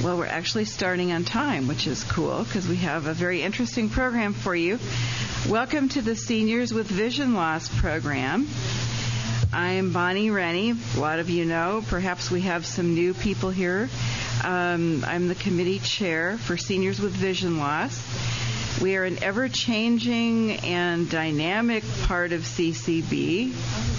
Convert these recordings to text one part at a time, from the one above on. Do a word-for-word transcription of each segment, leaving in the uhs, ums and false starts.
Well, we're actually starting on time, which is cool because we have a very interesting program for you. Welcome to the Seniors with Vision Loss program. I'm Bonnie Rennie. A lot of you know. Perhaps we have some new people here. Um, I'm the committee chair for Seniors with Vision Loss. We are an ever-changing and dynamic part of C C B.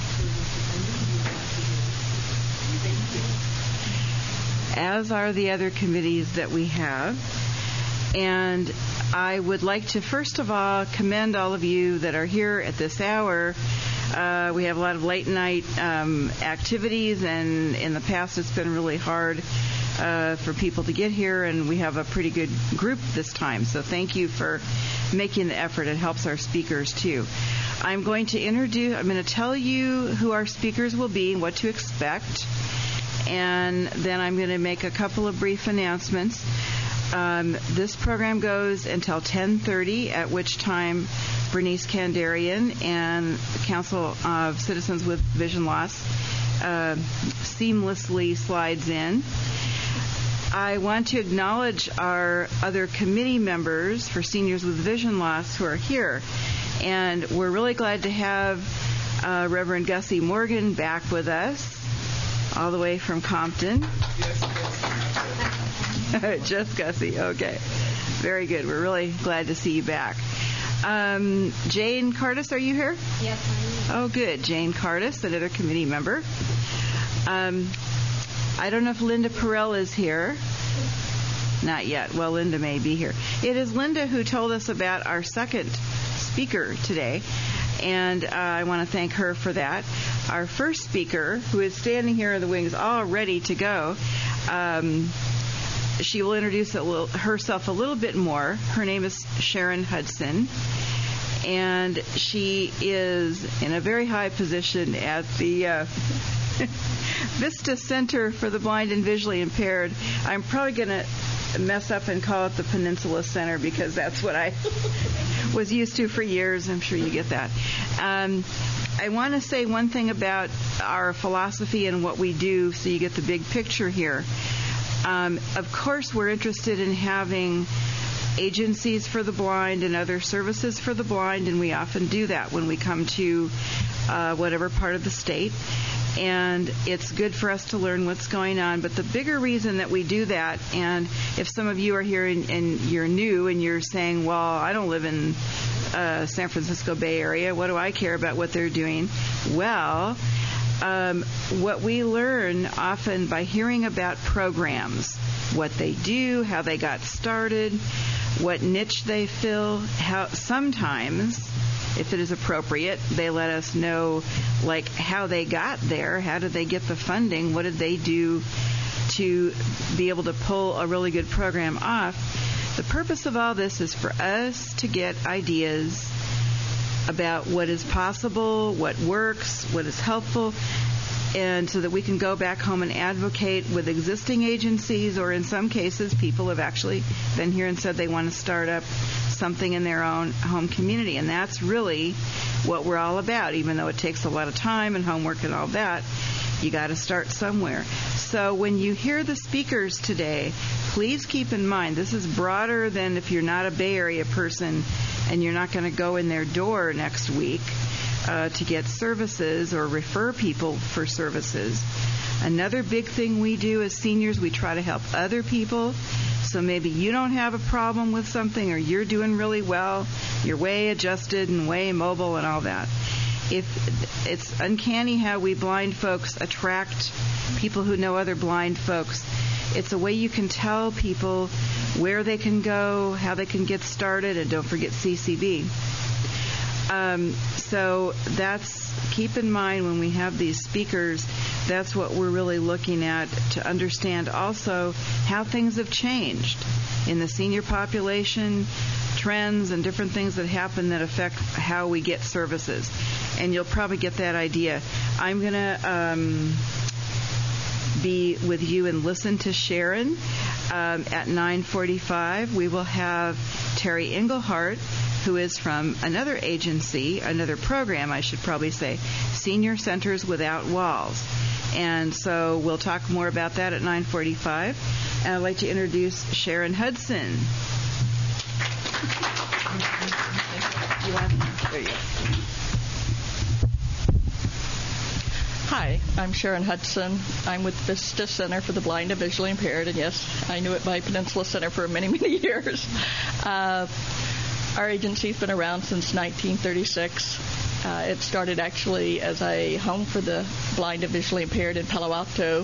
As are the other committees that we have. And I would like to first of all commend all of you that are here at this hour. Uh, we have a lot of late night um, activities, and in the past it's been really hard uh, for people to get here, and we have a pretty good group this time. So thank you for making the effort. It helps our speakers too. I'm going to introduce, I'm going to tell you who our speakers will be and what to expect. And then I'm going to make a couple of brief announcements. Um, this program goes until ten thirty, at which time Bernice Kandarian and the Council of Citizens with Vision Loss uh, seamlessly slides in. I want to acknowledge our other committee members for Seniors with Vision Loss who are here. And we're really glad to have uh, Reverend Gussie Morgan back with us, all the way from Compton. Just Gussie, okay. Very good. We're really glad to see you back. Um, Jane Cardis, are you here? Yes, I am. Oh, good. Jane Cardis, another committee member. Um, I don't know if Linda Perrell is here. Not yet. Well, Linda may be here. It is Linda who told us about our second speaker today, and uh, I want to thank her for that. Our first speaker, who is standing here in the wings all ready to go, um, she will introduce a little, herself a little bit more. Her name is Sharon Hudson, and she is in a very high position at the uh, Vista Center for the Blind and Visually Impaired. I'm probably going to mess up and call it the Peninsula Center because that's what I was used to for years. I'm sure you get that. Um, I want to say one thing about our philosophy and what we do so you get the big picture here. Um, of course, we're interested in having agencies for the blind and other services for the blind, and we often do that when we come to uh, whatever part of the state. And it's good for us to learn what's going on. But the bigger reason that we do that, and if some of you are here and, and you're new and you're saying, well, I don't live in uh, San Francisco Bay Area, what do I care about what they're doing? Well, um, what we learn often by hearing about programs, what they do, how they got started, what niche they fill, how sometimes, if it is appropriate, they let us know, like, how they got there, how did they get the funding, what did they do to be able to pull a really good program off. The purpose of all this is for us to get ideas about what is possible, what works, what is helpful, and so that we can go back home and advocate with existing agencies, or in some cases, people have actually been here and said they want to start up something in their own home community. And that's really what we're all about. Even though it takes a lot of time and homework and all that, you got to start somewhere. So when you hear the speakers today, please keep in mind this is broader than if you're not a Bay Area person and you're not going to go in their door next week uh, to get services or refer people for services. Another big thing we do as seniors, we try to help other people. So maybe you don't have a problem with something, or you're doing really well, you're way adjusted and way mobile and all that. If it's uncanny how we blind folks attract people who know other blind folks. It's a way you can tell people where they can go, how they can get started, and don't forget C C B. Um, so that's, keep in mind when we have these speakers, that's what we're really looking at to understand also how things have changed in the senior population, trends and different things that happen that affect how we get services. And you'll probably get that idea. I'm going to um, be with you and listen to Sharon um, at nine forty-five. We will have Terry Engelhardt, who is from another agency, another program, I should probably say, Senior Centers Without Walls. And so we'll talk more about that at nine forty-five. And I'd like to introduce Sharon Hudson. You want, there you go. Hi, I'm Sharon Hudson. I'm with Vista Center for the Blind and Visually Impaired, and yes, I knew it by Peninsula Center for many, many years. Uh, our agency's been around since nineteen thirty-six. Uh, it started actually as a home for the blind and visually impaired in Palo Alto.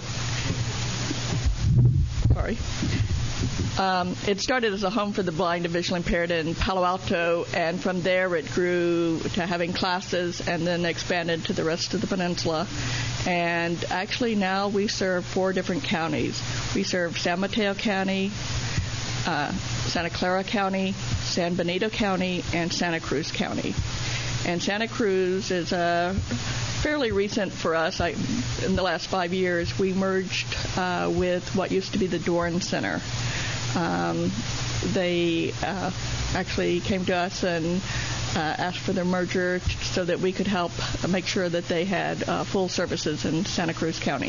Sorry. Um, it started as a home for the blind and visually impaired in Palo Alto, and from there it grew to having classes and then expanded to the rest of the peninsula. And actually now we serve four different counties. We serve San Mateo County, uh, Santa Clara County, San Benito County, and Santa Cruz County. And Santa Cruz is uh, fairly recent for us. I, in the last five years, we merged uh, with what used to be the Doran Center. Um, they uh, actually came to us and uh, asked for their merger t- so that we could help make sure that they had uh, full services in Santa Cruz County.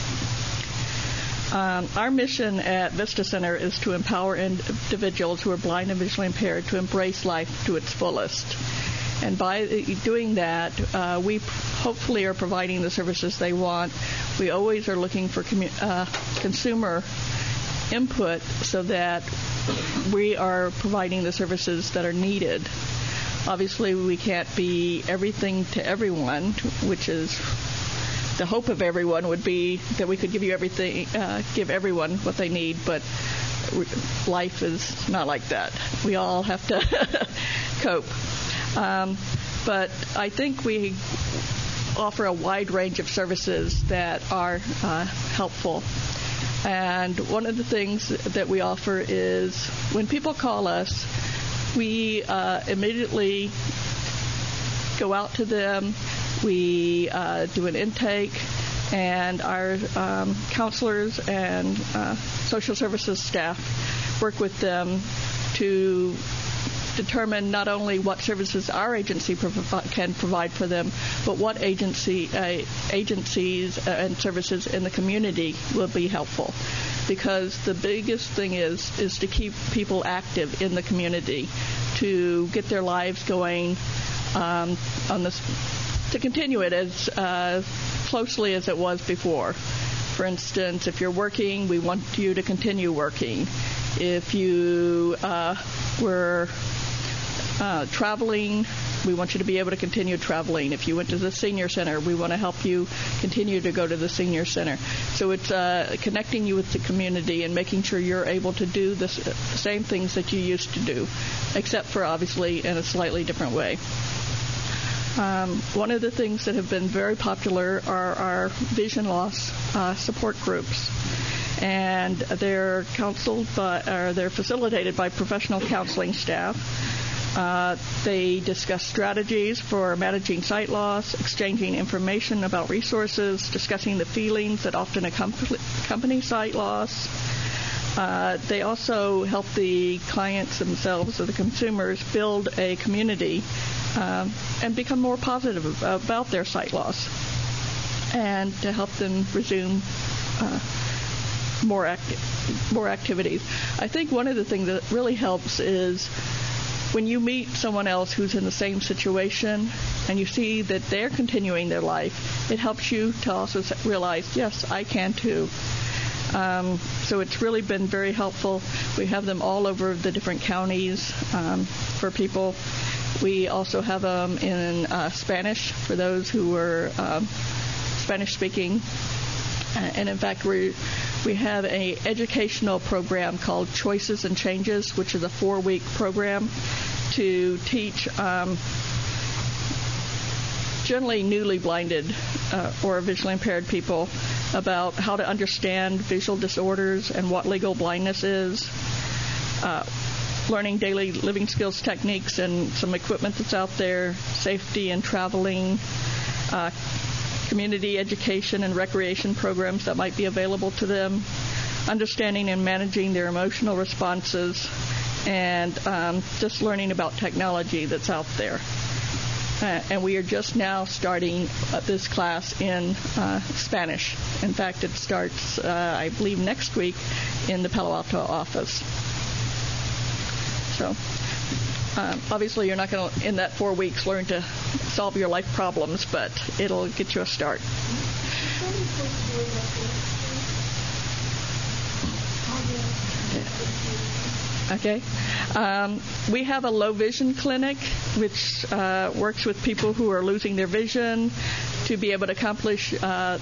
Um, our mission at Vista Center is to empower individuals who are blind and visually impaired to embrace life to its fullest. And by doing that, uh, we hopefully are providing the services they want. We always are looking for commu- uh, consumer input so that we are providing the services that are needed. Obviously, we can't be everything to everyone, which is the hope of everyone would be that we could give you everything, uh, give everyone what they need, but life is not like that. We all have to cope. Um, but I think we offer a wide range of services that are uh, helpful. And one of the things that we offer is when people call us, we uh, immediately go out to them. We uh, do an intake, and our um, counselors and uh, social services staff work with them to determine not only what services our agency prov- can provide for them, but what agency uh, agencies and services in the community will be helpful. Because the biggest thing is is to keep people active in the community, to get their lives going, um, on this, to continue it as uh, closely as it was before. For instance, if you're working, we want you to continue working. If you uh, were Uh, traveling, we want you to be able to continue traveling. If you went to the senior center, we want to help you continue to go to the senior center. So it's uh, connecting you with the community and making sure you're able to do the same things that you used to do, except for obviously in a slightly different way. Um, one of the things that have been very popular are our vision loss uh, support groups. And they're counseled by, or they're facilitated by professional counseling staff. Uh, they discuss strategies for managing sight loss, exchanging information about resources, discussing the feelings that often accompany sight loss. Uh, they also help the clients themselves or the consumers build a community um, and become more positive about their sight loss, and to help them resume uh, more acti- more activities. I think one of the things that really helps is when you meet someone else who's in the same situation and you see that they're continuing their life, it helps you to also realize, yes, I can too. Um, so it's really been very helpful. We have them all over the different counties um, for people. We also have them in uh, Spanish for those who are um, Spanish-speaking. Uh, and in fact, we we have an educational program called Choices and Changes, which is a four-week program to teach um, generally newly blinded uh, or visually impaired people about how to understand visual disorders and what legal blindness is, uh, learning daily living skills techniques and some equipment that's out there, safety and traveling, uh, community education and recreation programs that might be available to them, understanding and managing their emotional responses, and um, just learning about technology that's out there. Uh, and we are just now starting uh, this class in uh, Spanish. In fact, it starts, uh, I believe, next week in the Palo Alto office. So, uh, obviously, you're not going to, in that four weeks, learn to solve your life problems, but it'll get you a start. Okay. Um, we have a low vision clinic, which uh, works with people who are losing their vision to be able to accomplish uh,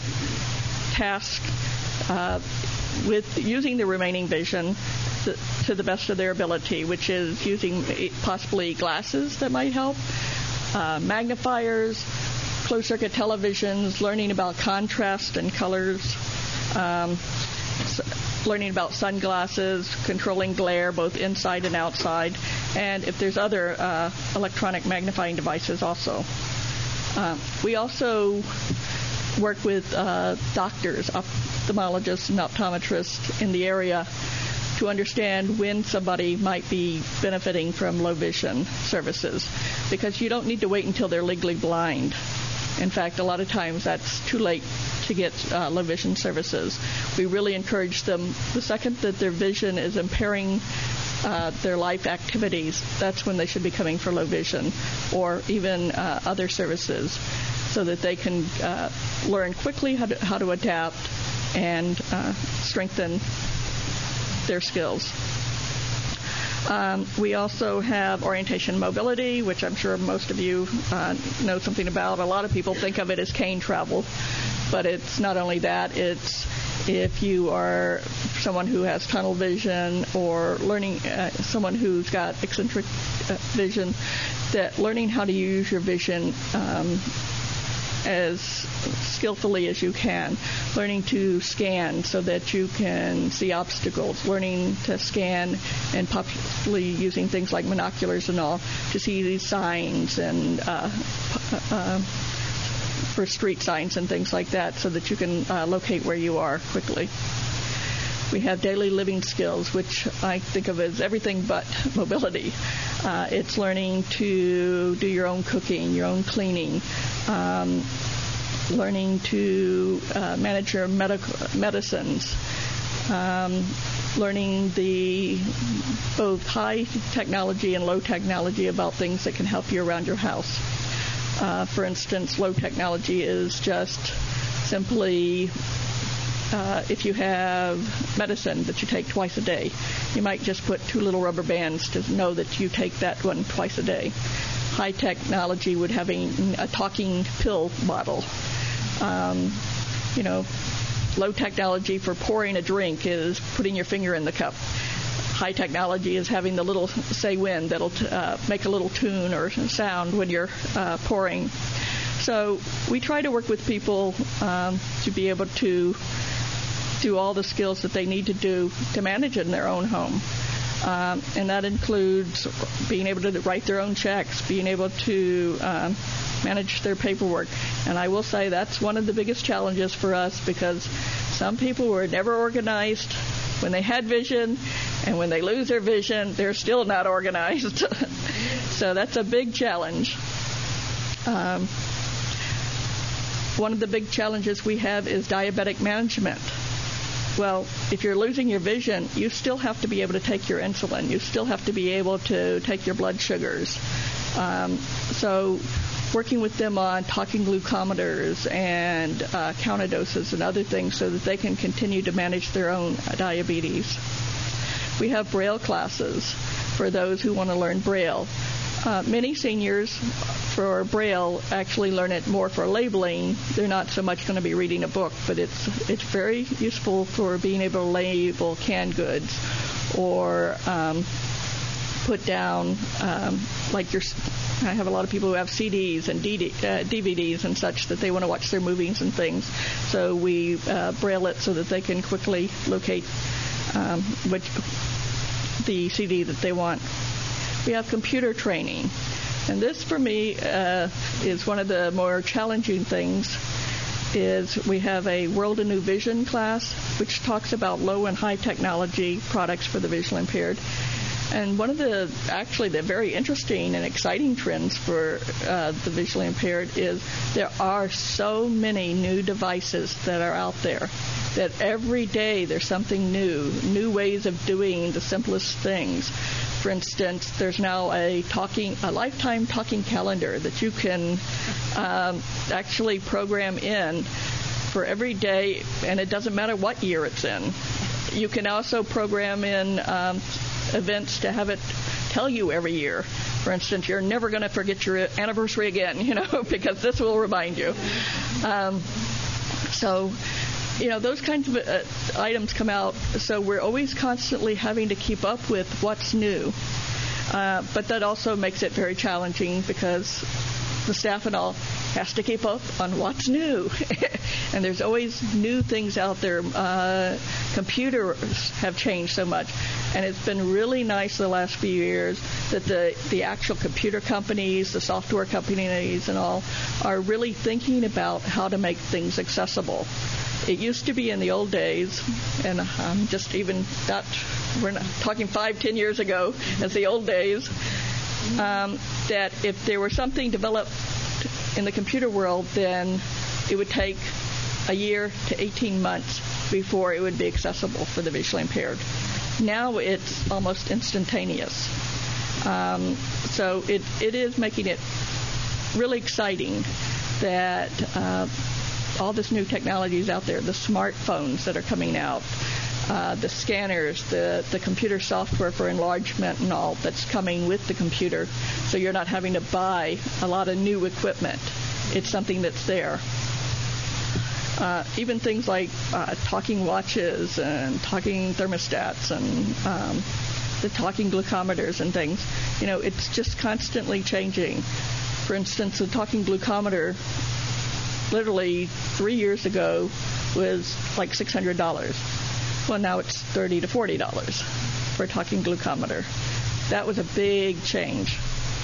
tasks uh, with using the remaining vision to, to the best of their ability, which is using possibly glasses that might help, uh, magnifiers, closed-circuit televisions, learning about contrast and colors, um, so learning about sunglasses, controlling glare both inside and outside, and if there's other uh, electronic magnifying devices also. Uh, we also work with uh, doctors, ophthalmologists and optometrists in the area to understand when somebody might be benefiting from low vision services, because you don't need to wait until they're legally blind. In fact, a lot of times that's too late to get uh, low vision services. We really encourage them, the second that their vision is impairing uh, their life activities, that's when they should be coming for low vision or even uh, other services, so that they can uh, learn quickly how to, how to adapt and uh, strengthen their skills. Um, we also have orientation mobility, which I'm sure most of you uh, know something about. A lot of people think of it as cane travel, but it's not only that. It's if you are someone who has tunnel vision or learning uh, someone who's got eccentric uh, vision, that learning how to use your vision um, as skillfully as you can, learning to scan so that you can see obstacles, learning to scan and possibly using things like monoculars and all to see these signs and uh, uh, for street signs and things like that so that you can uh, locate where you are quickly. We have daily living skills, which I think of as everything but mobility. Uh, it's learning to do your own cooking, your own cleaning, um, learning to uh, manage your medical medicines, um, learning the both high technology and low technology about things that can help you around your house. Uh, for instance, low technology is just simply Uh, if you have medicine that you take twice a day, you might just put two little rubber bands to know that you take that one twice a day. High technology would have a, a talking pill bottle. Um, you know, low technology for pouring a drink is putting your finger in the cup. High technology is having the little say when that'll t- uh, make a little tune or sound when you're uh, pouring. So we try to work with people um, to be able to do all the skills that they need to do to manage it in their own home. Um, and that includes being able to write their own checks, being able to um, manage their paperwork. And I will say that's one of the biggest challenges for us, because some people were never organized when they had vision, and when they lose their vision, they're still not organized. So that's a big challenge. Um, one of the big challenges we have is diabetic management. Well, if you're losing your vision, you still have to be able to take your insulin. You still have to be able to take your blood sugars. Um, so working with them on talking glucometers and uh, counter doses and other things so that they can continue to manage their own diabetes. We have Braille classes for those who want to learn Braille. Uh, many seniors for Braille actually learn it more for labeling. They're not so much going to be reading a book, but it's it's very useful for being able to label canned goods or um, put down um, like your. I have a lot of people who have C Ds and D D, uh, D V Ds and such that they want to watch their movies and things. So we uh, Braille it so that they can quickly locate um, which the C D that they want. We have computer training. And this, for me, uh, is one of the more challenging things, is we have a World of New Vision class, which talks about low and high technology products for the visually impaired. And one of the, actually, the very interesting and exciting trends for uh, the visually impaired is there are so many new devices that are out there that every day there's something new, new ways of doing the simplest things. For instance, there's now a talking, a lifetime talking calendar that you can um, actually program in for every day, and it doesn't matter what year it's in. You can also program in um, events to have it tell you every year. For instance, you're never going to forget your anniversary again, you know, because this will remind you. Um, so, you know, those kinds of uh, items come out. So we're always constantly having to keep up with what's new. Uh, but that also makes it very challenging because the staff and all has to keep up on what's new. And there's always new things out there. Uh, computers have changed so much. And it's been really nice the last few years that the, the actual computer companies, the software companies and all, are really thinking about how to make things accessible. It used to be in the old days, and I'm just even not, we're not talking five, ten years ago as the old days, um, that if there were something developed in the computer world, then it would take a year to eighteen months before it would be accessible for the visually impaired. Now it's almost instantaneous. Um, so it, it is making it really exciting that uh, all this new technology is out there, the smartphones that are coming out, uh, the scanners, the, the computer software for enlargement and all that's coming with the computer. So you're not having to buy a lot of new equipment. It's something that's there. Uh, even things like uh, talking watches and talking thermostats and um, the talking glucometers and things. You know, it's just constantly changing. For instance, the talking glucometer literally three years ago was like six hundred dollars. Well, now it's thirty to forty dollars for a talking glucometer. That was a big change.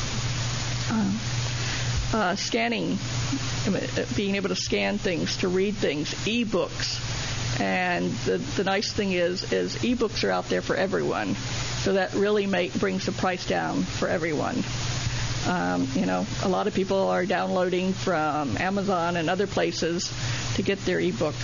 Uh, uh, scanning, being able to scan things, to read things, e-books. And the, the nice thing is, is e-books are out there for everyone. So that really make, brings the price down for everyone. Um, you know, a lot of people are downloading from Amazon and other places to get their e-books.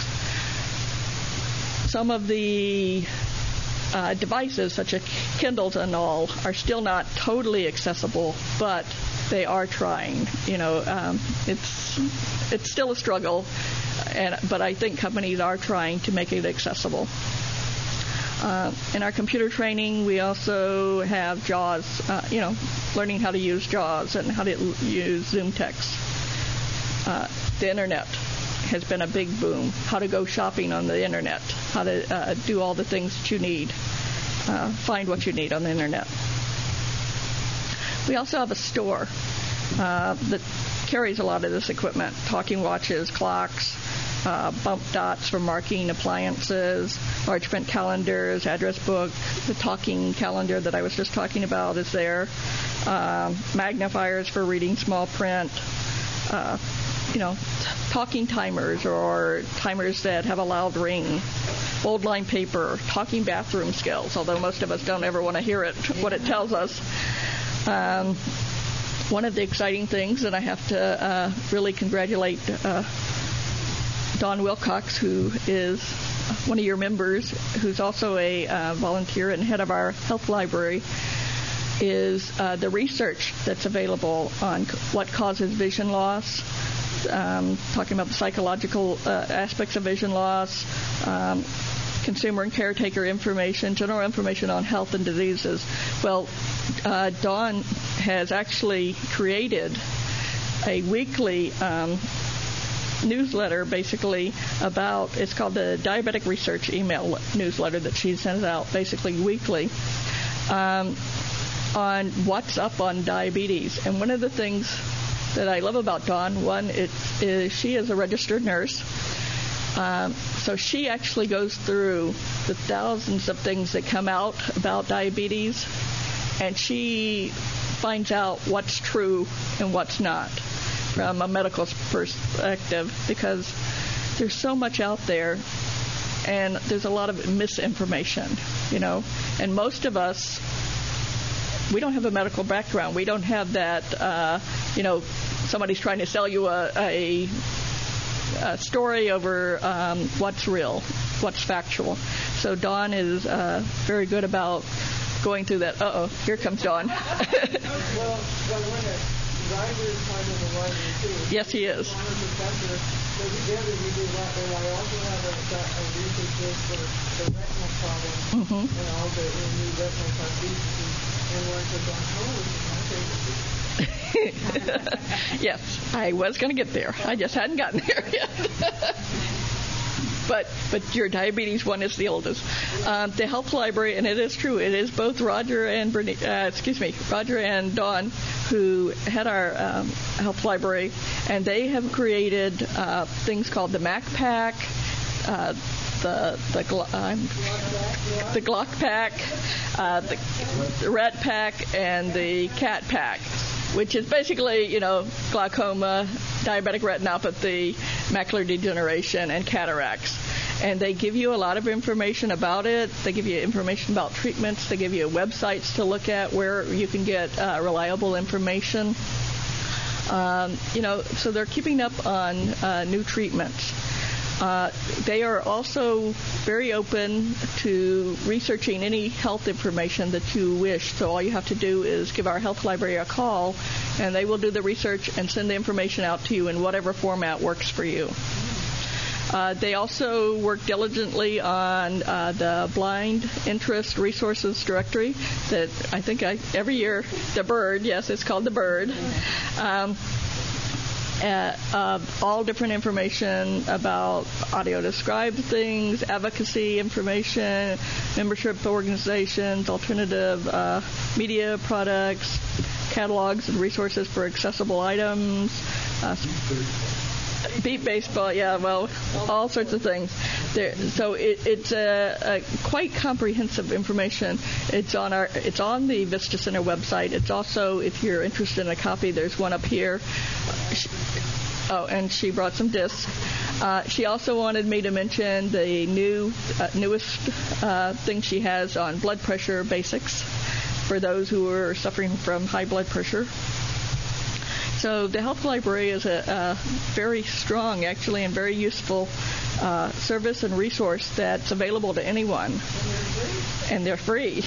Some of the uh, devices, such as Kindles and all, are still not totally accessible, but they are trying. You know, um, it's it's still a struggle, and but I think companies are trying to make it accessible. Uh, in our computer training, we also have JAWS, uh, you know, learning how to use JAWS and how to use ZoomText. Uh, the Internet has been a big boom. How to go shopping on the Internet, how to uh, do all the things that you need, uh, find what you need on the Internet. We also have a store uh, that carries a lot of this equipment, talking watches, clocks, Uh, bump dots for marking appliances, large print calendars, address book, the talking calendar that I was just talking about is there, uh, magnifiers for reading small print, uh, you know, talking timers or timers that have a loud ring, bold line paper, talking bathroom skills, although most of us don't ever want to hear it, what it tells us. Um, one of the exciting things, and I have to uh, really congratulate uh, Don Wilcox, who is one of your members, who's also a uh, volunteer and head of our health library, is uh, the research that's available on what causes vision loss, um, talking about the psychological uh, aspects of vision loss, um, consumer and caretaker information, general information on health and diseases. Well, uh, Don has actually created a weekly um, newsletter, basically, about, it's called the Diabetic Research email newsletter that she sends out basically weekly, um, on what's up on diabetes. And one of the things that I love about Dawn, one, it is she is a registered nurse. Um, so she actually goes through the thousands of things that come out about diabetes, and she finds out what's true and what's not from a medical perspective, because there's so much out there and there's a lot of misinformation, you know, and most of us we don't have a medical background. We don't have that, uh, you know, somebody's trying to sell you a, a, a story over um, what's real, what's factual. So Dawn is uh, very good about going through that. Uh-oh, here comes Dawn. well, well, Roger is part of the library, too. Yes, he is. I'm a professor, so together we do a lot, and I also have a, a research list for the retinal problem Mm-hmm. and all the new retinal toxicity, and one for glaucoma, which is my favorite. Yes, I was going to get there. I just hadn't gotten there yet. But but your diabetes one is the oldest. Um, the health library, and it is true, it is both Roger and Bernice, uh, excuse me, Roger and Dawn who head our um, health library, and they have created uh, things called the Mac Pack, uh, the the Glo- um, the Glock Pack, uh, the, the Rat Pack, and the Cat Pack, which is basically, you know, glaucoma, diabetic retinopathy, macular degeneration, and cataracts. And they give you a lot of information about it. They give you information about treatments. They give you websites to look at where you can get uh, reliable information. Um, you know, so they're keeping up on uh, new treatments. Uh, they are also very open to researching any health information that you wish. So all you have to do is give our health library a call, and they will do the research and send the information out to you in whatever format works for you. Uh, they also work diligently on uh, the Blind Interest Resources Directory that I think I, every year, the BIRD, yes, it's called the BIRD. Um, Uh, uh, all different information about audio-described things, advocacy information, membership organizations, alternative uh, media products, catalogs and resources for accessible items, uh, beat baseball, yeah, well, all sorts of things. There, so it, it's a, a quite comprehensive information. It's on our, it's on the Vista Center website. It's also, if you're interested in a copy, there's one up here. Oh, and she brought some discs. Uh, she also wanted me to mention the new, uh, newest uh, thing she has on blood pressure basics for those who are suffering from high blood pressure. So the health library is a, a very strong, actually, and very useful uh, service and resource that's available to anyone. And they're free.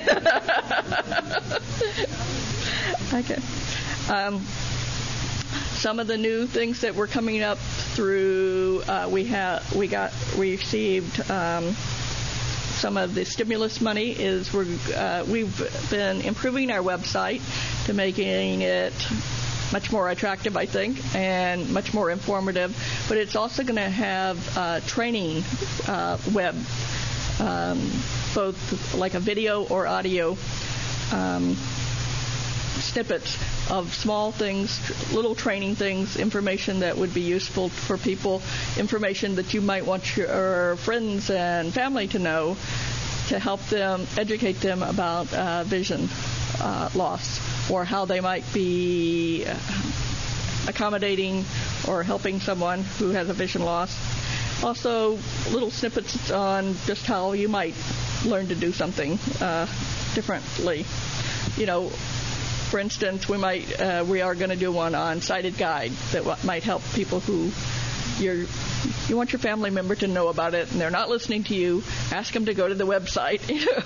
Okay. Um, some of the new things that were coming up through, uh, we have, we got, we received um, some of the stimulus money. Is we're, uh, we've been improving our website to making it much more attractive, I think, and much more informative. But it's also going to have uh, training uh, web, um, both like a video or audio um, snippets of small things, little training things, information that would be useful for people, information that you might want your friends and family to know to help them, educate them about uh, vision uh, loss, or how they might be accommodating or helping someone who has a vision loss. Also, little snippets on just how you might learn to do something uh, differently. You know, for instance, we might uh, we are going to do one on sighted guide that w- might help people who you're you want your family member to know about it, and they're not listening to you. Ask them to go to the website.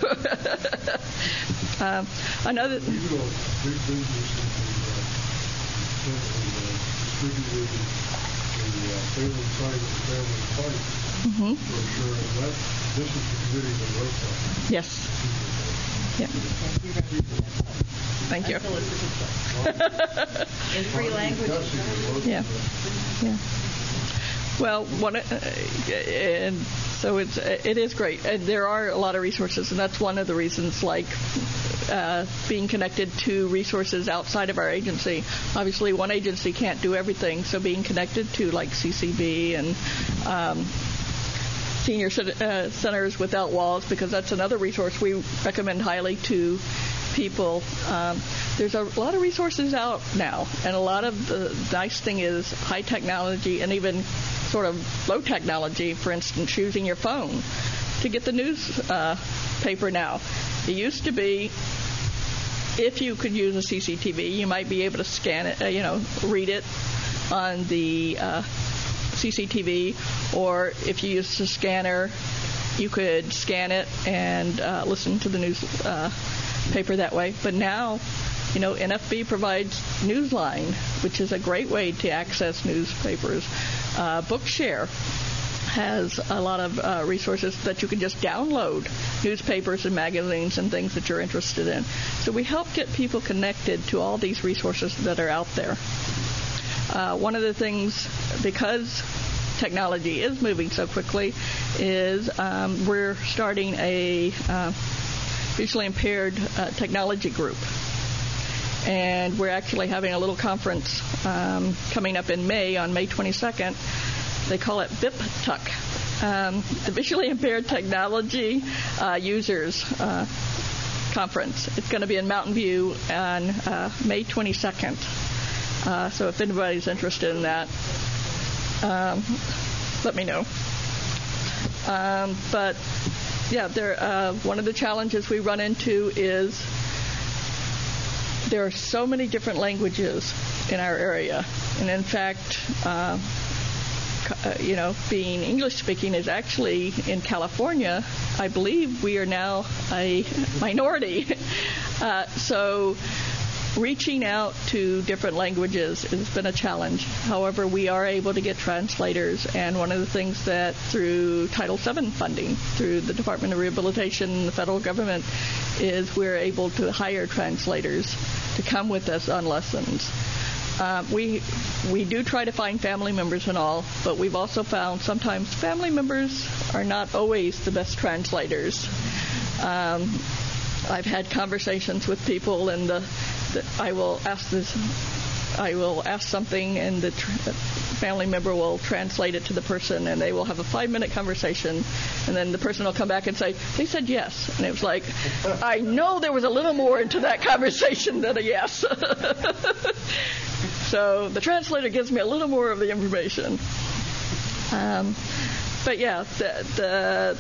um, another. Mm-hmm. Yes. Yeah. Thank you. In three languages. Yeah. Yeah. Well, one, uh, and so it's it is great. And there are a lot of resources, and that's one of the reasons, like uh, being connected to resources outside of our agency. Obviously, one agency can't do everything, so being connected to like C C B and um, Senior uh, Centers Without Walls, because that's another resource we recommend highly to people. Um, there's a lot of resources out now, and a lot of the nice thing is high technology and even sort of low technology. For instance, using your phone to get the news uh, paper now. It used to be if you could use a C C T V, you might be able to scan it, uh, you know, read it on the uh, C C T V, or if you used a scanner, you could scan it and uh, listen to the news uh, paper that way. But now, you know, N F B provides Newsline, which is a great way to access newspapers. Uh, Bookshare has a lot of uh, resources that you can just download, newspapers and magazines and things that you're interested in. So we help get people connected to all these resources that are out there. Uh, one of the things, because technology is moving so quickly, is um, we're starting a uh, visually impaired uh, technology group. And we're actually having a little conference um, coming up in May, on May twenty-second. They call it V I P T U C, um, the Visually Impaired Technology uh, Users uh, Conference. It's going to be in Mountain View on uh, May twenty-second. Uh, so if anybody's interested in that, um, let me know. Um, but, yeah, there. Uh, one of the challenges we run into is there are so many different languages in our area. And, in fact, uh, uh, you know, being English-speaking is actually, in California, I believe we are now a minority. uh, so reaching out to different languages has been a challenge. However, we are able to get translators, and one of the things that through Title seven funding, through the Department of Rehabilitation, the federal government, is we're able to hire translators to come with us on lessons. Uh, we we do try to find family members and all, but we've also found sometimes family members are not always the best translators. Um, I've had conversations with people, and the, the I will ask this, I will ask something, and the tr- family member will translate it to the person, and they will have a five-minute conversation, and then the person will come back and say, they said yes. And it was like, I know there was a little more into that conversation than a yes. So the translator gives me a little more of the information. Um, but yeah, the, the,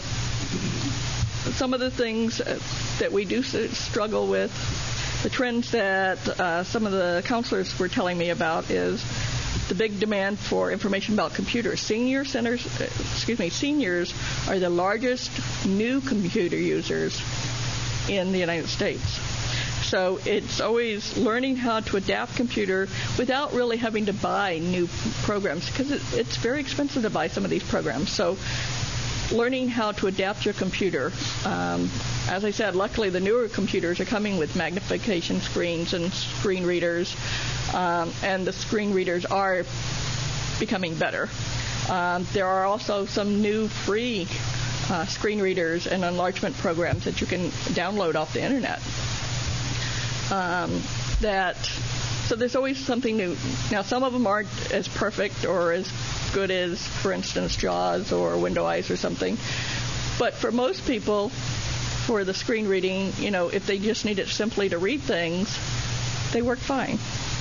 some of the things that we do struggle with, the trends that uh, some of the counselors were telling me about is the big demand for information about computers. Senior centers, excuse me, seniors are the largest new computer users in the United States. So it's always learning how to adapt computer without really having to buy new programs, because it, it's very expensive to buy some of these programs. So learning how to adapt your computer. Um, as I said, luckily the newer computers are coming with magnification screens and screen readers, um, and the screen readers are becoming better. Um, there are also some new free uh, screen readers and enlargement programs that you can download off the internet. Um, that so there's always something new. Now, some of them aren't as perfect or as good as, for instance, JAWS or Window Eyes or something. But for most people, for the screen reading, you know, if they just need it simply to read things, they work fine.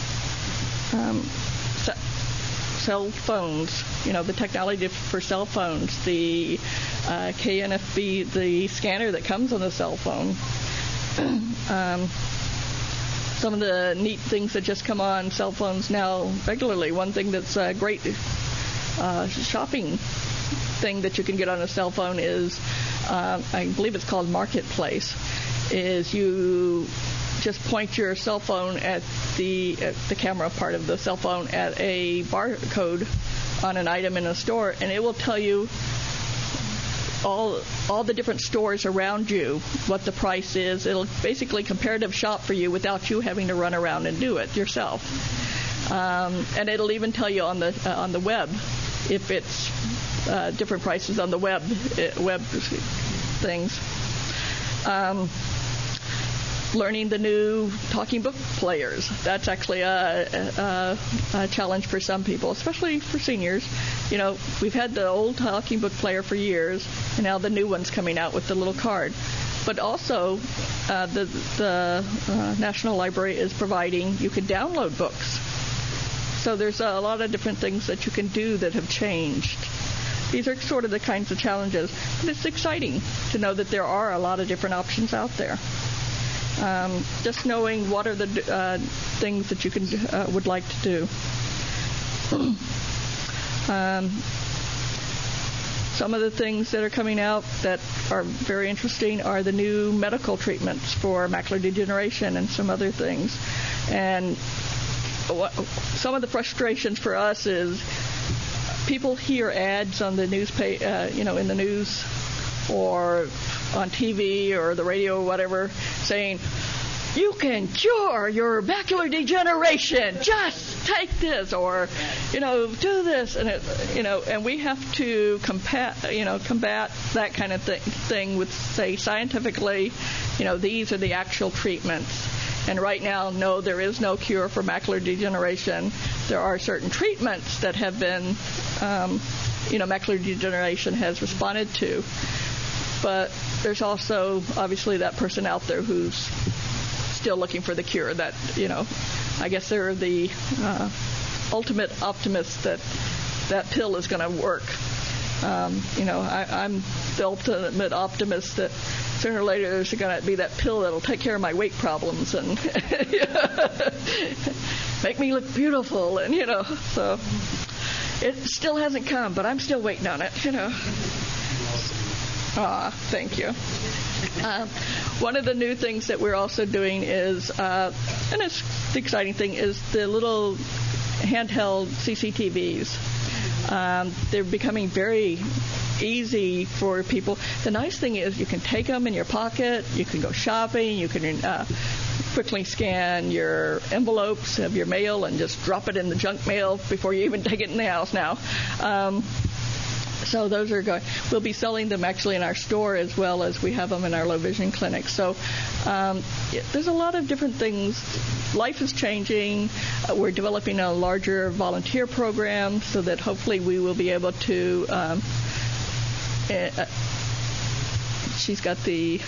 Um, so, cell phones, you know, the technology for cell phones, the uh, K N F B, the scanner that comes on the cell phone. um, Some of the neat things that just come on cell phones now regularly. One thing that's a great uh, shopping thing that you can get on a cell phone is, uh, I believe it's called Marketplace, is you just point your cell phone at the at the camera part of the cell phone at a barcode on an item in a store, and it will tell you all all the different stores around you, what the price is. It'll basically comparative shop for you without you having to run around and do it yourself. Um, and it'll even tell you on the uh, on the web if it's uh, different prices on the web uh, web things. Um, learning the new talking book players. That's actually a, a, a challenge for some people, especially for seniors. You know, we've had the old talking book player for years, and now the new one's coming out with the little card. But also, uh, the, the uh, National Library is providing, you can download books. So there's a lot of different things that you can do that have changed. These are sort of the kinds of challenges. But it's exciting to know that there are a lot of different options out there. Um, just knowing what are the uh, things that you can uh, would like to do. um, some of the things that are coming out that are very interesting are the new medical treatments for macular degeneration and some other things. And what, some of the frustrations for us is people hear ads on the newspaper, uh, you know, in the news or on T V or the radio or whatever, saying, you can cure your macular degeneration. Just take this, or, you know, do this, and it, you know, and we have to combat, you know, combat that kind of thing, thing with, say, scientifically, you know, these are the actual treatments. And right now, no, there is no cure for macular degeneration. There are certain treatments that have been, um, you know, macular degeneration has responded to, but there's also obviously that person out there who's still looking for the cure. That, you know, I guess they're the uh, ultimate optimists that that pill is going to work. Um, you know, I, I'm the ultimate optimist that sooner or later there's going to be that pill that'll take care of my weight problems and make me look beautiful, and, you know, so it still hasn't come, but I'm still waiting on it, you know. Ah, thank you. Uh, one of the new things that we're also doing is, uh, and it's the exciting thing, is the little handheld C C T Vs. Um, they're becoming very easy for people. The nice thing is you can take them in your pocket, you can go shopping, you can uh, quickly scan your envelopes of your mail and just drop it in the junk mail before you even take it in the house now. Um, So those are going. We'll be selling them actually in our store as well as we have them in our low vision clinic. So um, yeah, there's a lot of different things. Life is changing. Uh, we're developing a larger volunteer program so that hopefully we will be able to. Um, uh, she's got the.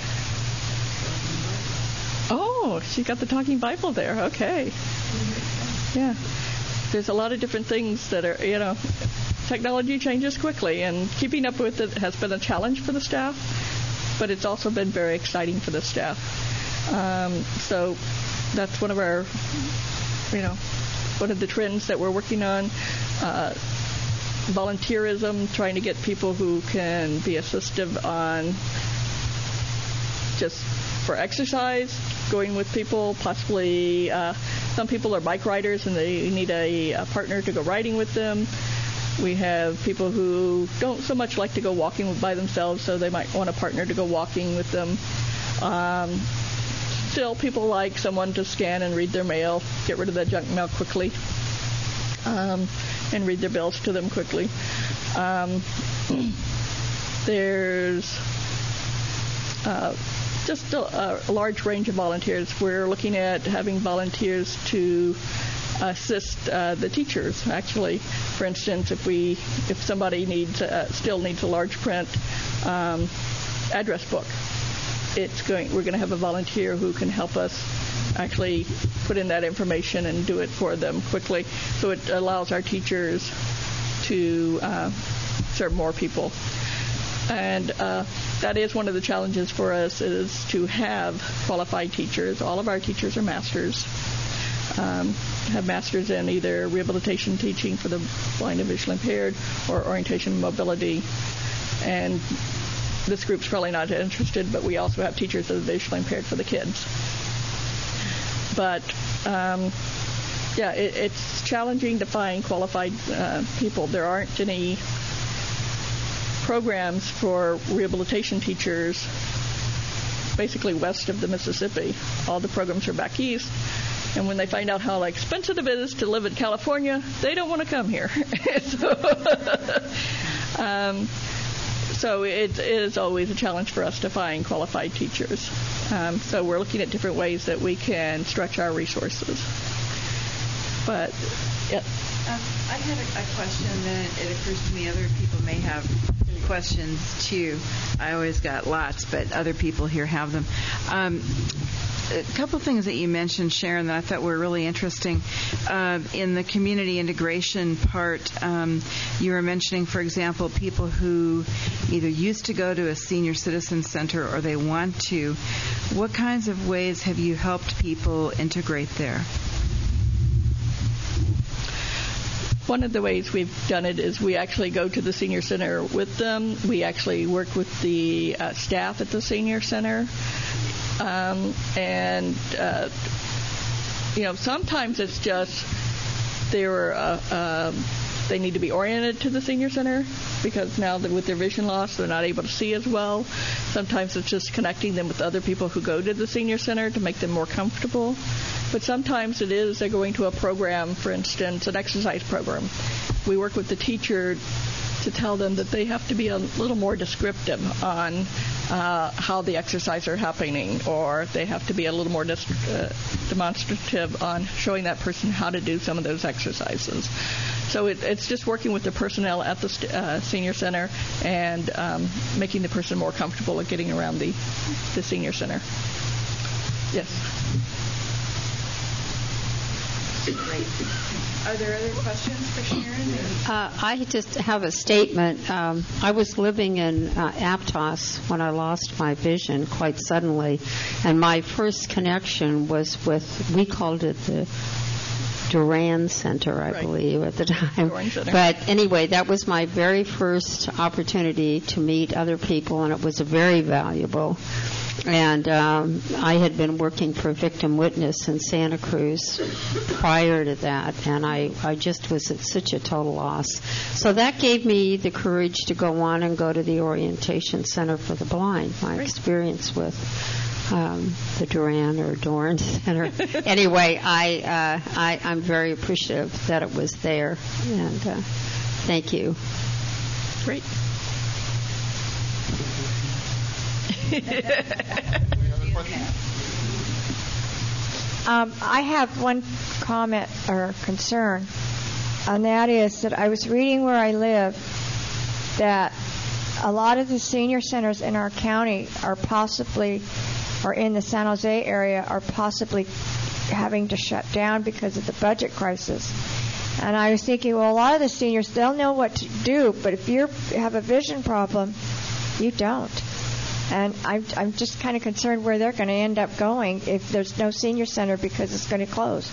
Oh, she got the talking Bible there. Okay. Yeah. There's a lot of different things that are, you know. Technology changes quickly, and keeping up with it has been a challenge for the staff, but it's also been very exciting for the staff. Um, so that's one of our, you know, one of the trends that we're working on. Uh, volunteerism, trying to get people who can be assistive on just for exercise, going with people, possibly uh, some people are bike riders and they need a, a partner to go riding with them. We have people who don't so much like to go walking by themselves, so they might want a partner to go walking with them. Um, still, people like someone to scan and read their mail, get rid of that junk mail quickly, um, and read their bills to them quickly. Um, there's uh, just a, a large range of volunteers. We're looking at having volunteers to assist uh, the teachers. Actually, for instance, if we if somebody needs uh, still needs a large print um, address book, it's going we're going to have a volunteer who can help us actually put in that information and do it for them quickly. So it allows our teachers to uh, serve more people. And uh, that is one of the challenges for us, is to have qualified teachers. All of our teachers are masters. Um, have masters in either rehabilitation teaching for the blind and visually impaired or orientation and mobility. And this group's probably not interested, but we also have teachers that are visually impaired for the kids. But, um, yeah, it, it's challenging to find qualified uh, people. There aren't any programs for rehabilitation teachers basically west of the Mississippi. All the programs are back east. And when they find out how expensive it is to live in California, they don't want to come here. so, um, so it, it is always a challenge for us to find qualified teachers. Um, so we're looking at different ways that we can stretch our resources. But, yeah. Um, I had a, a question, and then it occurs to me other people may have questions too. I always got lots, but other people here have them. Um, a couple things that you mentioned, Sharon, that I thought were really interesting. Uh, in the community integration part, um, you were mentioning, for example, people who either used to go to a senior citizen center or they want to. What kinds of ways have you helped people integrate there? One of the ways we've done it is we actually go to the senior center with them. We actually work with the uh, staff at the senior center. Um, and, uh, you know, sometimes it's just they're, uh, uh, they need to be oriented to the senior center because now that with their vision loss, they're not able to see as well. Sometimes it's just connecting them with other people who go to the senior center to make them more comfortable. But sometimes it is they're going to a program, for instance, an exercise program. We work with the teacher to tell them that they have to be a little more descriptive on uh, how the exercises are happening, or they have to be a little more dis- uh, demonstrative on showing that person how to do some of those exercises. So it, it's just working with the personnel at the st- uh, senior center and um, making the person more comfortable at getting around the, the senior center. Yes. Great. Are there other questions for Sharon? Uh, I just have a statement. Um, I was living in uh, Aptos when I lost my vision quite suddenly, and my first connection was with, we called it the Duran Center, I right. believe, at the time. But anyway, that was my very first opportunity to meet other people, and it was very valuable. And um, I had been working for Victim Witness in Santa Cruz prior to that, and I, I just was at such a total loss. So that gave me the courage to go on and go to the Orientation Center for the Blind, my Great. experience with um, the Duran or Dorn Center. Anyway, I, uh, I, I'm very appreciative that it was there, and uh, thank you. Great. um, I have one comment or concern, and that is that I was reading where I live that a lot of the senior centers in our county are possibly, or in the San Jose area, are possibly having to shut down because of the budget crisis. And I was thinking, well, a lot of the seniors, they'll know what to do, but if you have a vision problem, you don't. And I'm, I'm just kind of concerned where they're going to end up going if there's no senior center because it's going to close.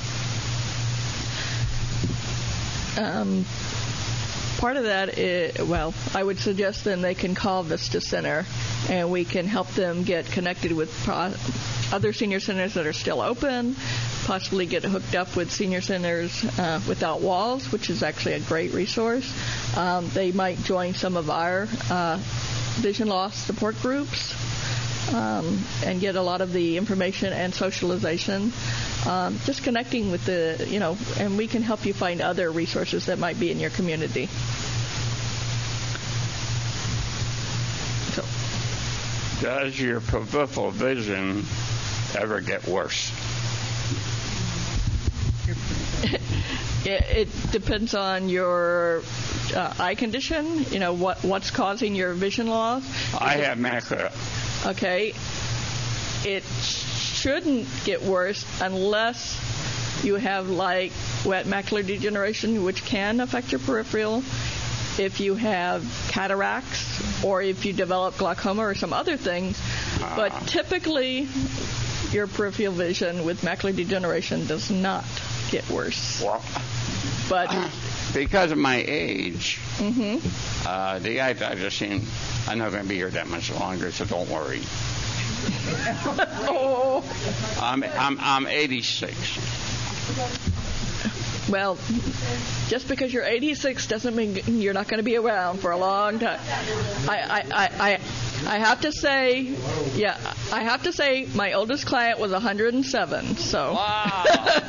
Um, part of that is, well, I would suggest then they can call Vista Center, and we can help them get connected with pro- other senior centers that are still open, possibly get hooked up with senior centers uh, without walls, which is actually a great resource. Um, they might join some of our uh, vision loss support groups um, and get a lot of the information and socialization. Um, just connecting with the, you know, and we can help you find other resources that might be in your community. So. Does your peripheral vision ever get worse? it, it depends on your uh, eye condition, you know, what what's causing your vision loss. I have macula. Okay. It shouldn't get worse unless you have, like, wet macular degeneration, which can affect your peripheral. If you have cataracts or if you develop glaucoma or some other things. Uh. But typically, your peripheral vision with macular degeneration does not get worse. Well, but because of my age, mm-hmm. uh, the eye doctor saying I'm not going to be here that much longer, so don't worry. oh. I'm, I'm I'm eighty-six. Well, just because you're eighty-six doesn't mean you're not going to be around for a long time. I, I, I, I, I have to say, yeah, I have to say my oldest client was one hundred seven. So. Wow.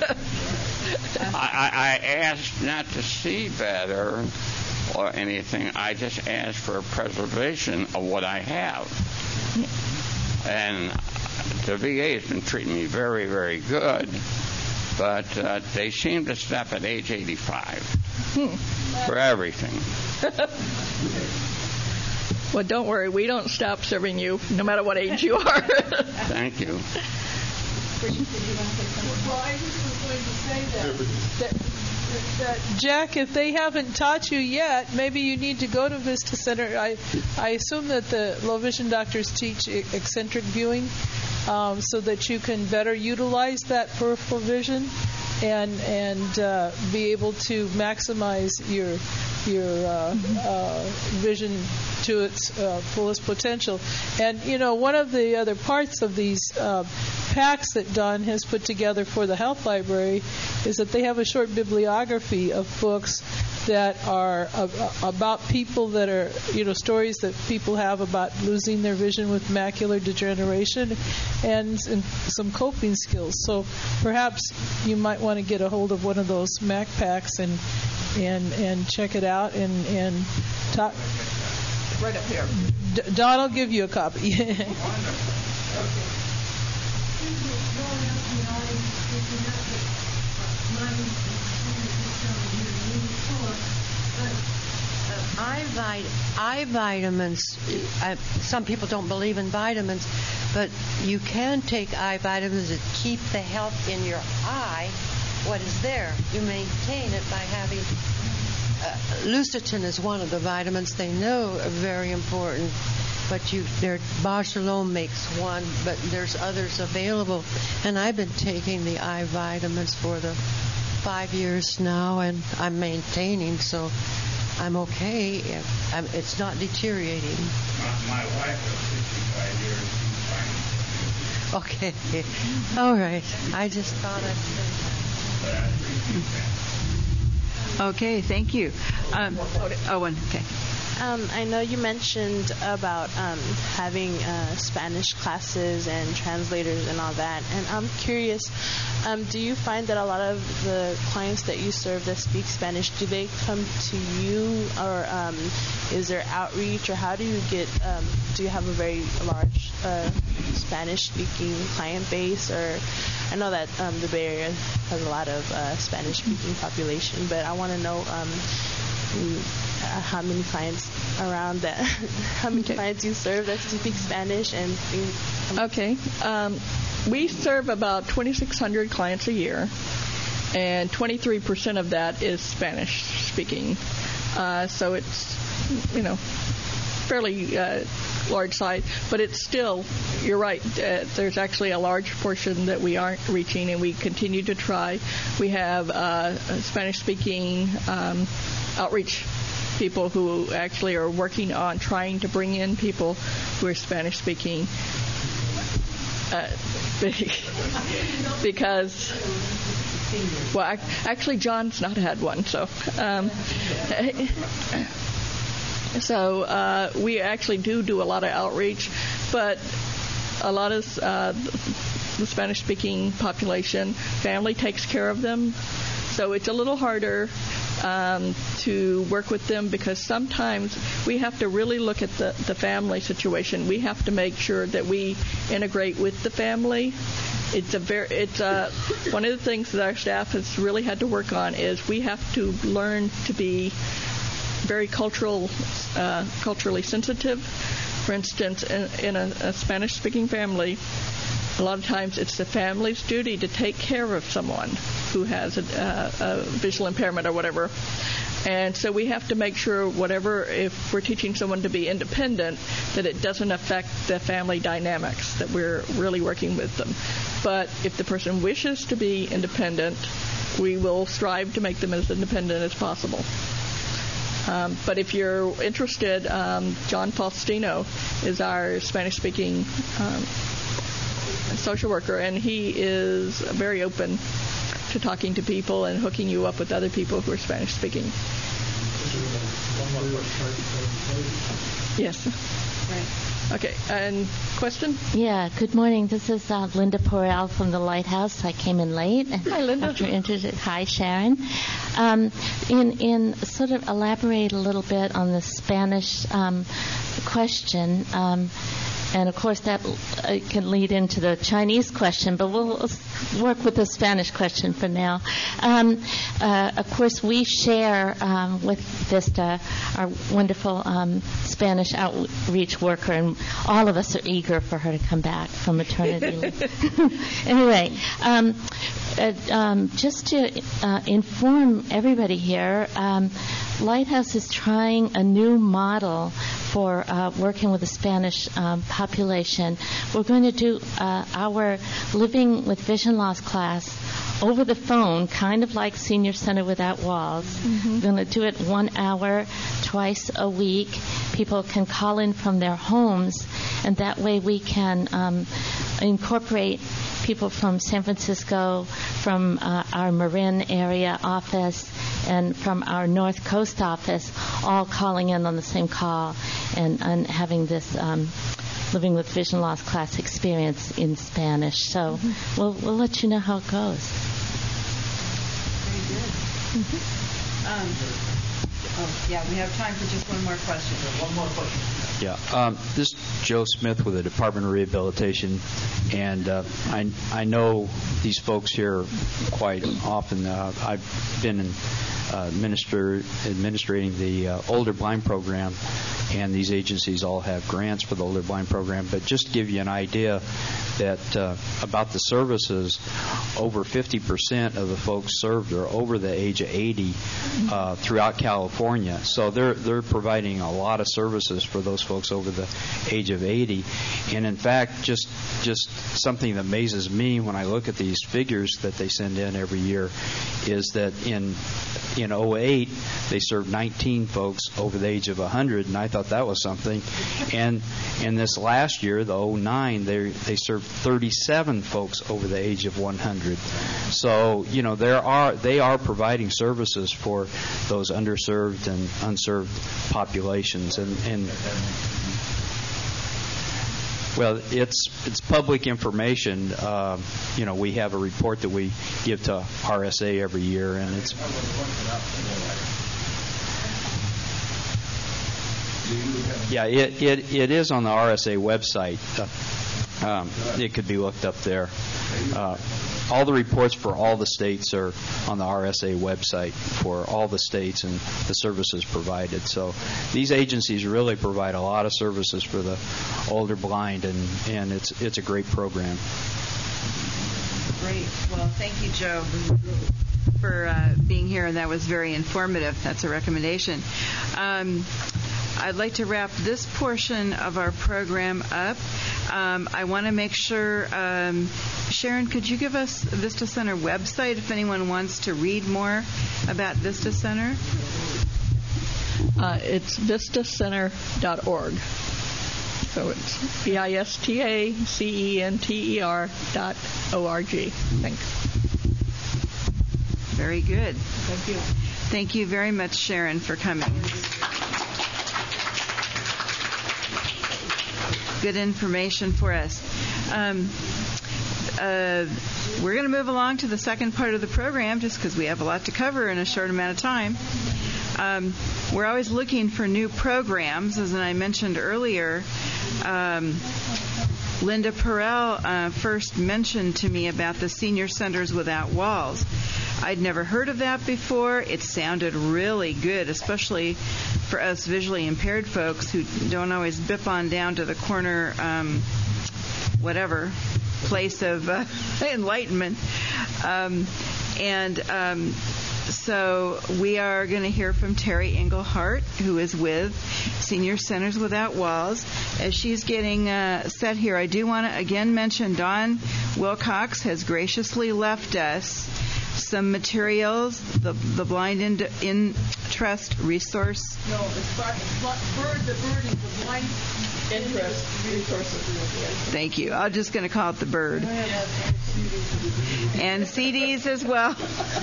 I, I asked not to see better or anything. I just asked for preservation of what I have. And the V A has been treating me very, very good. But uh, they seem to stop at age eighty-five hmm. for everything. Well, don't worry. We don't stop serving you no matter what age you are. Thank you. Well, I just was going to say that, that, that, Jack, if they haven't taught you yet, maybe you need to go to Vista Center. I, I assume that the low vision doctors teach eccentric viewing, um, so that you can better utilize that peripheral vision and and uh, be able to maximize your your uh, uh, vision to its uh, fullest potential. And, you know, one of the other parts of these uh, packs that Don has put together for the Health Library is that they have a short bibliography of books that are uh, about people that are, you know, stories that people have about losing their vision with macular degeneration and, and some coping skills. So perhaps you might want to get a hold of one of those Mac packs and and and check it out and and talk. Right up here. D- Don will give you a copy. Eye, eye vitamins, uh, some people don't believe in vitamins, but you can take eye vitamins that keep the health in your eye, what is there. You maintain it by having, uh, Lucitin is one of the vitamins they know are very important, but you, there, Bauchelon makes one, but there's others available, and I've been taking the eye vitamins for the five years now, and I'm maintaining, so I'm okay. I'm, it's not deteriorating. My, my wife was sixty-five years. Okay. All right. I just thought I'd say that. Okay, thank you. Um, Owen, okay. Um, I know you mentioned about um, having uh, Spanish classes and translators and all that, and I'm curious, um, do you find that a lot of the clients that you serve that speak Spanish, do they come to you, or um, is there outreach, or how do you get, um, do you have a very large uh, Spanish-speaking client base, or I know that um, the Bay Area has a lot of uh, Spanish-speaking population, but I want to know um, how many clients around that, how many okay. clients you serve that speak Spanish and. Okay, um, we serve about twenty-six hundred clients a year, and twenty-three percent of that is Spanish speaking. Uh, so it's, you know, fairly uh, large size, but it's still, you're right, uh, there's actually a large portion that we aren't reaching, and we continue to try. We have uh, Spanish-speaking um, outreach people who actually are working on trying to bring in people who are Spanish-speaking uh, because, well, actually John's not had one, so um, so uh, we actually do do a lot of outreach, but a lot of uh, the Spanish-speaking population, family takes care of them, so it's a little harder Um, to work with them, because sometimes we have to really look at the, the family situation. We have to make sure that we integrate with the family. It's a very, it's a, one of the things that our staff has really had to work on is we have to learn to be very cultural, uh, culturally sensitive. For instance, in, in a, a Spanish-speaking family, a lot of times it's the family's duty to take care of someone who has a, uh, a visual impairment or whatever. And so we have to make sure whatever, if we're teaching someone to be independent, that it doesn't affect the family dynamics, that we're really working with them. But if the person wishes to be independent, we will strive to make them as independent as possible. Um, but if you're interested, um, John Faustino is our Spanish-speaking um, social worker, and he is very open to talking to people and hooking you up with other people who are Spanish-speaking. Yes. Right. Okay. And question? Yeah. Good morning. This is uh, Linda Porel from the Lighthouse. I came in late. Hi, Linda. After introduced. Hi, Sharon. Um, in in sort of elaborate a little bit on the Spanish um, question. Um, And of course, that uh, can lead into the Chinese question, but we'll work with the Spanish question for now. Um, uh, of course, we share um, with Vista, our wonderful um, Spanish outreach worker, and all of us are eager for her to come back from maternity leave. Anyway, um, uh, um, just to uh, inform everybody here, um, Lighthouse is trying a new model for uh, working with the Spanish um, population. We're going to do uh, our Living with Vision Loss class over the phone, kind of like Senior Center Without Walls. Mm-hmm. We're going to do it one hour twice a week. People can call in from their homes, and that way we can um, incorporate people from San Francisco, from uh, our Marin area office, and from our North Coast office, all calling in on the same call and, and having this um, Living with Vision Loss class experience in Spanish. So mm-hmm. we'll, we'll let you know how it goes. Very good. Mm-hmm. Um, oh, yeah, we have time for just one more question. Yeah, one more question. Yeah, um, this is Joe Smith with the Department of Rehabilitation, and uh, I I know these folks here quite often. Uh, I've been in uh, administer, administrating the uh, Older Blind Program, and these agencies all have grants for the Older Blind Program. But just to give you an idea that uh, about the services, over fifty percent of the folks served are over the age of eighty uh, throughout California. So they're they're providing a lot of services for those folks over the age of eighty. And in fact, just just something that amazes me when I look at these figures that they send in every year is that in in oh eight they served nineteen folks over the age of one hundred, and I thought that was something. And in this last year, the oh nine, they they served thirty-seven folks over the age of one hundred. So, you know, there are they are providing services for those underserved and unserved populations. And, and well, it's it's public information. Uh, you know, we have a report that we give to R S A every year, and it's. Yeah, it, it it is on the R S A website. Uh, um, it could be looked up there. Uh, all the reports for all the states are on the R S A website for all the states and the services provided. So these agencies really provide a lot of services for the older blind, and, and it's it's a great program. Great. Well, thank you, Joe, for uh, being here, and that was very informative. That's a recommendation. Um, I'd like to wrap this portion of our program up. Um, I want to make sure, um, Sharon, could you give us Vista Center website if anyone wants to read more about Vista Center? Uh, it's vista center dot org. So it's V I S T A C E N T E R dot O R G. Thanks. Very good. Thank you. Thank you very much, Sharon, for coming. Good information for us. Um, uh, we're going to move along to the second part of the program just because we have a lot to cover in a short amount of time. Um, we're always looking for new programs, as I mentioned earlier. Um, Linda Perel uh, first mentioned to me about the Senior Centers Without Walls. I'd never heard of that before. It sounded really good, especially for us visually impaired folks who don't always bip on down to the corner, um, whatever, place of uh, enlightenment. Um, and um, so we are going to hear from Terry Engelhart, who is with Senior Centers Without Walls. As she's getting uh, set here, I do want to again mention Don Wilcox has graciously left us some materials, the the Blind in, Interest Resource. No, it's bird, the bird is the Blind Interest Resources. Thank you. I'm just going to call it the bird. And C Ds as well.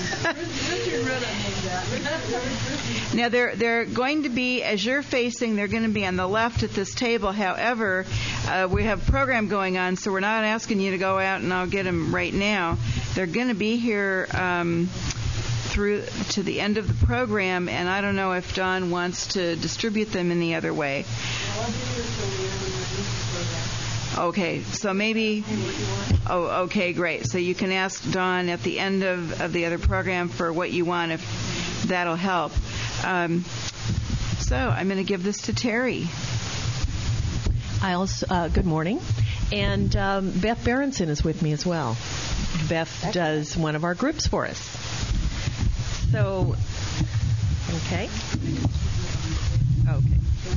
Now, they're, they're going to be, as you're facing, they're going to be on the left at this table. However, uh, we have a program going on, so we're not asking you to go out and I'll get them right now. They're going to be here um, through to the end of the program, and I don't know if Don wants to distribute them any other way. Okay, so maybe, oh, okay, great. So you can ask Dawn at the end of, of the other program for what you want, if that'll help. Um, so I'm going to give this to Terry. I also, uh, good morning. And um, Beth Berenson is with me as well. Beth does one of our groups for us. So, okay. Okay.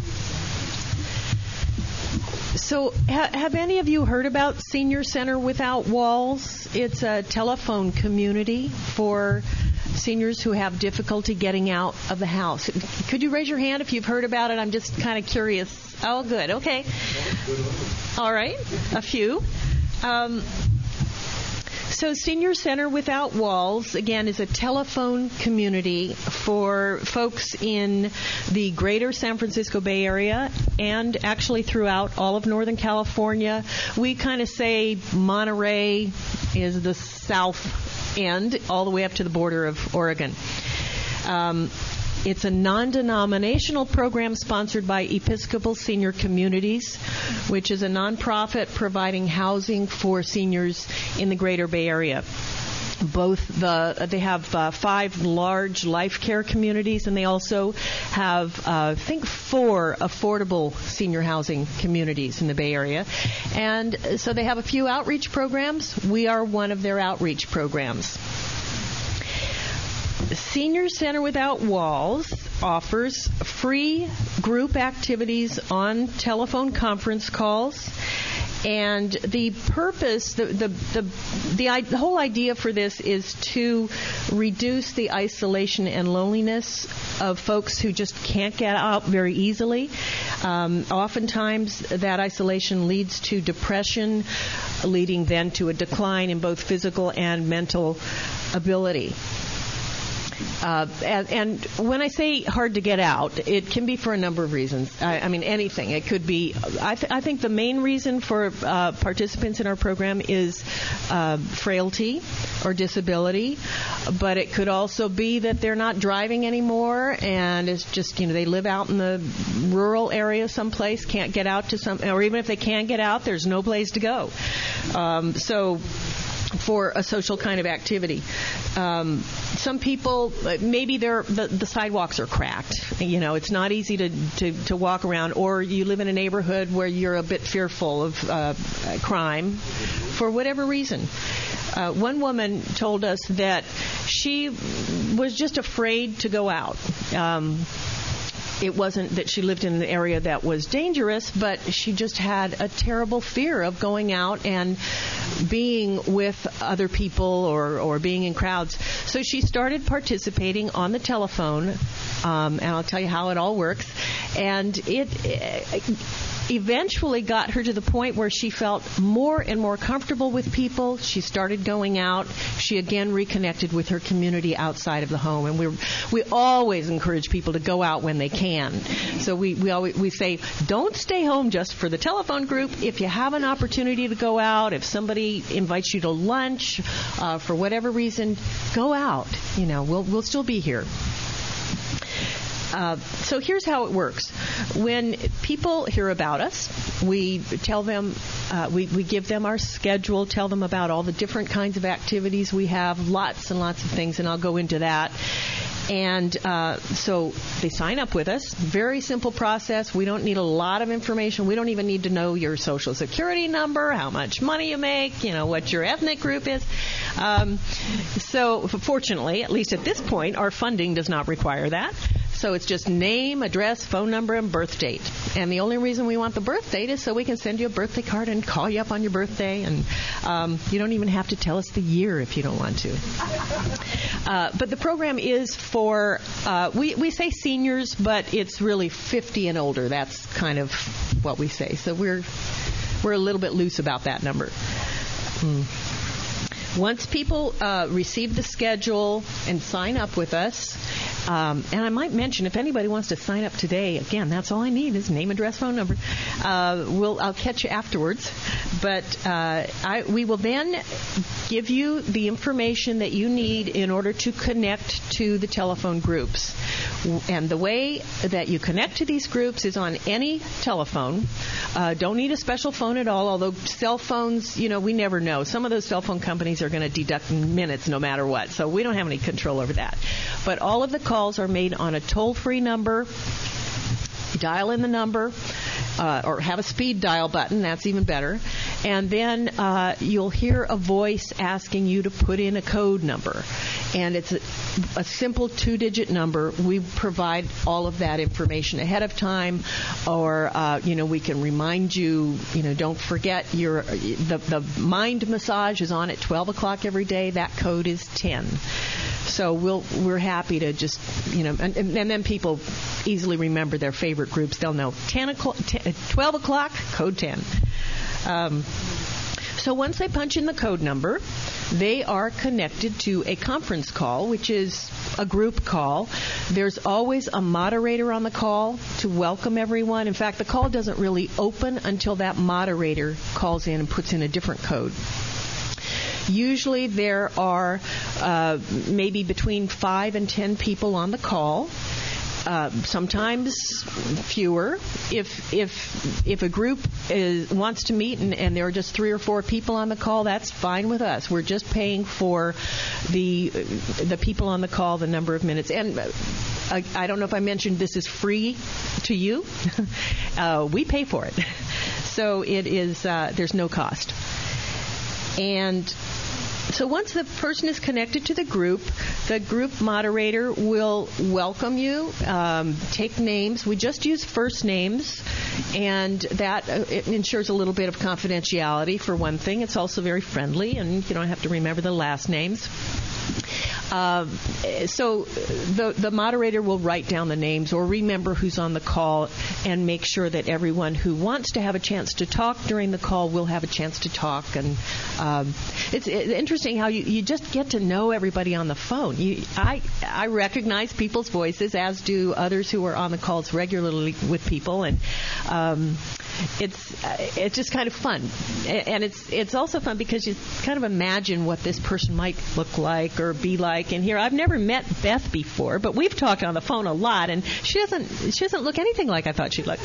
So, ha- have any of you heard about Senior Center Without Walls? It's a telephone community for seniors who have difficulty getting out of the house. Could you raise your hand if you've heard about it? I'm just kind of curious. Oh, good. Okay. All right. A few. Um, So Senior Center Without Walls, again, is a telephone community for folks in the greater San Francisco Bay Area and actually throughout all of Northern California. We kind of say Monterey is the south end, all the way up to the border of Oregon. Um, It's a non-denominational program sponsored by Episcopal Senior Communities, which is a nonprofit providing housing for seniors in the Greater Bay Area. Both the they have uh, five large life care communities, and they also have, uh, I think, four affordable senior housing communities in the Bay Area. And so they have a few outreach programs. We are one of their outreach programs. Senior Center Without Walls offers free group activities on telephone conference calls. And the purpose, the the, the the the whole idea for this is to reduce the isolation and loneliness of folks who just can't get out very easily. Um, oftentimes, that isolation leads to depression, leading then to a decline in both physical and mental ability. Uh, and, and when I say hard to get out, it can be for a number of reasons. I, I mean, anything. It could be, I, th- I think the main reason for uh, participants in our program is uh, frailty or disability, but it could also be that they're not driving anymore and it's just, you know, they live out in the rural area someplace, can't get out to some, or even if they can get out, there's no place to go. Um, so for a social kind of activity. Um, some people, maybe they're, the, the sidewalks are cracked. You know, it's not easy to, to, to walk around, or you live in a neighborhood where you're a bit fearful of uh, crime for whatever reason. Uh, one woman told us that she was just afraid to go out. Um, It wasn't that she lived in an area that was dangerous, but she just had a terrible fear of going out and being with other people or, or being in crowds. So she started participating on the telephone, um, and I'll tell you how it all works. And it, it eventually got her to the point where she felt more and more comfortable with people. She started going out. She again reconnected with her community outside of the home. And we we always encourage people to go out when they can. So we we always we say, don't stay home just for the telephone group. If you have an opportunity to go out, if somebody invites you to lunch uh, for whatever reason, go out. You know, we'll we'll still be here. Uh, so here's how it works. When people hear about us, we tell them, uh, we, we give them our schedule, tell them about all the different kinds of activities we have, lots and lots of things, and I'll go into that. And uh, so they sign up with us. Very simple process. We don't need a lot of information. We don't even need to know your social security number, how much money you make, you know, what your ethnic group is. Um, so fortunately, at least at this point, our funding does not require that. So it's just name, address, phone number, and birth date. And the only reason we want the birth date is so we can send you a birthday card and call you up on your birthday. And um, you don't even have to tell us the year if you don't want to. Uh, but the program is for, uh, we, we say seniors, but it's really fifty and older. That's kind of what we say. So we're we're a little bit loose about that number. Hmm. Once people uh, receive the schedule and sign up with us, um, and I might mention, if anybody wants to sign up today, again, that's all I need is name, address, phone number. Uh, we'll I'll catch you afterwards. But uh, I, we will then give you the information that you need in order to connect to the telephone groups. And the way that you connect to these groups is on any telephone. Uh, don't need a special phone at all, although cell phones, you know, we never know. Some of those cell phone companies are going to deduct minutes no matter what, so we don't have any control over that. But all of the calls are made on a toll-free number. You dial in the number, uh, or have a speed dial button, that's even better. And then uh, you'll hear a voice asking you to put in a code number. And it's a, a simple two-digit number. We provide all of that information ahead of time, or, uh, you know, we can remind you, you know, don't forget your the, the mind massage is on at twelve o'clock every day. That code is ten. So we'll, we're happy to just, you know, and, and then people easily remember their favorite groups. They'll know ten o'clock, twelve o'clock, code ten. Um, so once they punch in the code number, they are connected to a conference call, which is a group call. There's always a moderator on the call to welcome everyone. In fact, the call doesn't really open until that moderator calls in and puts in a different code. Usually there are uh, maybe between five and ten people on the call. Uh, sometimes fewer. If if if a group is, wants to meet and, and there are just three or four people on the call, that's fine with us. We're just paying for the the people on the call, the number of minutes. And I, I don't know if I mentioned this is free to you. uh, we pay for it, so it is. Uh, there's no cost. And so once the person is connected to the group, the group moderator will welcome you, um, take names. We just use first names, and that uh, it ensures a little bit of confidentiality for one thing. It's also very friendly, and you don't have to remember the last names. Uh, so the the moderator will write down the names or remember who's on the call and make sure that everyone who wants to have a chance to talk during the call will have a chance to talk. And um, it's, it's interesting how you, you just get to know everybody on the phone. You, I I recognize people's voices, as do others who are on the calls regularly with people, and um, it's uh, it's just kind of fun. And it's it's also fun because you kind of imagine what this person might look like or be like. And here, I've never met Beth before, but we've talked on the phone a lot, and she doesn't she doesn't look anything like I thought she'd look.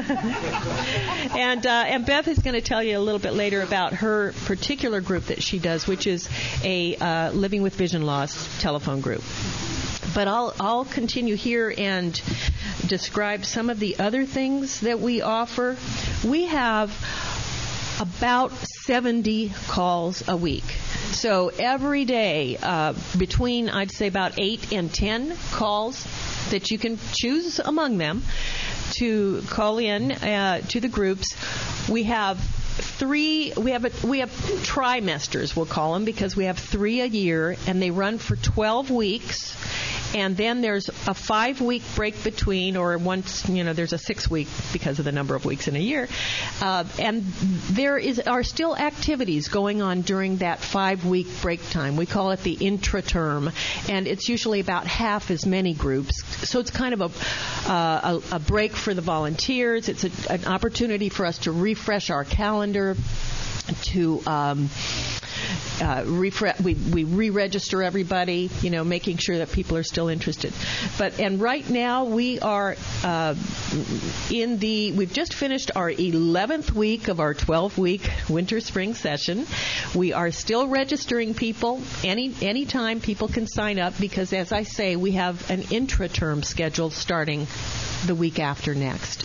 and uh, and Beth is going to tell you a little bit later about her particular group that she does, which is a uh, Living with Vision Loss telephone group. But I'll I'll continue here and describe some of the other things that we offer. We have about seventy calls a week. So every day, uh, between, I'd say, about eight and ten calls that you can choose among them to call in uh, to the groups. We have three, we have a, we have trimesters, we'll call them, because we have three a year, and they run for twelve weeks. And then there's a five-week break between, or once, you know, there's a six-week because of the number of weeks in a year. Uh, and there is are still activities going on during that five-week break time. We call it the intra-term, and it's usually about half as many groups. So it's kind of a uh, a, a break for the volunteers. It's a, an opportunity for us to refresh our calendar, to um, Uh, refre- we, we re-register everybody, you know, making sure that people are still interested. But and right now we are uh, in the we've just finished our eleventh week of our twelve-week winter-spring session. We are still registering people. Any any time people can sign up, because, as I say, we have an intra-term schedule starting the week after next.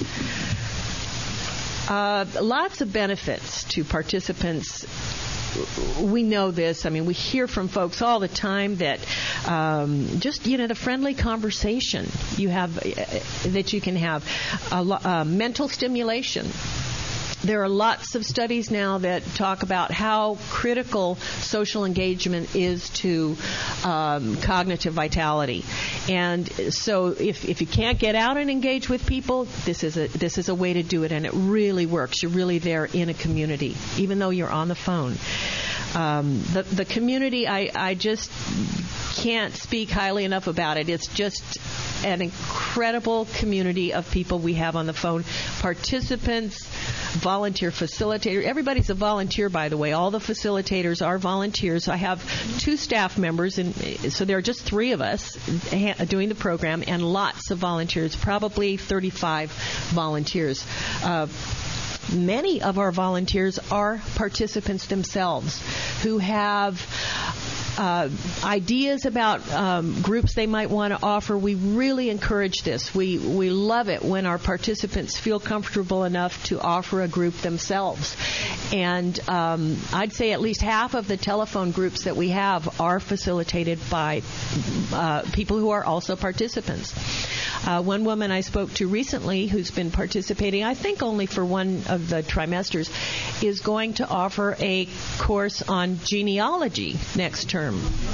Uh, lots of benefits to participants. We know this. I mean, we hear from folks all the time that um, just, you know, the friendly conversation you have, uh, that you can have, a lo- uh, mental stimulation. There are lots of studies now that talk about how critical social engagement is to um, cognitive vitality. And so if, if you can't get out and engage with people, this is a this is a way to do it, and it really works. You're really there in a community, even though you're on the phone. Um, the, the community, I, I just can't speak highly enough about it. It's just an incredible community of people we have on the phone. Participants, volunteer facilitator. Everybody's a volunteer, by the way. All the facilitators are volunteers. I have two staff members, and so there are just three of us doing the program, and lots of volunteers, probably thirty-five volunteers. Uh, many of our volunteers are participants themselves who have Uh, ideas about um, groups they might want to offer. We really encourage this. We we love it when our participants feel comfortable enough to offer a group themselves. And um, I'd say at least half of the telephone groups that we have are facilitated by uh, people who are also participants. Uh, one woman I spoke to recently who's been participating, I think only for one of the trimesters, is going to offer a course on genealogy next term.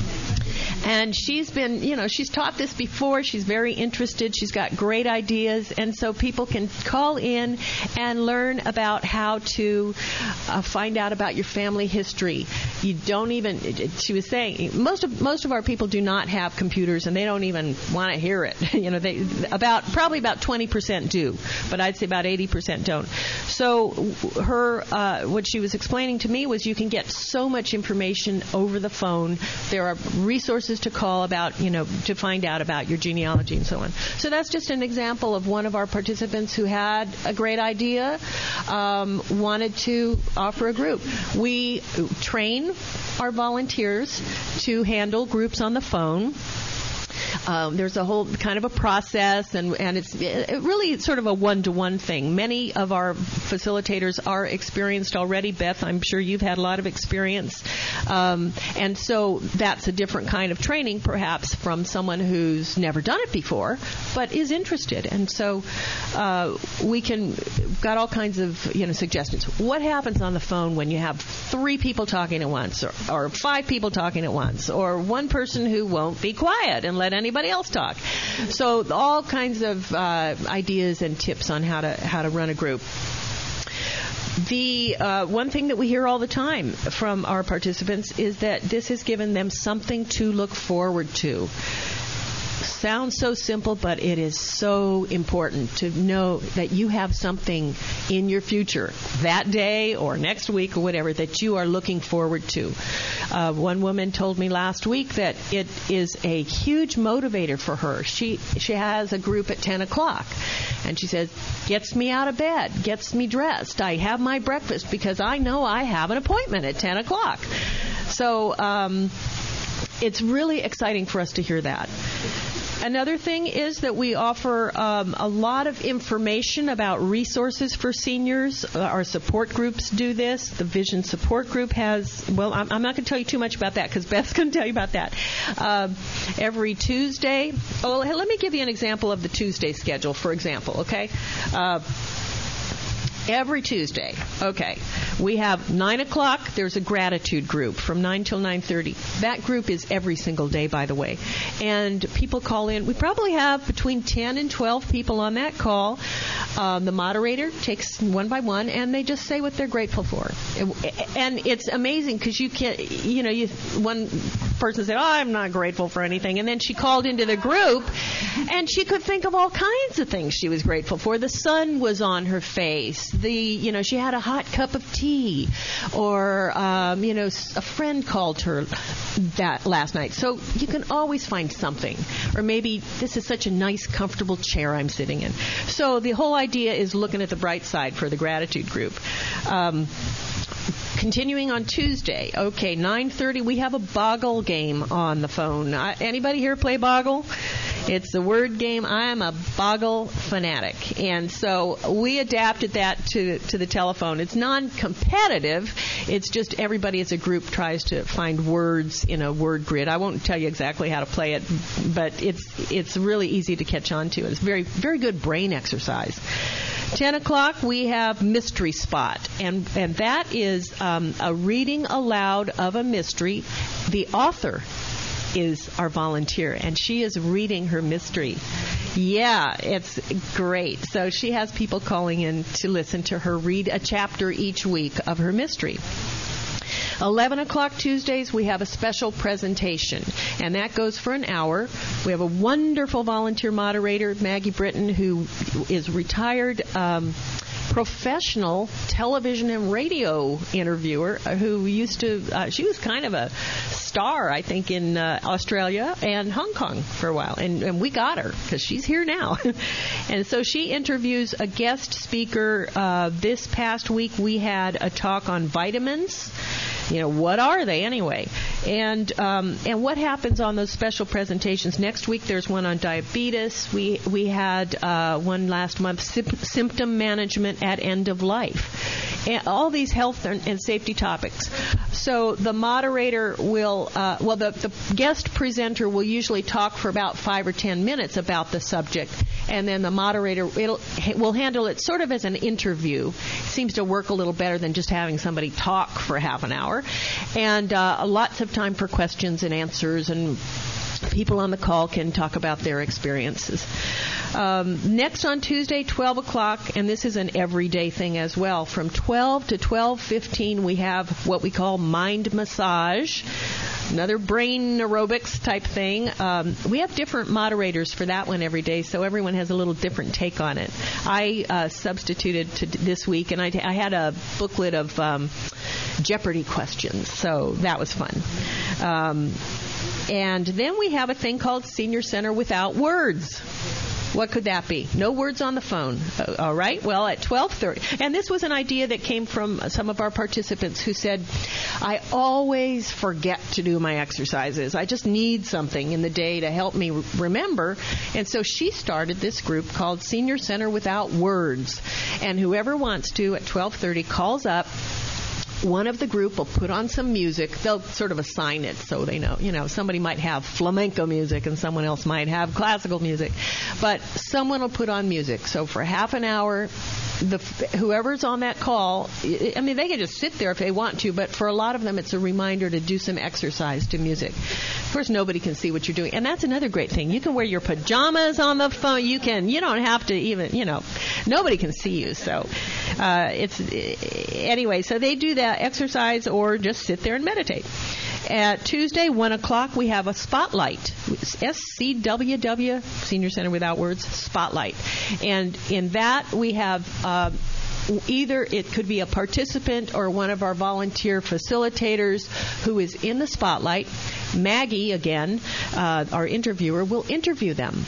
And she's been, you know, she's taught this before. She's very interested. She's got great ideas. And so people can call in and learn about how to uh, find out about your family history. You don't even, she was saying, most of most of our people do not have computers, and they don't even want to hear it. You know, they about probably about twenty percent do, but I'd say about eighty percent don't. So her, uh, what she was explaining to me was you can get so much information over the phone. There are resources to call about, you know, to find out about your genealogy and so on. So that's just an example of one of our participants who had a great idea, um, wanted to offer a group. We train our volunteers to handle groups on the phone. Um, there's a whole kind of a process, and, and it's it really sort of a one-to-one thing. Many of our facilitators are experienced already. Beth, I'm sure you've had a lot of experience. Um, and so that's a different kind of training, perhaps, from someone who's never done it before, but is interested. And so uh, we can, got all kinds of, you know, suggestions. What happens on the phone when you have three people talking at once, or, or five people talking at once, or one person who won't be quiet and let anybody else talk? So all kinds of uh, ideas and tips on how to how to run a group. The uh, one thing that we hear all the time from our participants is that this has given them something to look forward to. Sounds so simple, but it is so important to know that you have something in your future that day or next week or whatever that you are looking forward to. Uh, one woman told me last week that it is a huge motivator for her. She she has a group at ten o'clock, and she says, gets me out of bed, gets me dressed. I have my breakfast because I know I have an appointment at ten o'clock. So um, it's really exciting for us to hear that. Another thing is that we offer um, a lot of information about resources for seniors. Uh, our support groups do this. The Vision Support Group has, well, I'm, I'm not going to tell you too much about that because Beth's going to tell you about that. Uh, every Tuesday, oh, let me give you an example of the Tuesday schedule, for example, okay? Uh, Every Tuesday, okay, we have nine o'clock, there's a gratitude group from nine till nine thirty. That group is every single day, by the way. And people call in. We probably have between ten and twelve people on that call. Um, the moderator takes one by one, and they just say what they're grateful for. And it's amazing because you can't, you know, you, one person said, oh, I'm not grateful for anything. And then she called into the group, and she could think of all kinds of things she was grateful for. The sun was on her face. The, you know, she had a hot cup of tea, or, um, you know, a friend called her that last night. So you can always find something. Or maybe this is such a nice, comfortable chair I'm sitting in. So the whole idea is looking at the bright side for the gratitude group. Um, Continuing on Tuesday, okay, nine thirty, we have a Boggle game on the phone. Uh, anybody here play Boggle? It's a word game. I am a Boggle fanatic. And so we adapted that to to the telephone. It's non-competitive. It's just everybody as a group tries to find words in a word grid. I won't tell you exactly how to play it, but it's it's really easy to catch on to. It's very, very good brain exercise. ten o'clock, we have Mystery Spot, and, and that is um, a reading aloud of a mystery. The author is our volunteer, and she is reading her mystery. Yeah, it's great. So she has people calling in to listen to her read a chapter each week of her mystery. eleven o'clock Tuesdays, we have a special presentation, and that goes for an hour. We have a wonderful volunteer moderator, Maggie Britton, who is retired um, professional television and radio interviewer who used to, uh, she was kind of a star, I think, in uh, Australia and Hong Kong for a while. And, and we got her because she's here now. And so she interviews a guest speaker. Uh, this past week we had a talk on vitamins. You know, what are they anyway? And um, and what happens on those special presentations? Next week there's one on diabetes. We we had uh, one last month, symptom management at end of life. And all these health and, and safety topics. So the moderator will, uh, well, the, the guest presenter will usually talk for about five or ten minutes about the subject, and then the moderator it'll, will handle it sort of as an interview. It seems to work a little better than just having somebody talk for half an hour. And uh, lots of time for questions and answers, and people on the call can talk about their experiences. Um, next on Tuesday, twelve o'clock, and this is an everyday thing as well. From twelve to twelve fifteen, we have what we call mind massage, another brain aerobics type thing. Um, we have different moderators for that one every day, so everyone has a little different take on it. I uh, substituted to this week, and I, I had a booklet of um, Jeopardy questions, so that was fun. Um, and then we have a thing called Senior Center Without Words. What could that be? No words on the phone. Uh, all right. Well, at twelve thirty. And this was an idea that came from some of our participants who said, I always forget to do my exercises. I just need something in the day to help me r- remember. And so she started this group called Senior Center Without Words. And whoever wants to at twelve thirty calls up. One of the group will put on some music. They'll sort of assign it so they know. You know, somebody might have flamenco music and someone else might have classical music. But someone will put on music. So for half an hour, the whoever's on that call, I mean, they can just sit there if they want to, but for a lot of them, it's a reminder to do some exercise to music. Of course, nobody can see what you're doing. And that's another great thing. You can wear your pajamas on the phone. You can, you don't have to even, you know, nobody can see you. So uh, it's, anyway, so they do that exercise or just sit there and meditate. At Tuesday, one o'clock, we have a spotlight. S C W W, Senior Center Without Words, spotlight. And in that, we have uh, either it could be a participant or one of our volunteer facilitators who is in the spotlight. Maggie, again, uh, our interviewer, will interview them.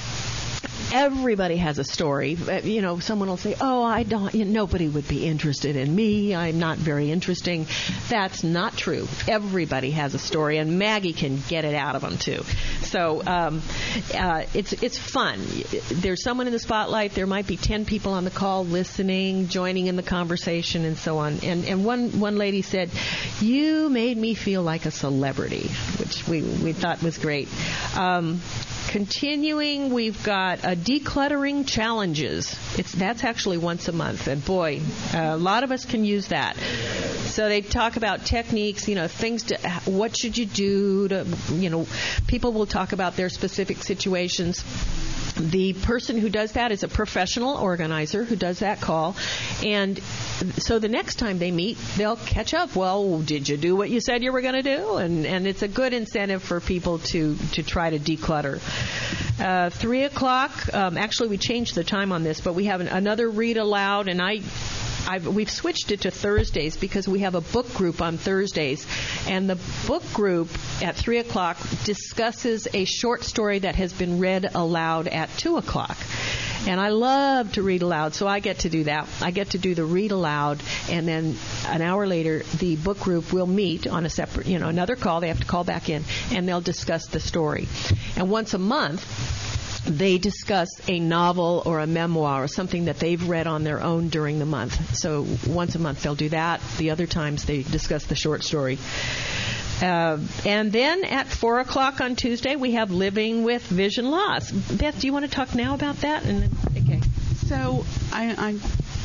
Everybody has a story. You know, someone will say, oh, I don't, you know, nobody would be interested in me. I'm not very interesting. That's not true. Everybody has a story, and Maggie can get it out of them, too. So um, uh, it's it's fun. There's someone in the spotlight. There might be ten people on the call listening, joining in the conversation, and so on. And and one, one lady said, you made me feel like a celebrity, which we, we thought was great. Um, Continuing, we've got uh, decluttering challenges. It's that's actually once a month, and boy, uh, a lot of us can use that. So they talk about techniques, you know, things to what should you do to, you know, people will talk about their specific situations. The person who does that is a professional organizer who does that call, and so the next time they meet, they'll catch up. Well, did you do what you said you were going to do? And and it's a good incentive for people to, to try to declutter. Uh, three o'clock, um, actually we changed the time on this, but we have an, another read aloud, and I I've, we've switched it to Thursdays because we have a book group on Thursdays. And the book group at three o'clock discusses a short story that has been read aloud at two o'clock. And I love to read aloud, so I get to do that. I get to do the read aloud, and then an hour later, the book group will meet on a separate, you know, another call. They have to call back in, and they'll discuss the story. And once a month, they discuss a novel or a memoir or something that they've read on their own during the month. So once a month they'll do that. The other times they discuss the short story. Uh, and then at four o'clock on Tuesday, we have Living with Vision Loss. Beth, do you want to talk now about that? And okay. So I, I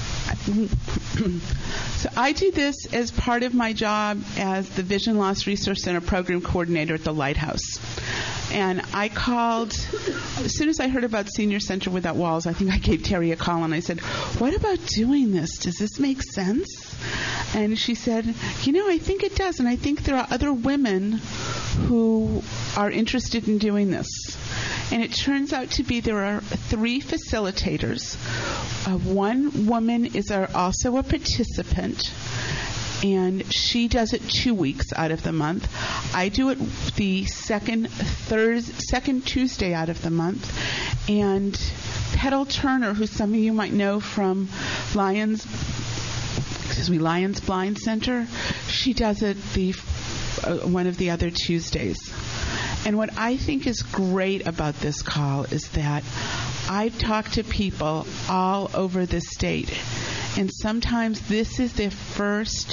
So I do this as part of my job as the Vision Loss Resource Center Program Coordinator at the Lighthouse. And I called, as soon as I heard about Senior Center Without Walls, I think I gave Terry a call and I said, what about doing this? Does this make sense? And she said, you know, I think it does, and I think there are other women who are interested in doing this. And it turns out to be there are three facilitators. Uh, one woman is our, also a participant, and she does it two weeks out of the month. I do it the second Thursday, second Tuesday out of the month. And Petal Turner, who some of you might know from Lions, excuse me, Lions Blind Center, she does it the uh, one of the other Tuesdays. And what I think is great about this call is that I've talked to people all over the state, and sometimes this is their first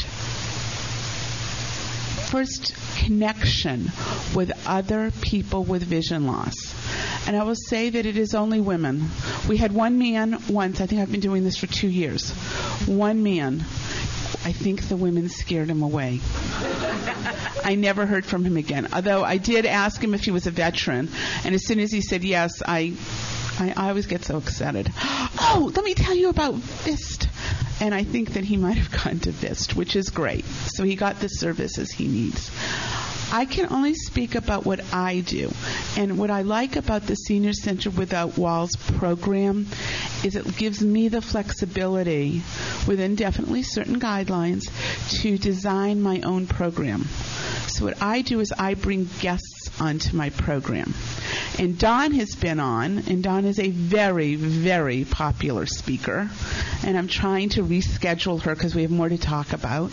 first connection with other people with vision loss. And I will say that it is only women. We had one man once. I think I've been doing this for two years. One man. I think the women scared him away. I never heard from him again. Although I did ask him if he was a veteran, and as soon as he said yes, I, I, I always get so excited. Oh, let me tell you about VIST. And I think that he might have gone to VIST, which is great. So he got the services he needs. I can only speak about what I do. And what I like about the Senior Center Without Walls program is it gives me the flexibility, within definitely certain guidelines, to design my own program. So what I do is I bring guests onto my program. And Dawn has been on, and Dawn is a very, very popular speaker. And I'm trying to reschedule her because we have more to talk about.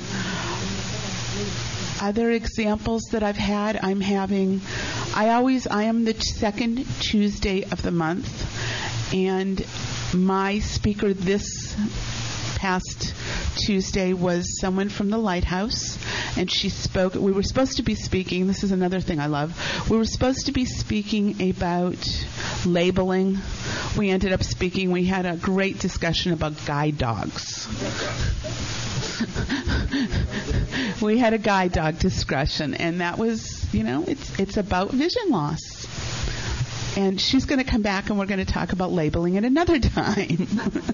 Other examples that I've had, I'm having, I always, I am the second Tuesday of the month, and my speaker this past Tuesday was someone from the Lighthouse, and she spoke, we were supposed to be speaking, this is another thing I love, we were supposed to be speaking about labeling. We ended up speaking, we had a great discussion about guide dogs. We had a guide dog discussion, and that was, you know, it's it's about vision loss. And she's going to come back, and we're going to talk about labeling at another time.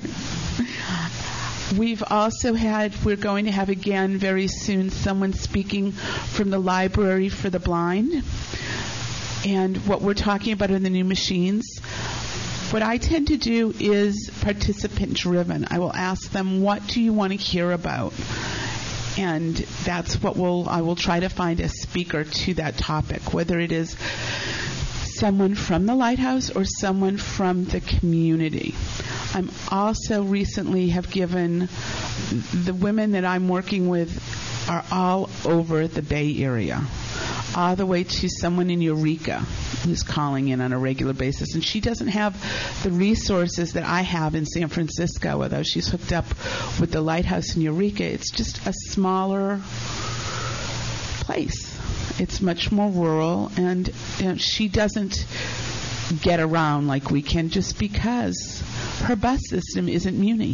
We've also had, we're going to have again very soon, someone speaking from the Library for the Blind. And what we're talking about are the new machines. What I tend to do is participant-driven. I will ask them, what do you want to hear about? And that's what we'll, I will try to find a speaker to that topic, whether it is someone from the Lighthouse or someone from the community. I'm also recently have given, the women that I'm working with are all over the Bay Area, all the way to someone in Eureka who's calling in on a regular basis. And she doesn't have the resources that I have in San Francisco, although she's hooked up with the Lighthouse in Eureka. It's just a smaller place. It's much more rural, and you know, she doesn't get around like we can just because her bus system isn't Muni.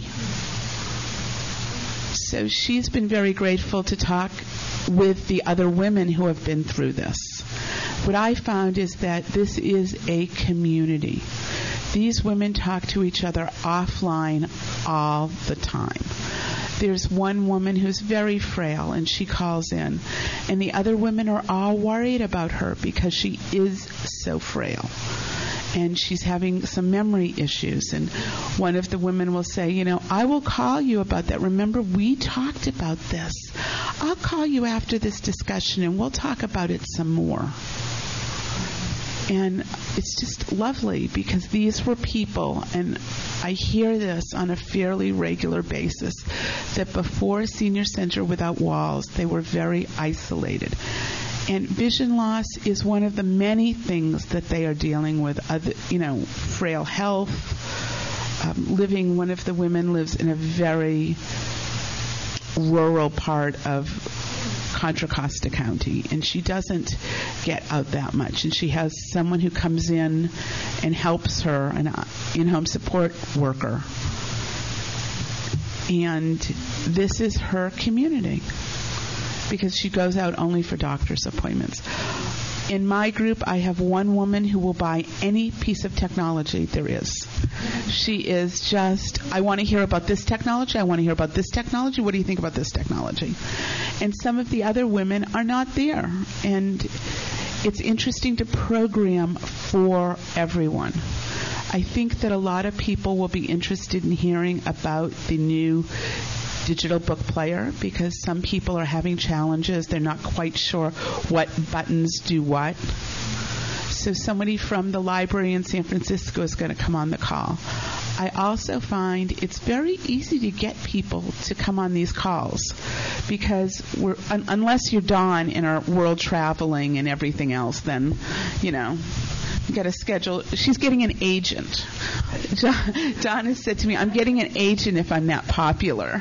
So she's been very grateful to talk with the other women who have been through this. What I found is that this is a community. These women talk to each other offline all the time. There's one woman who's very frail, and she calls in, and the other women are all worried about her because she is so frail. And she's having some memory issues. And one of the women will say, you know, I will call you about that. Remember, we talked about this. I'll call you after this discussion, and we'll talk about it some more. And it's just lovely because these were people, and I hear this on a fairly regular basis, that before Senior Center Without Walls, they were very isolated. And vision loss is one of the many things that they are dealing with. Other, you know, frail health, um, living, one of the women lives in a very rural part of Contra Costa County, and she doesn't get out that much. And she has someone who comes in and helps her, an in-home support worker. And this is her community, because she goes out only for doctor's appointments. In my group, I have one woman who will buy any piece of technology there is. She is just, I want to hear about this technology. I want to hear about this technology. What do you think about this technology? And some of the other women are not there. And it's interesting to program for everyone. I think that a lot of people will be interested in hearing about the new digital book player because some people are having challenges. They're not quite sure what buttons do what. So somebody from the library in San Francisco is going to come on the call. I also find it's very easy to get people to come on these calls because we're, un- unless you're Dawn and are world traveling and everything else, then, you know, you got to schedule. She's getting an agent. Dawn has said to me, I'm getting an agent if I'm that popular.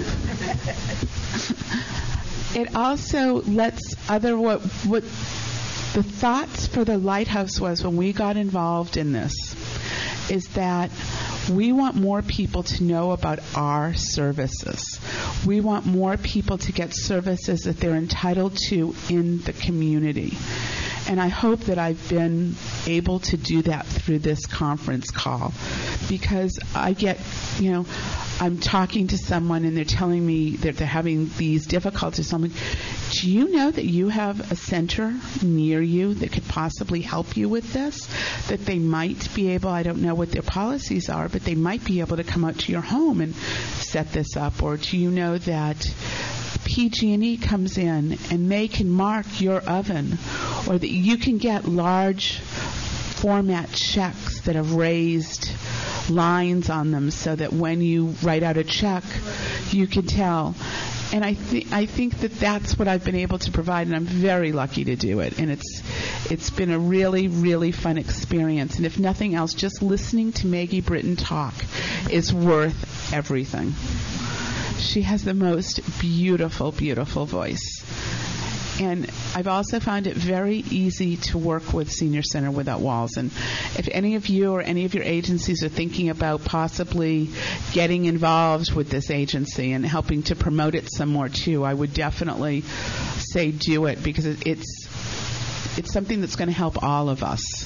It also lets other what what the thoughts for the Lighthouse was when we got involved in this is that we want more people to know about our services. We want more people to get services that they're entitled to in the community. And I hope that I've been able to do that through this conference call because I get, you know, I'm talking to someone and they're telling me that they're having these difficulties. I'm like, do you know that you have a center near you that could possibly help you with this? That they might be able, I don't know what their policies are, but they might be able to come out to your home and set this up. Or do you know that P G and E comes in and they can mark your oven, or that you can get large format checks that have raised lines on them so that when you write out a check, you can tell. And I think I think that that's what I've been able to provide, and I'm very lucky to do it. And it's it's been a really, really fun experience. And if nothing else, just listening to Maggie Britton talk is worth everything. She has the most beautiful, beautiful voice. And I've also found it very easy to work with Senior Center Without Walls. And if any of you or any of your agencies are thinking about possibly getting involved with this agency and helping to promote it some more too, I would definitely say do it because it's it's something that's going to help all of us.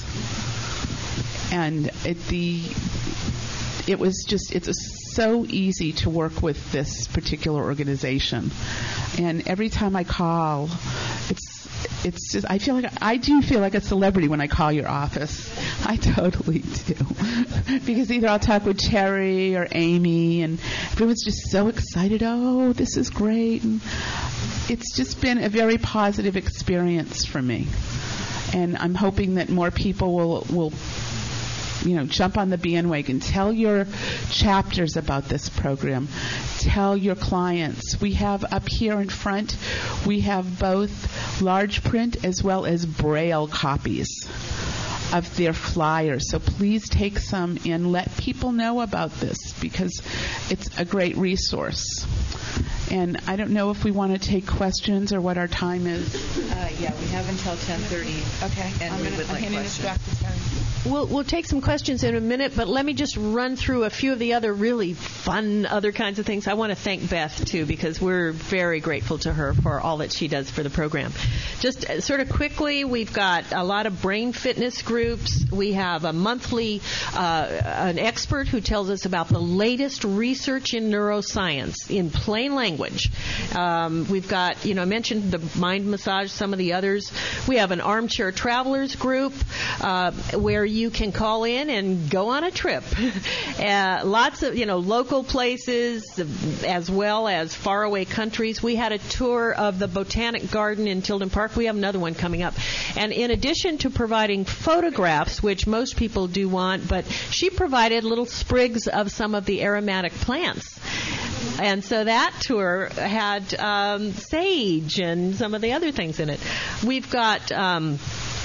And it, the it was just it's a so easy to work with this particular organization. And every time I call, it's it's just I feel like I do feel like a celebrity when I call your office. I totally do. Because either I'll talk with Terry or Amy, and everyone's just so excited. Oh, this is great. And it's just been a very positive experience for me. And I'm hoping that more people will will you know, jump on the bandwagon. Tell your chapters about this program. Tell your clients. We have up here in front, we have both large print as well as Braille copies of their flyers. So please take some and let people know about this because it's a great resource. And I don't know if we want to take questions or what our time is. Uh, yeah, we have until ten thirty. Okay. And I'm we gonna, would I'm like handing questions. this back to Terry. We'll, we'll take some questions in a minute, but let me just run through a few of the other really fun other kinds of things. I want to thank Beth, too, because we're very grateful to her for all that she does for the program. Just uh, sort of quickly, we've got a lot of brain fitness groups. We have a monthly, uh, an expert who tells us about the latest research in neuroscience in plain language. Um, we've got, you know, I mentioned the mind massage, some of the others. We have an armchair travelers group uh, where you can call in and go on a trip. uh, lots of, you know, local places as well as faraway countries. We had a tour of the Botanic Garden in Tilden Park. We have another one coming up. And in addition to providing photographs, which most people do want, but she provided little sprigs of some of the aromatic plants. And so that tour had um, sage and some of the other things in it. We've got, um,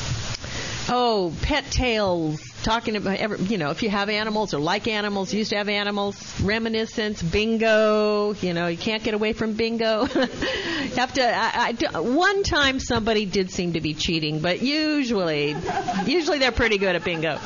oh, pet tales, talking about, you know, if you have animals or like animals, used to have animals, reminiscence, bingo, you know, you can't get away from bingo. You have to, I, I, one time somebody did seem to be cheating, but usually, usually they're pretty good at bingo.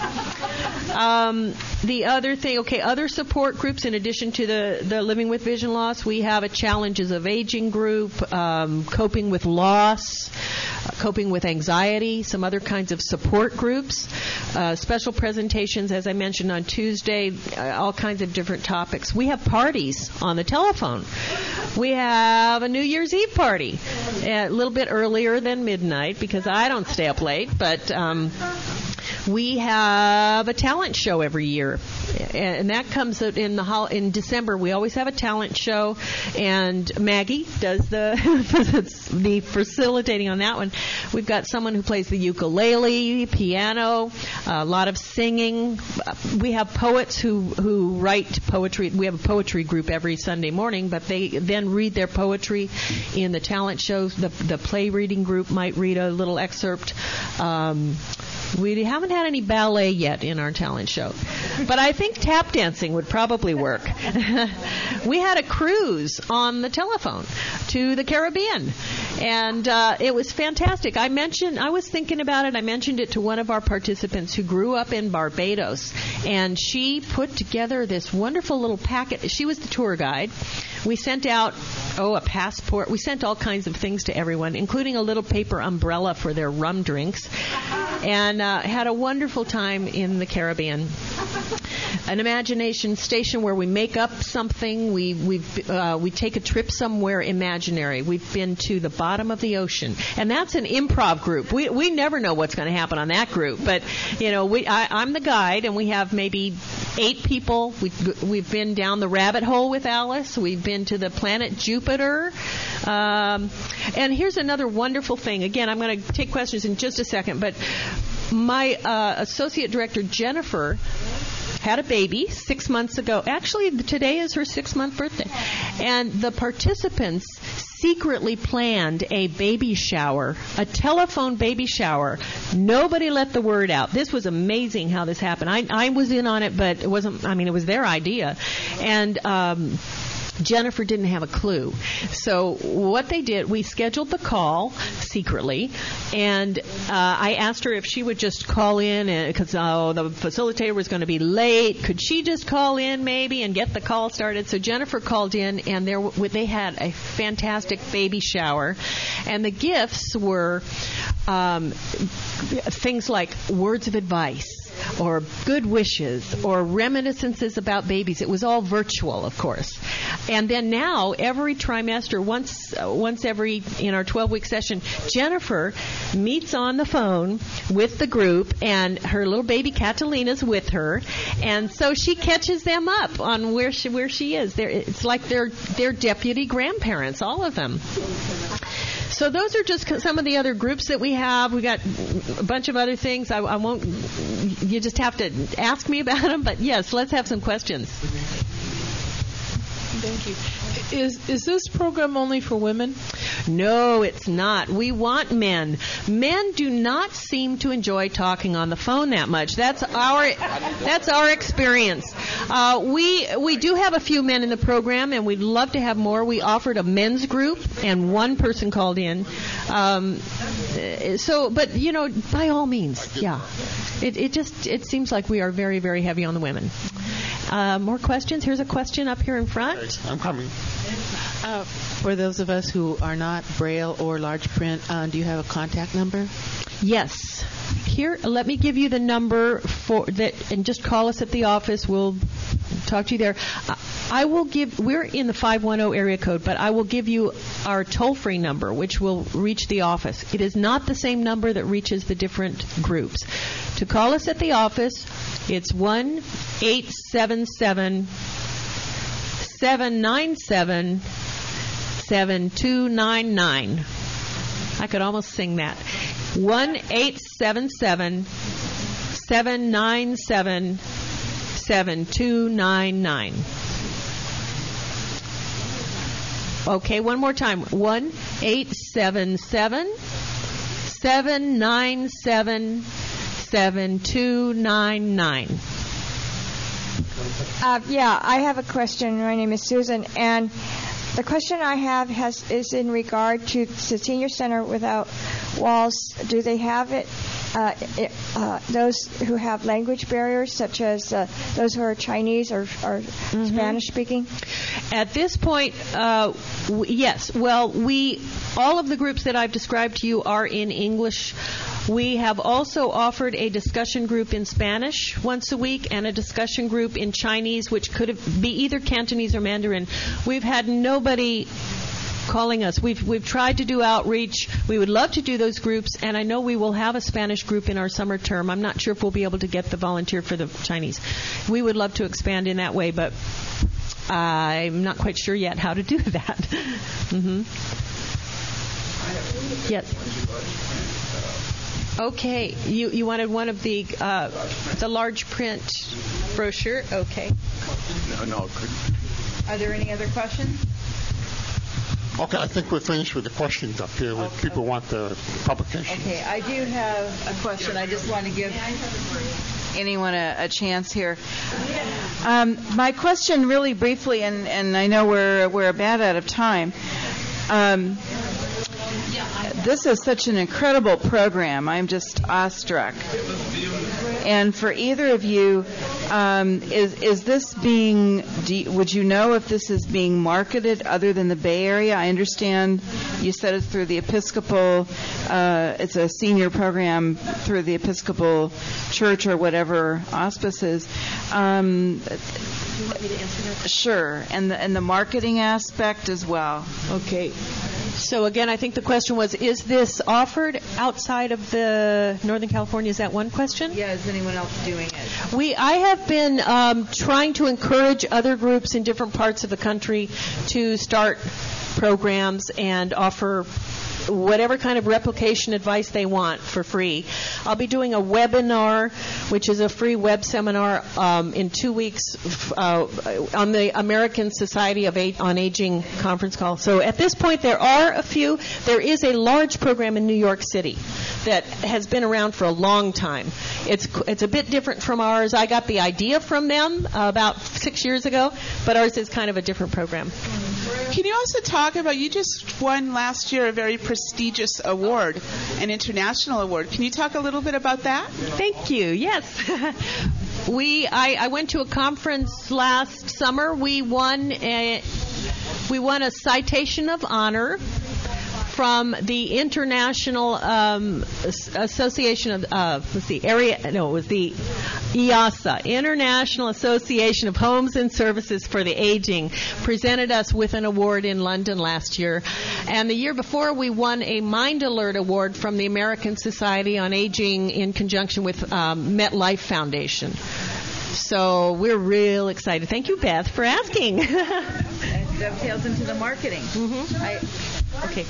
Um, the other thing, okay, other support groups in addition to the, the Living with Vision Loss, we have a Challenges of Aging group, um, Coping with Loss. coping with anxiety, some other kinds of support groups, uh, special presentations, as I mentioned on Tuesday, uh, all kinds of different topics. We have parties on the telephone. We have a New Year's Eve party a little bit earlier than midnight because I don't stay up late, but um, we have a talent show every year, and that comes out in the hol- in December. We always have a talent show, and Maggie does the the facilitating on that one. We've got someone who plays the ukulele, piano, a lot of singing. We have poets who who write poetry. We have a poetry group every Sunday morning, but they then read their poetry in the talent shows. The the play reading group might read a little excerpt. Um, We haven't had any ballet yet in our talent show, but I think tap dancing would probably work. We had a cruise on the telephone to the Caribbean, and uh, it was fantastic. I mentioned, I was thinking about it. I mentioned it to one of our participants who grew up in Barbados, and she put together this wonderful little packet. She was the tour guide. We sent out, oh, a passport. We sent all kinds of things to everyone, including a little paper umbrella for their rum drinks, and uh, had a wonderful time in the Caribbean. An imagination station where we make up something. We we uh, we take a trip somewhere imaginary. We've been to the bottom of the ocean, and that's an improv group. We we never know what's going to happen on that group, but you know, we I, I'm the guide, and we have maybe eight people. We we've been down the rabbit hole with Alice. We've been to the planet Jupiter, um, and here's another wonderful thing. Again, I'm going to take questions in just a second, but my uh, associate director Jennifer had a baby six months ago. Actually, today is her six-month birthday. And the participants secretly planned a baby shower, a telephone baby shower. Nobody let the word out. This was amazing how this happened. I, I was in on it, but it wasn't, I mean, it was their idea. And, um, Jennifer didn't have a clue. So what they did, we scheduled the call secretly, and uh, I asked her if she would just call in, because oh, the facilitator was going to be late. Could she just call in maybe and get the call started? So Jennifer called in, and there they had a fantastic baby shower, and the gifts were um, things like words of advice, or good wishes, or reminiscences about babies. It was all virtual, of course. And then now, every trimester, once uh, once every, in our twelve-week session, Jennifer meets on the phone with the group, and her little baby Catalina's with her, and so she catches them up on where she where she is. They're, it's like they're they're deputy grandparents, all of them. So those are just some of the other groups that we have. We got a bunch of other things. I, I won't. You just have to ask me about them. But yes, let's have some questions. Thank you. Is is this program only for women? No, it's not. We want men. Men do not seem to enjoy talking on the phone that much. That's our that's our experience. Uh, we we do have a few men in the program, and we'd love to have more. We offered a men's group, and one person called in. Um, so, but you know, by all means, yeah. It it just it seems like we are very very heavy on the women. Uh, more questions? Here's a question up here in front. I'm coming. Uh, for those of us who are not Braille or large print, uh, do you have a contact number? Yes. Here, let me give you the number for that, and just call us at the office. We'll talk to you there. Uh, I will give. We're in the five one zero area code, but I will give you our toll-free number, which will reach the office. It is not the same number that reaches the different groups. To call us at the office, it's one eight seven seven seven nine seven seven two nine nine. I could almost sing that. one eight seven seven seven nine seven seven two nine nine. Okay, one more time. one eight seven seven seven nine seven seven two nine nine. Uh, yeah, I have a question. My name is Susan, and the question I have has is in regard to the Senior Center Without Walls. Do they have it uh, it, uh, those who have language barriers, such as uh, those who are Chinese or, or mm-hmm. Spanish speaking? At this point, uh, w- yes. Well, we all of the groups that I've described to you are in English. We have also offered a discussion group in Spanish once a week and a discussion group in Chinese, which could be either Cantonese or Mandarin. We've had nobody calling us. We've we've tried to do outreach. We would love to do those groups, and I know we will have a Spanish group in our summer term. I'm not sure if we'll be able to get the volunteer for the Chinese. We would love to expand in that way, but I'm not quite sure yet how to do that. mm-hmm. Yes. Okay. You you wanted one of the uh, the large print brochure? Okay. No, no. Are there any other questions? Okay, I think we're finished with the questions up here. Okay. People want the publication. Okay, I do have a question. I just want to give anyone a, a chance here. Um, my question, really briefly, and, and I know we're we're about out of time. Um, this is such an incredible program. I'm just awestruck. And for either of you, um, is is this being? Do you, would you know if this is being marketed other than the Bay Area? I understand you said it's through the Episcopal. Uh, it's a senior program through the Episcopal Church or whatever auspices. Um, Do you want me to answer that? Sure, and the and the marketing aspect as well. Okay. So again, I think the question was, is this offered outside of the Northern California? Is that one question? Yeah, is anyone else doing it? We, I have been um, trying to encourage other groups in different parts of the country to start programs and offer whatever kind of replication advice they want for free. I'll be doing a webinar, which is a free web seminar um, in two weeks uh, on the American Society of A- on Aging conference call. So at this point, there are a few. There is a large program in New York City that has been around for a long time. It's it's a bit different from ours. I got the idea from them uh, about six years ago, but ours is kind of a different program. Can you also talk about, you just won last year a very prestigious award, an international award. Can you talk a little bit about that? Thank you. Yes. we I, I went to a conference last summer. We won a, we won a citation of honor from the International um, Association of, uh, let's see, area, no, it was the I A S A, International Association of Homes and Services for the Aging, presented us with an award in London last year. And the year before, we won a Mind Alert Award from the American Society on Aging in conjunction with um, MetLife Foundation. So we're real excited. Thank you, Beth, for asking. It dovetails into the marketing. Mm-hmm. I, Okay.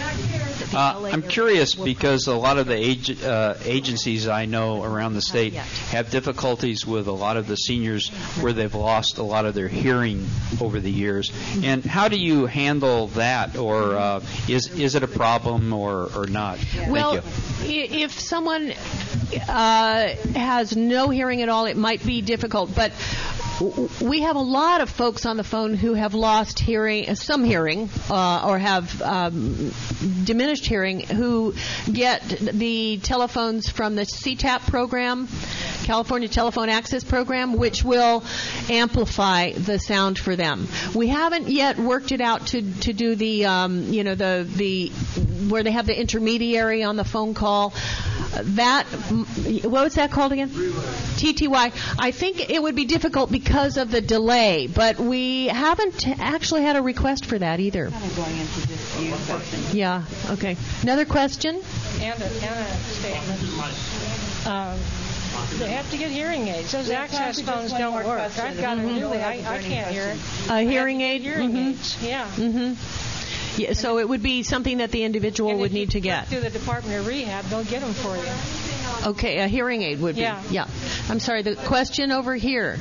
Uh, I'm curious because a lot of the ag- uh, agencies I know around the state have difficulties with a lot of the seniors where they've lost a lot of their hearing over the years. And how do you handle that, or uh, is is it a problem or, or not? Well, Thank you. If someone uh, has no hearing at all, it might be difficult, but we have a lot of folks on the phone who have lost hearing, some hearing, uh, or have um, diminished hearing, who get the telephones from the C TAP program, California Telephone Access Program, which will amplify the sound for them. We haven't yet worked it out to to do the um, you know the the where they have the intermediary on the phone call. That, what was that called again? T T Y. I think it would be difficult because of the delay, but we haven't actually had a request for that either. Kind of going into dispute session. Yeah. Okay. Another question? And a, and a statement. Um, they have to get hearing aids. Those access phones don't work. Question. I've got Mm-hmm. them really. I, I can't hear it. A hearing aid? Hearing Mm-hmm. aids. Yeah. Mm-hmm. Yeah, so it would be something that the individual and would need to get. Through the Department of Rehab, they'll get them for you. Okay, a hearing aid would be. Yeah. Yeah. I'm sorry, the question over here.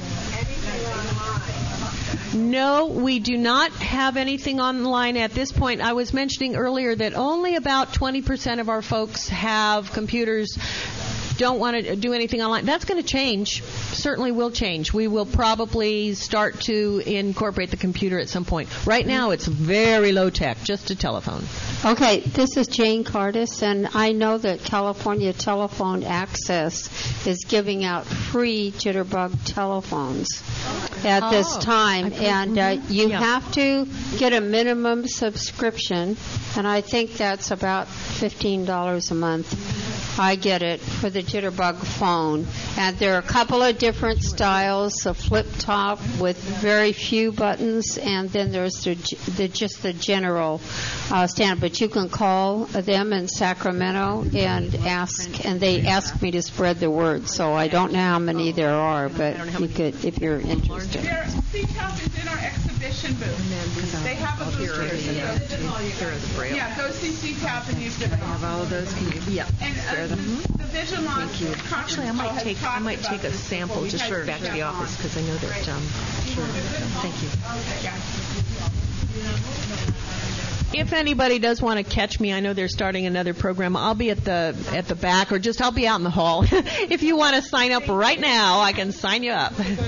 No, we do not have anything online at this point. I was mentioning earlier that only about twenty percent of our folks have computers don't want to do anything online. That's going to change. Certainly will change. We will probably start to incorporate the computer at some point. Right now, it's very low tech, just a telephone. Okay, this is Jane Cardis, and I know that California Telephone Access is giving out free Jitterbug telephones at oh, this time, and uh, you yeah. have to get a minimum subscription, and I think that's about fifteen dollars a month. I get it for the Jitterbug phone, and there are a couple of different styles: a flip top with very few buttons, and then there's the, the just the general uh, standard. But you can call them in Sacramento and ask, and they ask me to spread the word. So I don't know how many there are, but you could if you're interested. C TAP is in our exhibition booth. They have a booth here. Yeah, go see C TAP and you can have all of those. Yeah. And uh, the Vision Launch Thank you. Actually, I might take I might take a sample just for back to the office because I know that. Um, sure. Thank you. If anybody does want to catch me, I know they're starting another program. I'll be at the at the back, or just I'll be out in the hall. If you want to sign up right now, I can sign you up. I'll be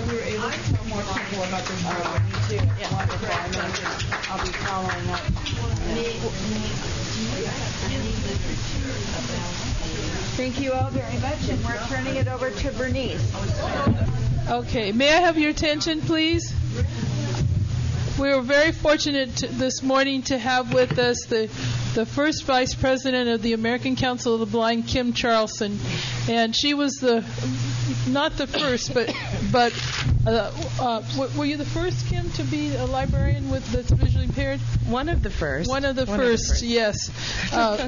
following up. Thank you all very much, and we're turning it over to Bernice. Okay, may I have your attention, please? We were very fortunate to, this morning to have with us the the first vice president of the American Council of the Blind, Kim Charlson, and she was the not the first, but but uh, uh, were you the first, Kim, to be a librarian with that's visually impaired? One of the first. One of the, One first, of the first, yes. Uh,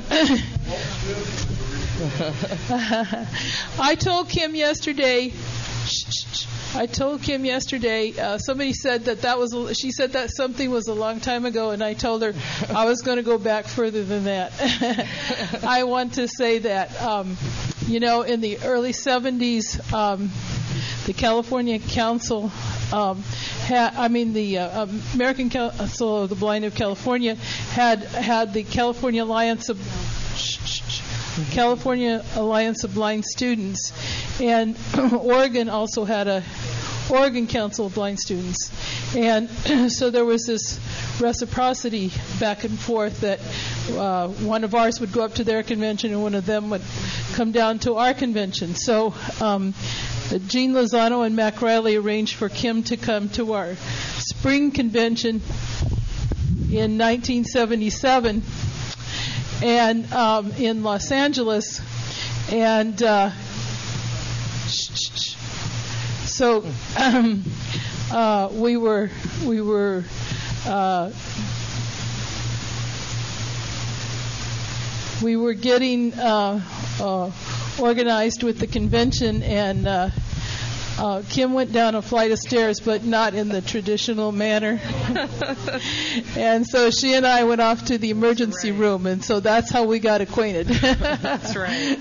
I told Kim yesterday. I told Kim yesterday. Uh, somebody said that that was. A, she said that something was a long time ago, and I told her I was going to go back further than that. I want to say that, um, you know, in the early seventies, um, the California Council. Um, ha- I mean, the uh, American Council of the Blind of California had had the California Alliance of. California Alliance of Blind Students, and Oregon also had a Oregon Council of Blind Students, and so there was this reciprocity back and forth that uh, one of ours would go up to their convention and one of them would come down to our convention. So um, Gene Lozano and Mac Riley arranged for Kim to come to our spring convention in nineteen seventy-seven. And um, in Los Angeles, and uh, so um, uh, we were we were uh, we were getting uh, uh, organized with the convention, and uh, Uh, Kim went down a flight of stairs, but not in the traditional manner. And so she and I went off to the emergency room, and so that's how we got acquainted. That's right.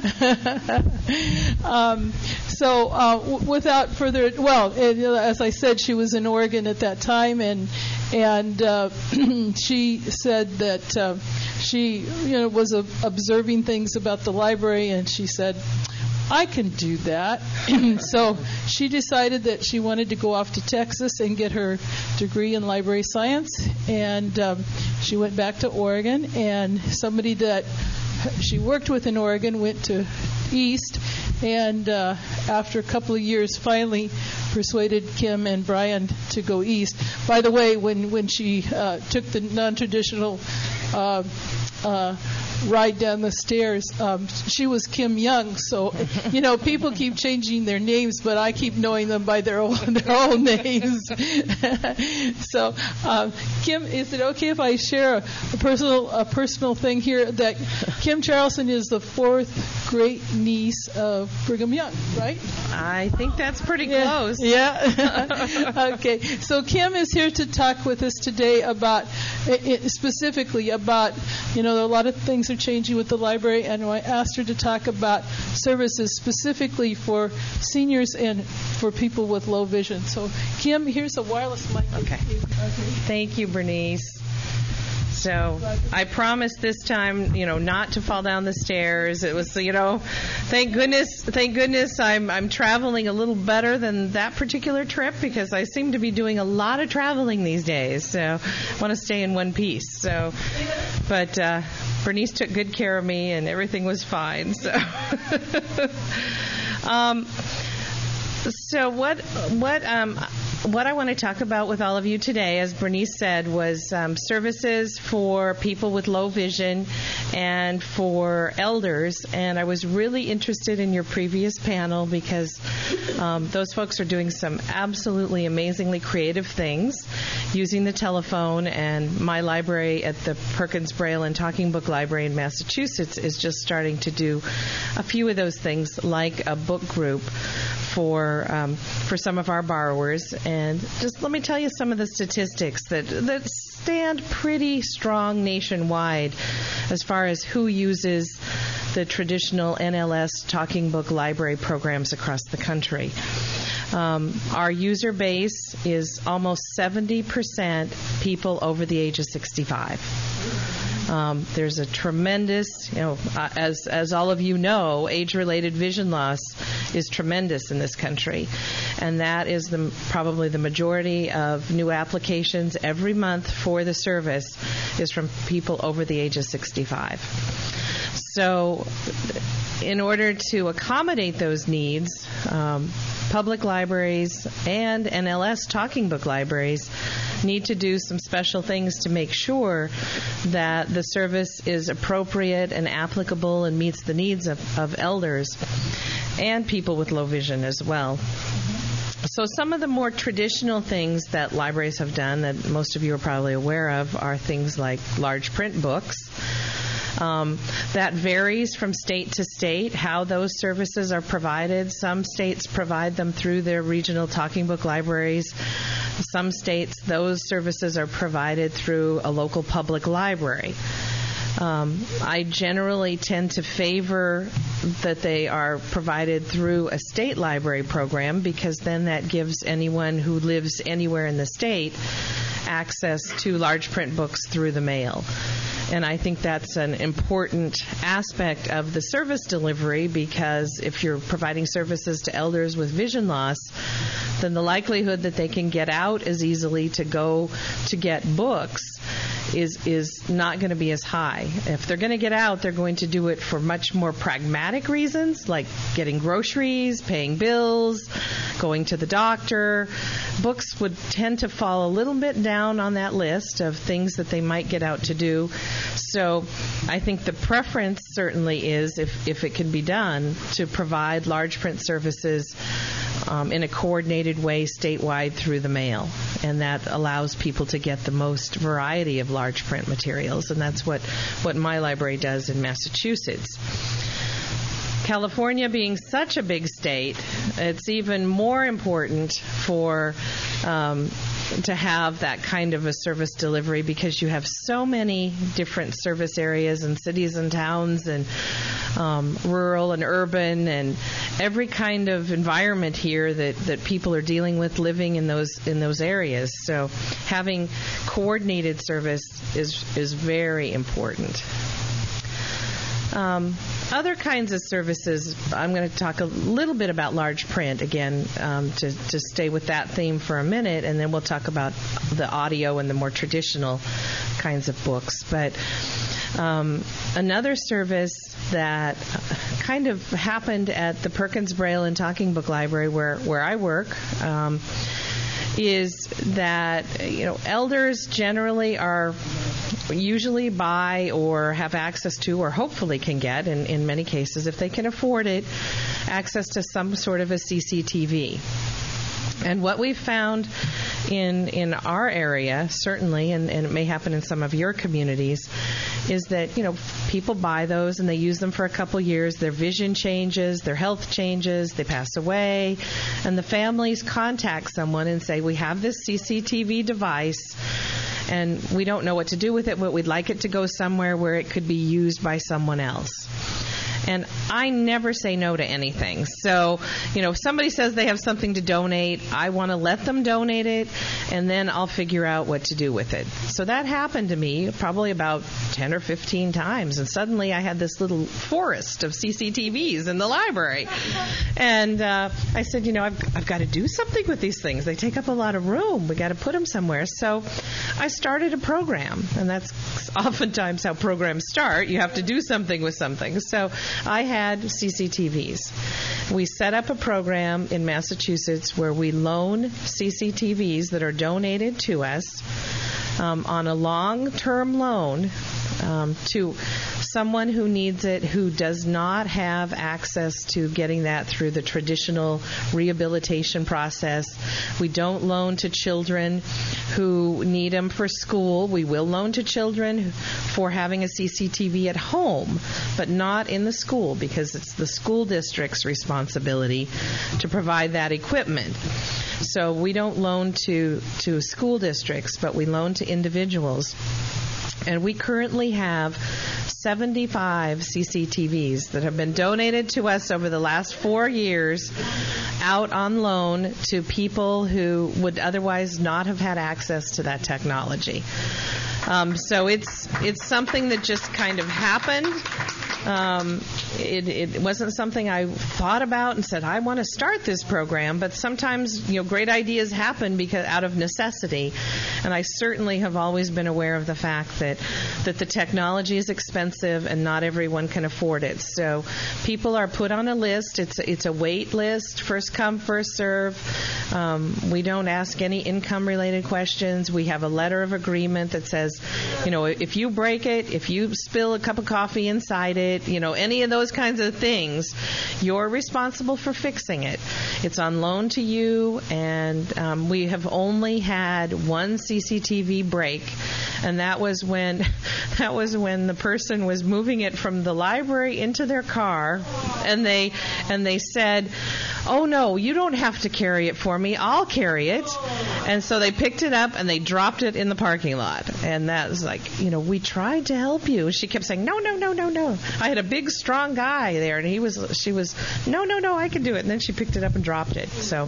um, so uh, w- without further, well, it, as I said, she was in Oregon at that time, and and uh, she said that uh, she, you know, was uh, observing things about the library, and she said, I can do that. So she decided that she wanted to go off to Texas and get her degree in library science. And um, she went back to Oregon, and somebody that she worked with in Oregon went to East, and uh, after a couple of years finally persuaded Kim and Brian to go East. By the way, when, when she uh, took the non-traditional uh, uh, ride down the stairs, um, she was Kim Young. So, you know, people keep changing their names, but I keep knowing them by their old, their old names. So, um, Kim, is it okay if I share a, a personal a personal thing here? That Kim Charlson is the fourth great niece of Brigham Young, right? I think that's pretty yeah. close. Yeah. Okay. So Kim is here to talk with us today about, it, specifically about, you know, a lot of things are changing with the library, and I asked her to talk about services specifically for seniors and for people with low vision. So, Kim, here's a wireless mic. Okay. okay. Thank you, Bernice. So I promised this time, you know, not to fall down the stairs. It was, you know, thank goodness, thank goodness I'm I'm traveling a little better than that particular trip, because I seem to be doing a lot of traveling these days. So I want to stay in one piece. So, but uh, Bernice took good care of me, and everything was fine. So. um, So what what um, what I want to talk about with all of you today, as Bernice said, was um, services for people with low vision and for elders. And I was really interested in your previous panel because um, those folks are doing some absolutely amazingly creative things using the telephone. And my library at the Perkins Braille and Talking Book Library in Massachusetts is just starting to do a few of those things, like a book group for um, for some of our borrowers. And just let me tell you some of the statistics that that stand pretty strong nationwide as far as who uses the traditional N L S talking book library programs across the country. Um, our user base is almost seventy percent people over the age of sixty-five. Um, there's a tremendous, you know, uh, as as all of you know, age-related vision loss is tremendous in this country, and that is the probably the majority of new applications every month for the service is from people over the age of sixty-five. So, in order to accommodate those needs, um, public libraries and N L S talking book libraries need to do some special things to make sure that the service is appropriate and applicable and meets the needs of, of elders and people with low vision as well. So some of the more traditional things that libraries have done that most of you are probably aware of are things like large print books. Um, that varies from state to state, how those services are provided. Some states provide them through their regional talking book libraries. Some states, those services are provided through a local public library. Um, I generally tend to favor that they are provided through a state library program, because then that gives anyone who lives anywhere in the state access to large print books through the mail. And I think that's an important aspect of the service delivery, because if you're providing services to elders with vision loss, then the likelihood that they can get out as easily to go to get books is is not going to be as high. If they're going to get out, they're going to do it for much more pragmatic reasons, like getting groceries, paying bills, going to the doctor. Books would tend to fall a little bit down on that list of things that they might get out to do. So I think the preference certainly is, if, if it can be done, to provide large print services um, in a coordinated way statewide through the mail. And that allows people to get the most variety of large print materials. And that's what, what my library does in Massachusetts. California being such a big state, it's even more important for um, to have that kind of a service delivery, because you have so many different service areas and cities and towns and um, rural and urban and every kind of environment here that, that people are dealing with living in those in those areas. So having coordinated service is is very important. Um, other kinds of services, I'm going to talk a little bit about large print again, um, to, to stay with that theme for a minute, and then we'll talk about the audio and the more traditional kinds of books. But um, another service that kind of happened at the Perkins Braille and Talking Book Library where, where I work um, is that, you know, elders generally are usually buy or have access to, or hopefully can get, in, in many cases, if they can afford it, access to some sort of a C C T V. And what we've found in in our area, certainly, and, and it may happen in some of your communities, is that, you know, people buy those and they use them for a couple years. Their vision changes, their health changes, they pass away, and the families contact someone and say, we have this C C T V device, and we don't know what to do with it, but we'd like it to go somewhere where it could be used by someone else. And I never say no to anything. So, you know, if somebody says they have something to donate, I want to let them donate it, and then I'll figure out what to do with it. So that happened to me probably about ten or fifteen times, and suddenly I had this little forest of C C T Vs in the library. And uh, I said, you know, I've, I've got to do something with these things. They take up a lot of room. We got to put them somewhere. So I started a program, and that's oftentimes how programs start. You have to do something with something. So I had C C T Vs. We set up a program in Massachusetts where we loan C C T Vs that are donated to us um, on a long-term loan um, to someone who needs it, who does not have access to getting that through the traditional rehabilitation process. We don't loan to children who need them for school. We will loan to children for having a C C T V at home, but not in the school, because it's the school district's responsibility to provide that equipment. So we don't loan to, to school districts, but we loan to individuals. And we currently have seventy-five C C T Vs that have been donated to us over the last four years out on loan to people who would otherwise not have had access to that technology. Um, so it's it's something that just kind of happened. Um, it, it wasn't something I thought about and said, I want to start this program, but sometimes, you know, great ideas happen because out of necessity. And I certainly have always been aware of the fact that, that the technology is expensive and not everyone can afford it. So people are put on a list. It's, it's a wait list, first come, first serve. Um, we don't ask any income-related questions. We have a letter of agreement that says, you know, if you break it, if you spill a cup of coffee inside it, you know, any of those kinds of things, you're responsible for fixing it. It's on loan to you, and um, we have only had one C C T V break, and that was when that was when the person was moving it from the library into their car, and they and they said, oh no, you don't have to carry it for me, I'll carry it. And so they picked it up and they dropped it in the parking lot. And that was like, you know, we tried to help you. She kept saying, no, no, no, no, no. I had a big, strong guy there, and he was, she was, no, no, no, I can do it. And then she picked it up and dropped it. So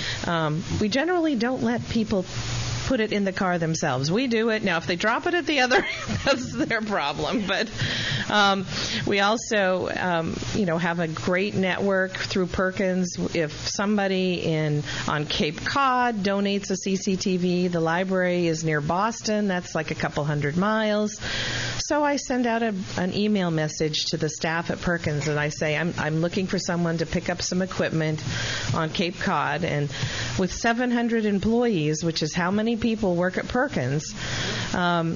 um, we generally don't let people put it in the car themselves. We do it. Now, if they drop it at the other, that's their problem. But um, we also, um, you know, have a great network through Perkins. If somebody in on Cape Cod donates a C C T V, the library is near Boston. That's like a couple hundred miles. So I send out a, an email message to the staff at Perkins, and I say, I'm, I'm looking for someone to pick up some equipment on Cape Cod. And with seven hundred employees, which is how many people work at Perkins, um,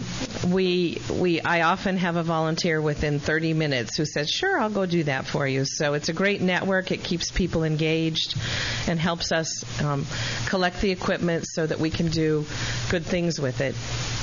we we I often have a volunteer within thirty minutes who says, sure, I'll go do that for you. So it's a great network. It keeps people engaged and helps us um, collect the equipment so that we can do good things with it.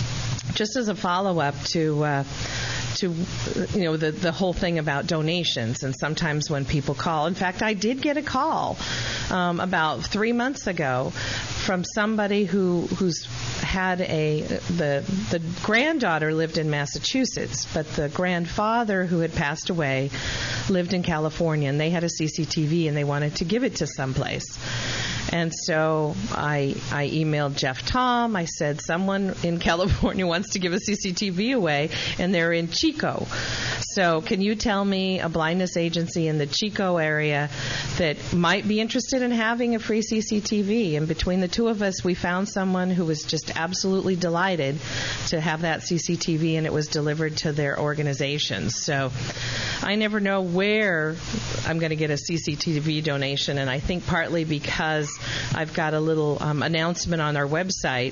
Just as a follow-up to uh, to you know the the whole thing about donations, and sometimes when people call, in fact, I did get a call um, about three months ago from somebody who who's had a the the granddaughter lived in Massachusetts, but the grandfather who had passed away lived in California, and they had a C C T V and they wanted to give it to someplace. And so I I emailed Jeff Tom. I said, someone in California wants to give a C C T V away, and they're in Chico. So can you tell me a blindness agency in the Chico area that might be interested in having a free C C T V? And between the two of us, we found someone who was just absolutely delighted to have that C C T V, and it was delivered to their organization. So I never know where I'm going to get a C C T V donation, and I think partly because I've got a little um, announcement on our website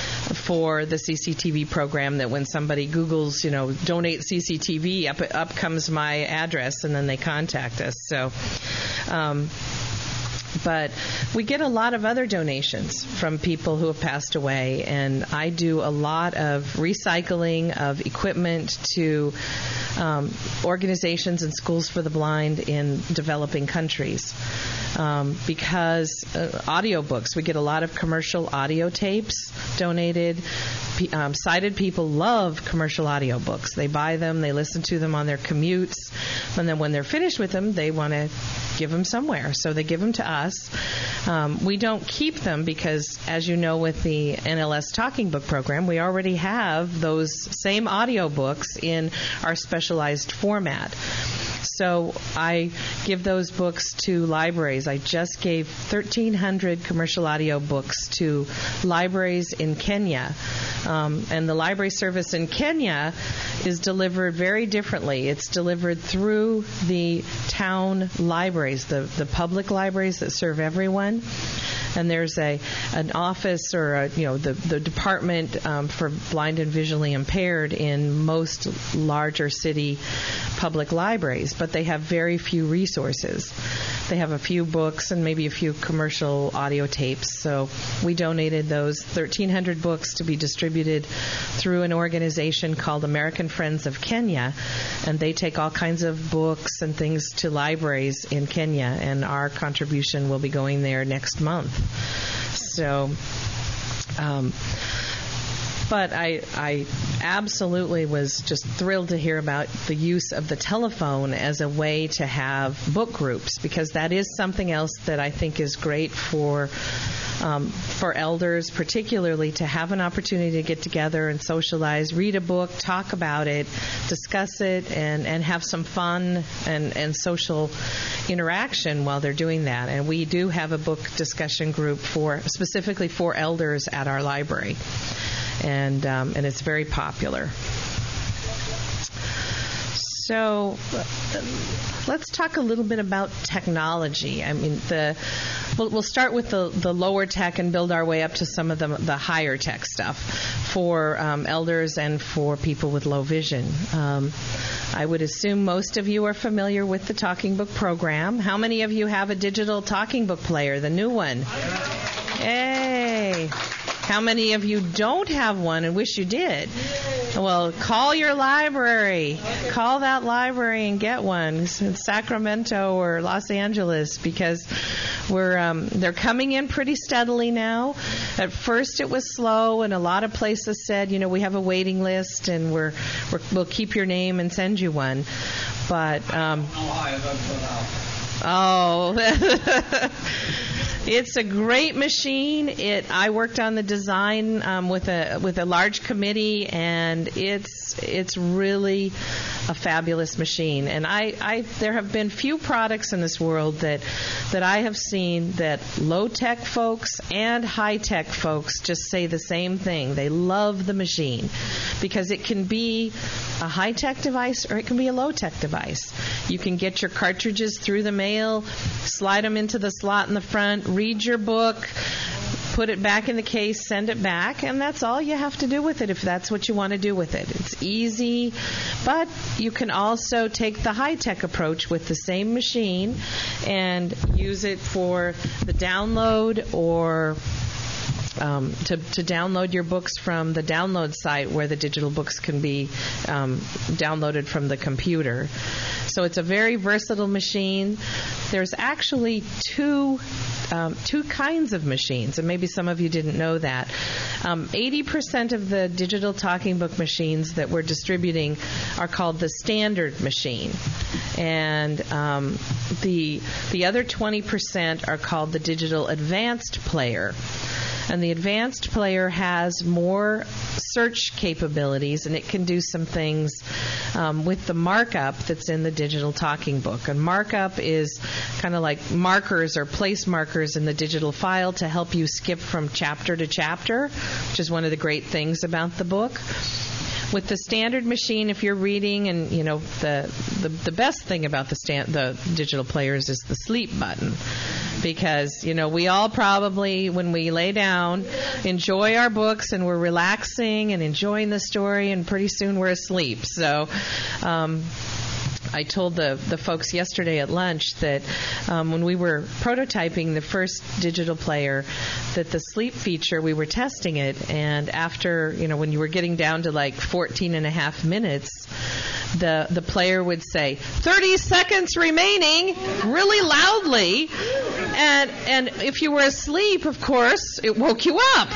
for the C C T V program that when somebody Googles, you know, donate C C T V, up up comes my address, and then they contact us. So um, but we get a lot of other donations from people who have passed away, and I do a lot of recycling of equipment to um, organizations and schools for the blind in developing countries. Um, because uh, audiobooks, we get a lot of commercial audio tapes donated. P- um, sighted people love commercial audiobooks. They buy them, they listen to them on their commutes, and then when they're finished with them, they want to give them somewhere. So they give them to us. Um, we don't keep them because, as you know, with the N L S Talking Book Program, we already have those same audiobooks in our specialized format. So I give those books to libraries. I just gave thirteen hundred commercial audio books to libraries in Kenya. Um, and the library service in Kenya is delivered very differently. It's delivered through the town libraries, the, the public libraries that serve everyone. And there's a an office or a, you know the the department um, for blind and visually impaired in most larger city public libraries, but they have very few resources. They have a few books and maybe a few commercial audio tapes. So we donated those thirteen hundred books to be distributed through an organization called American Friends of Kenya, and they take all kinds of books and things to libraries in Kenya, and our contribution will be going there next month. So, um, but I, I absolutely was just thrilled to hear about the use of the telephone as a way to have book groups, because that is something else that I think is great for um, for elders, particularly to have an opportunity to get together and socialize, read a book, talk about it, discuss it, and, and have some fun and, and social interaction while they're doing that. And we do have a book discussion group for specifically for elders at our library. And um, and it's very popular. So let's talk a little bit about technology. I mean, the we'll, we'll start with the, the lower tech and build our way up to some of the, the higher tech stuff for um, elders and for people with low vision. Um, I would assume most of you are familiar with the Talking Book program. How many of you have a digital talking book player, the new one? Hey! How many of you don't have one and wish you did? Well, call your library. Call that library and get one in Sacramento or Los Angeles, because we're um, they're coming in pretty steadily now. At first it was slow, and a lot of places said, you know, we have a waiting list and we're, we're we'll keep your name and send you one. But um, oh. It's a great machine. It. I worked on the design um, with a with a large committee, and it's it's really a fabulous machine. And I, I there have been few products in this world that that I have seen that low tech folks and high tech folks just say the same thing. They love the machine because it can be a high tech device or it can be a low tech device. You can get your cartridges through the mail, slide them into the slot in the front, read your book, put it back in the case, send it back, and that's all you have to do with it if that's what you want to do with it. It's easy, but you can also take the high-tech approach with the same machine and use it for the download or Um, to, to download your books from the download site where the digital books can be um, downloaded from the computer. So it's a very versatile machine. There's actually two um, two kinds of machines, and maybe some of you didn't know that. Um, eighty percent of the digital talking book machines that we're distributing are called the standard machine, and um, the the other twenty percent are called the digital advanced player. And the advanced player has more search capabilities, and it can do some things um, with the markup that's in the digital talking book. And markup is kind of like markers or place markers in the digital file to help you skip from chapter to chapter, which is one of the great things about the book. With the standard machine, if you're reading, and you know the the, the best thing about the stand, the digital players is the sleep button, because you know we all probably, when we lay down, enjoy our books and we're relaxing and enjoying the story, and pretty soon we're asleep. So. Um, I told the, the folks yesterday at lunch that um, when we were prototyping the first digital player, that the sleep feature, we were testing it, and after, you know, when you were getting down to like fourteen and a half minutes, the the player would say, thirty seconds remaining, really loudly, and and if you were asleep, of course, it woke you up.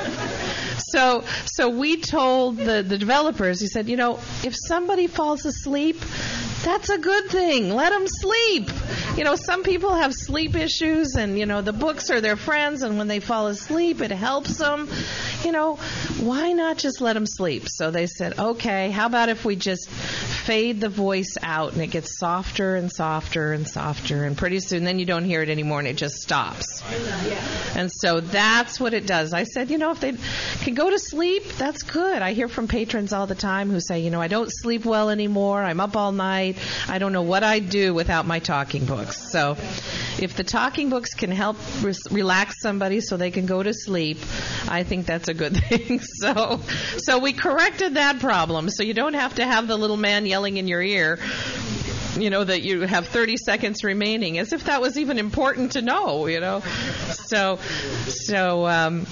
So so we told the, the developers, he said, you know, if somebody falls asleep, that's a good thing. Let them sleep. You know, some people have sleep issues, and, you know, the books are their friends, and when they fall asleep, it helps them. You know, why not just let them sleep? So they said, okay, how about if we just fade the voice out, and it gets softer and softer and softer, and pretty soon then you don't hear it anymore, and it just stops. And so that's what it does. I said, you know, if they can go to sleep, that's good. I hear from patrons all the time who say, you know, I don't sleep well anymore. I'm up all night. I don't know what I'd do without my talking books. So if the talking books can help re- relax somebody so they can go to sleep, I think that's a good thing. So so we corrected that problem. So you don't have to have the little man yelling in your ear, you know, that you have thirty seconds remaining, as if that was even important to know, you know. So so um,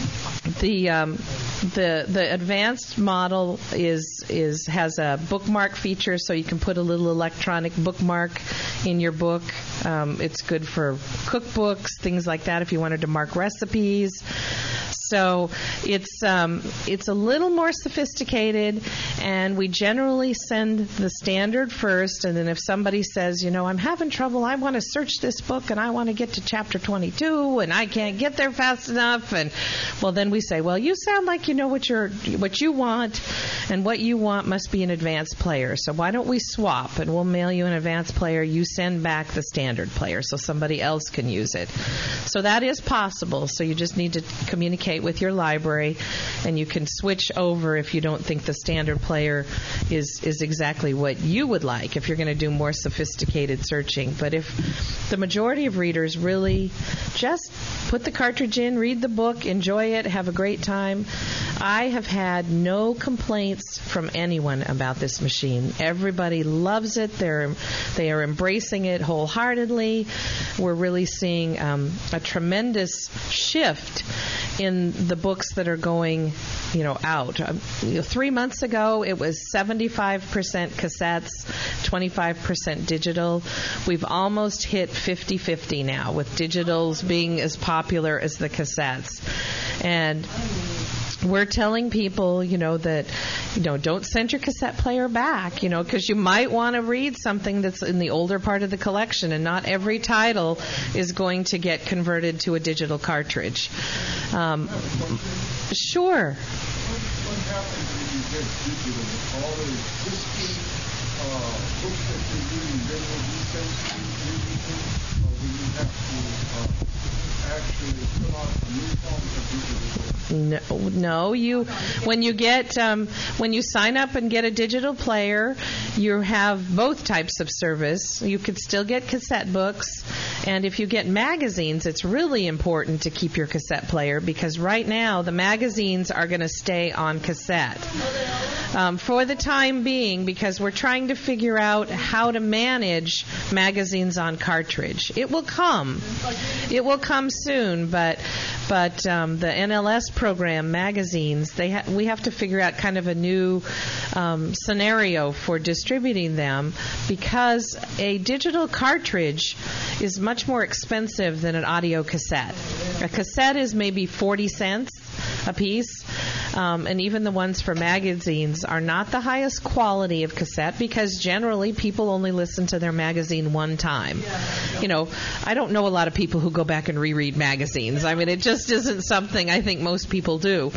the um, the the advanced model is is has a bookmark feature, so you can put a little electronic bookmark in your book. Um, it's good for cookbooks, things like that, if you wanted to mark recipes. So it's um, it's a little more sophisticated, and we generally send the standard first, and then if somebody says, you know, I'm having trouble, I want to search this book, and I want to get to chapter twenty-two, and I can't get there fast enough, and well, then we say, well, you sound like you know what you're what you want, and what you want must be an advanced player. So why don't we swap, and we'll mail you an advanced player. You send back the standard player so somebody else can use it. So that is possible. So you just need to communicate with your library, and you can switch over if you don't think the standard player is is exactly what you would like, if you're going to do more sophisticated searching. But if the majority of readers really just put the cartridge in, read the book, enjoy it, have a great time, I have had no complaints from anyone about this machine. Everybody loves it. They're they are embracing it wholeheartedly. We're really seeing um, a tremendous shift in the books that are going, you know, out. Um, you know, three months ago, it was seventy-five percent cassettes, twenty-five percent digital. We've almost hit fifty-fifty now, with digitals being as popular as the cassettes. And we're telling people, you know, that, you know, don't send your cassette player back, you know, because you might want to read something that's in the older part of the collection, and not every title is going to get converted to a digital cartridge. Um, sure. What happens when you get digital? All the existing uh, books that you're reading, they will be sent to you digital, or will you have to uh, actually fill out a new form of digital? No, no. You, when you get, um, when you sign up and get a digital player, you have both types of service. You could still get cassette books, and if you get magazines, it's really important to keep your cassette player, because right now the magazines are going to stay on cassette um, for the time being, because we're trying to figure out how to manage magazines on cartridge. It will come. It will come soon, but but um, the N L S program magazines, they ha- we have to figure out kind of a new um, scenario for distributing them, because a digital cartridge is much more expensive than an audio cassette. A cassette is maybe forty cents a piece, um, and even the ones for magazines are not the highest quality of cassette, because generally people only listen to their magazine one time. You know, I don't know a lot of people who go back and reread magazines. I mean, it just isn't something I think most people do.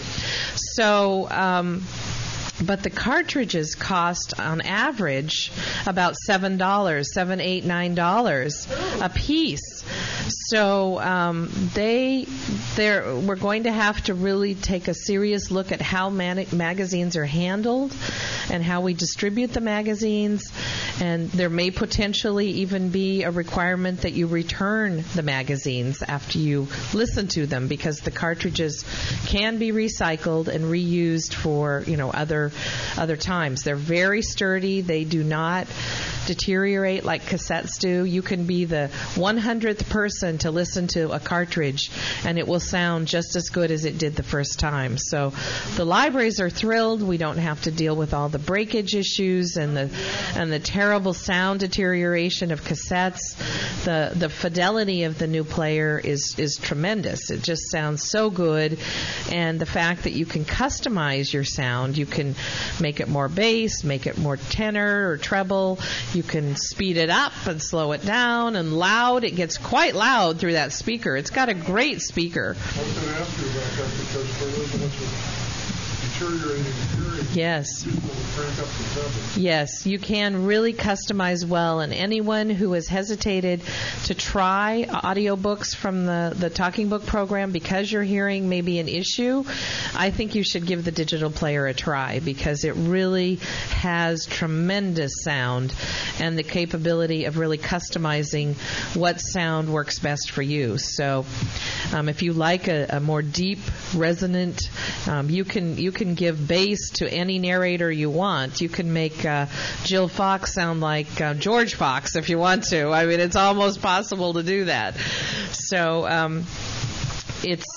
So, um, but the cartridges cost, on average, about seven dollars, seven, eight, nine dollars a piece. So um, they, they're, we're going to have to really take a serious look at how man- magazines are handled and how we distribute the magazines. And there may potentially even be a requirement that you return the magazines after you listen to them, because the cartridges can be recycled and reused for, you know, other other times. They're very sturdy. They do not deteriorate like cassettes do. You can be the one hundredth person to listen to a cartridge, and it will sound just as good as it did the first time. So the libraries are thrilled. We don't have to deal with all the breakage issues and the and the terrible sound deterioration of cassettes. The the fidelity of the new player is is tremendous. It just sounds so good, and the fact that you can customize your sound, you can make it more bass, make it more tenor or treble. You can speed it up and slow it down, and loud. It gets quite loud through that speaker. It's got a great speaker. I was going to ask you about that, because for those of us with deteriorating hearing, yes, people will crank up the treble. Yes, you can really customize well, and anyone who has hesitated to try audiobooks from the, the Talking Book program because your hearing may be an issue, I think you should give the digital player a try, because it really has tremendous sound and the capability of really customizing what sound works best for you. So um, if you like a, a more deep, resonant, um, you can you can give bass to any narrator you want. You can make uh, Jill Fox sound like uh, George Fox if you want to. I mean, it's almost possible to do that. So um, it's...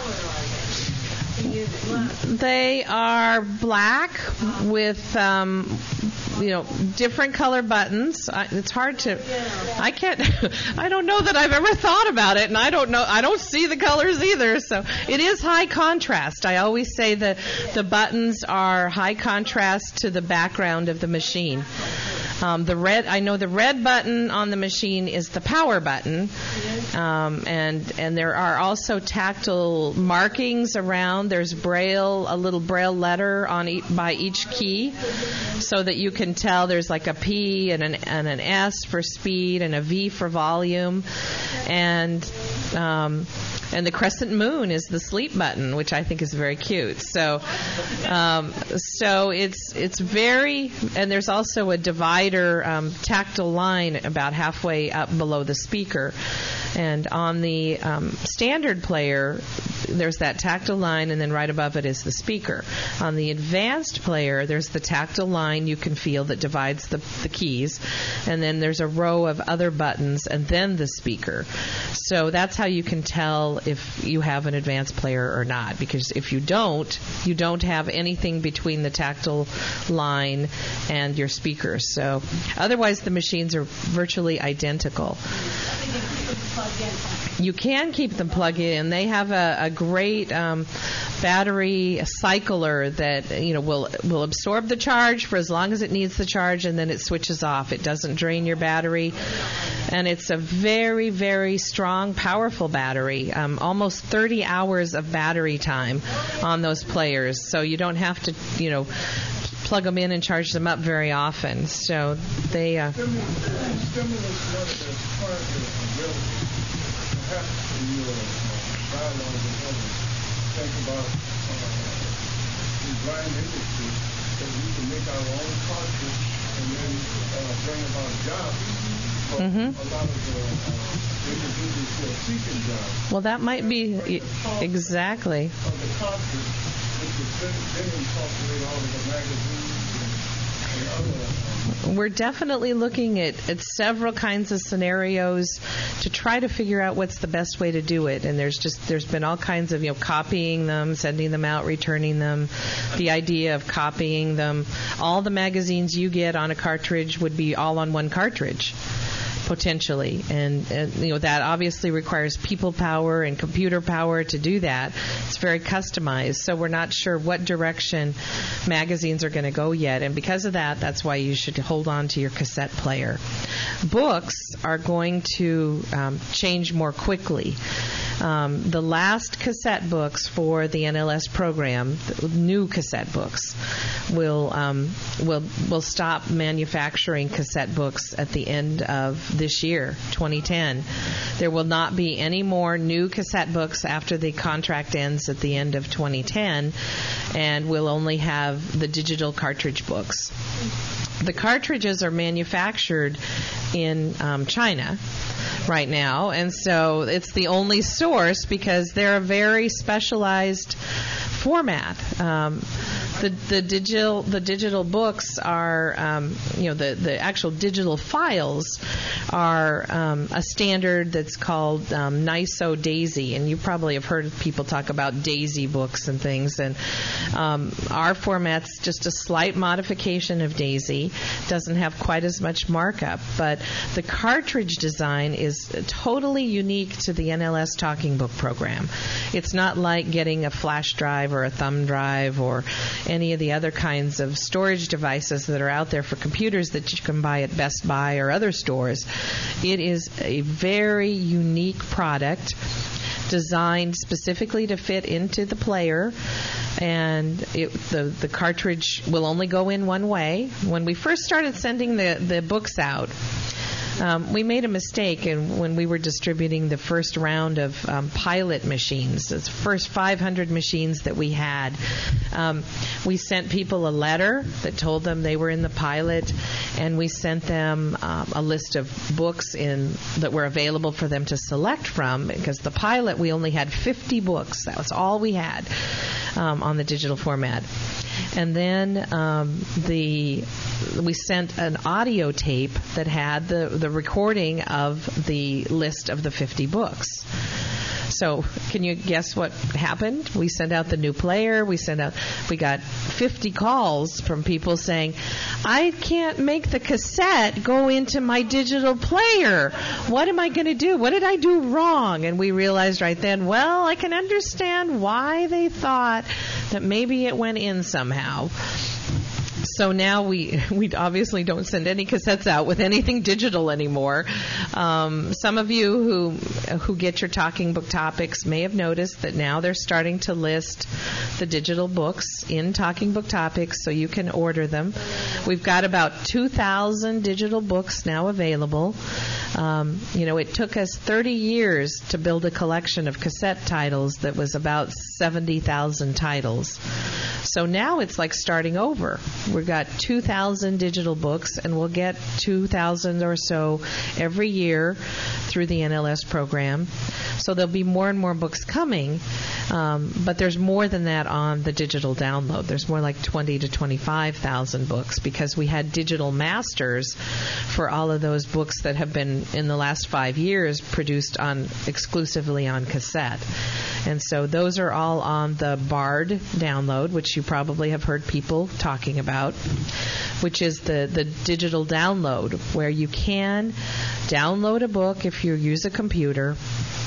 They are black with, um, you know, different color buttons. I, it's hard to, I can't, I don't know that I've ever thought about it, and I don't know, I don't see the colors either. So it is high contrast. I always say that the buttons are high contrast to the background of the machine. Um, the red, I know the red button on the machine is the power button, um, and and there are also tactile markings around. There's braille, a little braille letter on e- by each key, so that you can tell there's like a P and an and an S for speed and a V for volume, and um, and the crescent moon is the sleep button, which I think is very cute. So, um, so it's it's very, and there's also a divider um, tactile line about halfway up below the speaker. And on the um, standard player, there's that tactile line, and then right above it is the speaker. On the advanced player, there's the tactile line you can feel that divides the, the keys, and then there's a row of other buttons, and then the speaker. So that's how you can tell if you have an advanced player or not, because if you don't, you don't have anything between the tactile line and your speaker. So otherwise, the machines are virtually identical. You can keep them plugged in. They have a, a great um, battery cycler that you know will will absorb the charge for as long as it needs the charge, and then it switches off. It doesn't drain your battery, and it's a very, very strong, powerful battery. Um, almost thirty hours of battery time on those players, so you don't have to you know plug them in and charge them up very often. So they. Uh, Perhaps in your uh, dialogue with others, think about uh, the blind industry, that we can make our own cartridge and then uh, bring about jobs for mm-hmm. a lot of the uh, individuals who are seeking jobs. Well, that might be e- exactly. Of the cartridge, which would then, then incorporate all of the magazines and, and other. Uh, We're definitely looking at, at several kinds of scenarios to try to figure out what's the best way to do it. And there's just there's been all kinds of you know copying them, sending them out, returning them. The idea of copying them, all the magazines you get on a cartridge would be all on one cartridge. Potentially, and, and you know that obviously requires people power and computer power to do that. It's very customized, so we're not sure what direction magazines are going to go yet, and because of that, that's why you should hold on to your cassette player. Books are going to um, change more quickly. Um, the last cassette books for the N L S program, the new cassette books, will um, will will stop manufacturing cassette books at the end of this year, twenty ten. There will not be any more new cassette books after the contract ends at the end of twenty ten, and we'll only have the digital cartridge books. The cartridges are manufactured in um, China right now, and so it's the only source because they're a very specialized format. Um, the the digital the digital books are um, you know the the actual digital files are um, a standard that's called um, N I S O DAISY, and you probably have heard people talk about DAISY books and things. And um, our format's just a slight modification of DAISY. Doesn't have quite as much markup, but the cartridge design is totally unique to the N L S Talking Book program. It's not like getting a flash drive or a thumb drive or any of the other kinds of storage devices that are out there for computers that you can buy at Best Buy or other stores. It is a very unique product designed specifically to fit into the player, and it, the the cartridge will only go in one way. When we first started sending the, the books out, Um, we made a mistake in when we were distributing the first round of um, pilot machines, the first five hundred machines that we had. Um, we sent people a letter that told them they were in the pilot, and we sent them um, a list of books in that were available for them to select from, because the pilot we only had fifty books. That was all we had um, on the digital format. And then um, the we sent an audio tape that had the, the recording of the list of the fifty books. So can you guess what happened? We sent out the new player. We sent out. We got fifty calls from people saying, "I can't make the cassette go into my digital player. What am I going to do? What did I do wrong?" And we realized right then, well, I can understand why they thought that maybe it went in somehow. So now we we obviously don't send any cassettes out with anything digital anymore. Um, some of you who who get your Talking Book Topics may have noticed that now they're starting to list the digital books in Talking Book Topics, so you can order them. We've got about two thousand digital books now available. Um, you know, it took us thirty years to build a collection of cassette titles that was about seventy thousand titles. So now it's like starting over. We've got two thousand digital books, and we'll get two thousand or so every year through the N L S program. So there'll be more and more books coming, um, but there's more than that on the digital download. There's more like twenty to twenty-five thousand books, because we had digital masters for all of those books that have been, in the last five years, produced on exclusively on cassette. And so those are all on the BARD download, which you probably have heard people talking about, which is the, the digital download, where you can download a book if you use a computer,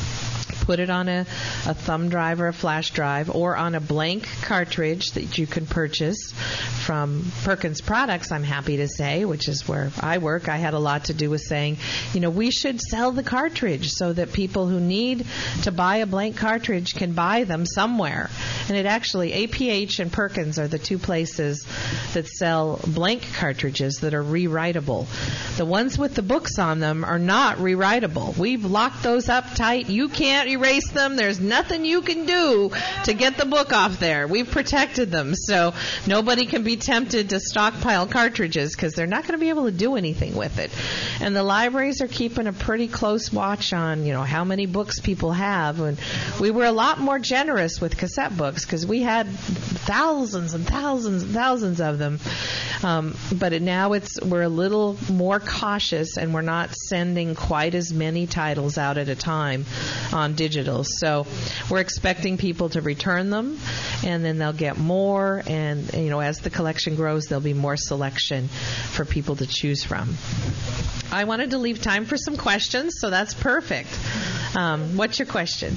put it on a, a thumb drive or a flash drive, or on a blank cartridge that you can purchase from Perkins Products, I'm happy to say, which is where I work. I had a lot to do with saying, you know, we should sell the cartridge so that people who need to buy a blank cartridge can buy them somewhere. And it actually, A P H and Perkins are the two places that sell blank cartridges that are rewritable. The ones with the books on them are not rewritable. We've locked those up tight. You can't erase them. There's nothing you can do to get the book off there. We've protected them, so nobody can be tempted to stockpile cartridges, because they're not going to be able to do anything with it. And the libraries are keeping a pretty close watch on, you know, how many books people have. And we were a lot more generous with cassette books, because we had thousands and thousands and thousands of them. Um, but it, now it's we're a little more cautious, and we're not sending quite as many titles out at a time on digital. So we're expecting people to return them, and then they'll get more. And, you know, as the collection grows, there'll be more selection for people to choose from. I wanted to leave time for some questions, so that's perfect. Um, what's your question?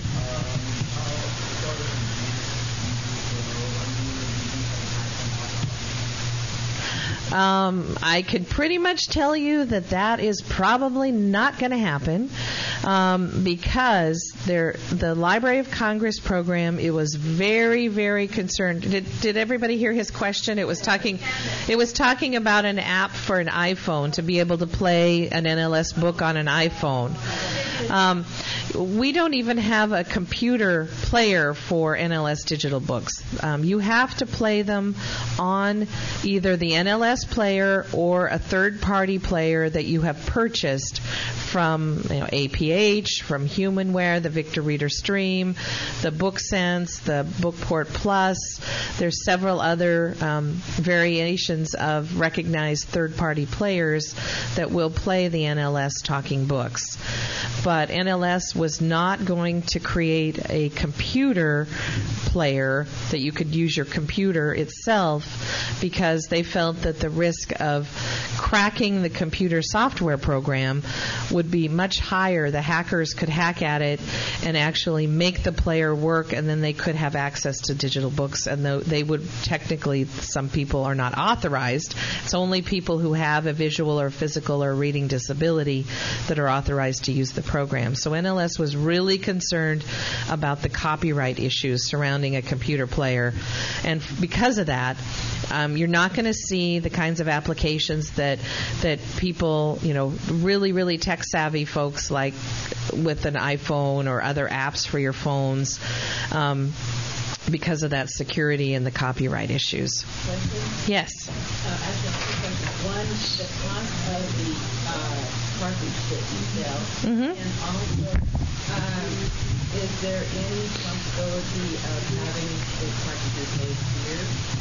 Um, I could pretty much tell you that that is probably not going to happen. um, because there, the Library of Congress program, it was very, very concerned. Did, did everybody hear his question? It was talking, it was talking about an app for an iPhone to be able to play an N L S book on an iPhone. Um, we don't even have a computer player for N L S digital books. Um, you have to play them on either the N L S player or a third-party player that you have purchased from you know, A P H, from Humanware, the Victor Reader Stream, the BookSense, the Bookport Plus. There's several other um, variations of recognized third-party players that will play the N L S talking books. But N L S was not going to create a computer player that you could use your computer itself because they felt that the risk of cracking the computer software program would be much higher. The hackers could hack at it and actually make the player work, and then they could have access to digital books, and they would technically, some people are not authorized. It's only people who have a visual or physical or reading disability that are authorized to use the program. So N L S was really concerned about the copyright issues surrounding a computer player, and because of that, um, you're not going to see the kinds of applications that that people, you know, really, really tech-savvy folks like with an iPhone or other apps for your phones, um, because of that security and the copyright issues. Yes. Uh, I just one, the cost of the uh, cartridge that you sell, mm-hmm. and also, um, is there any possibility of having the cartridges made here?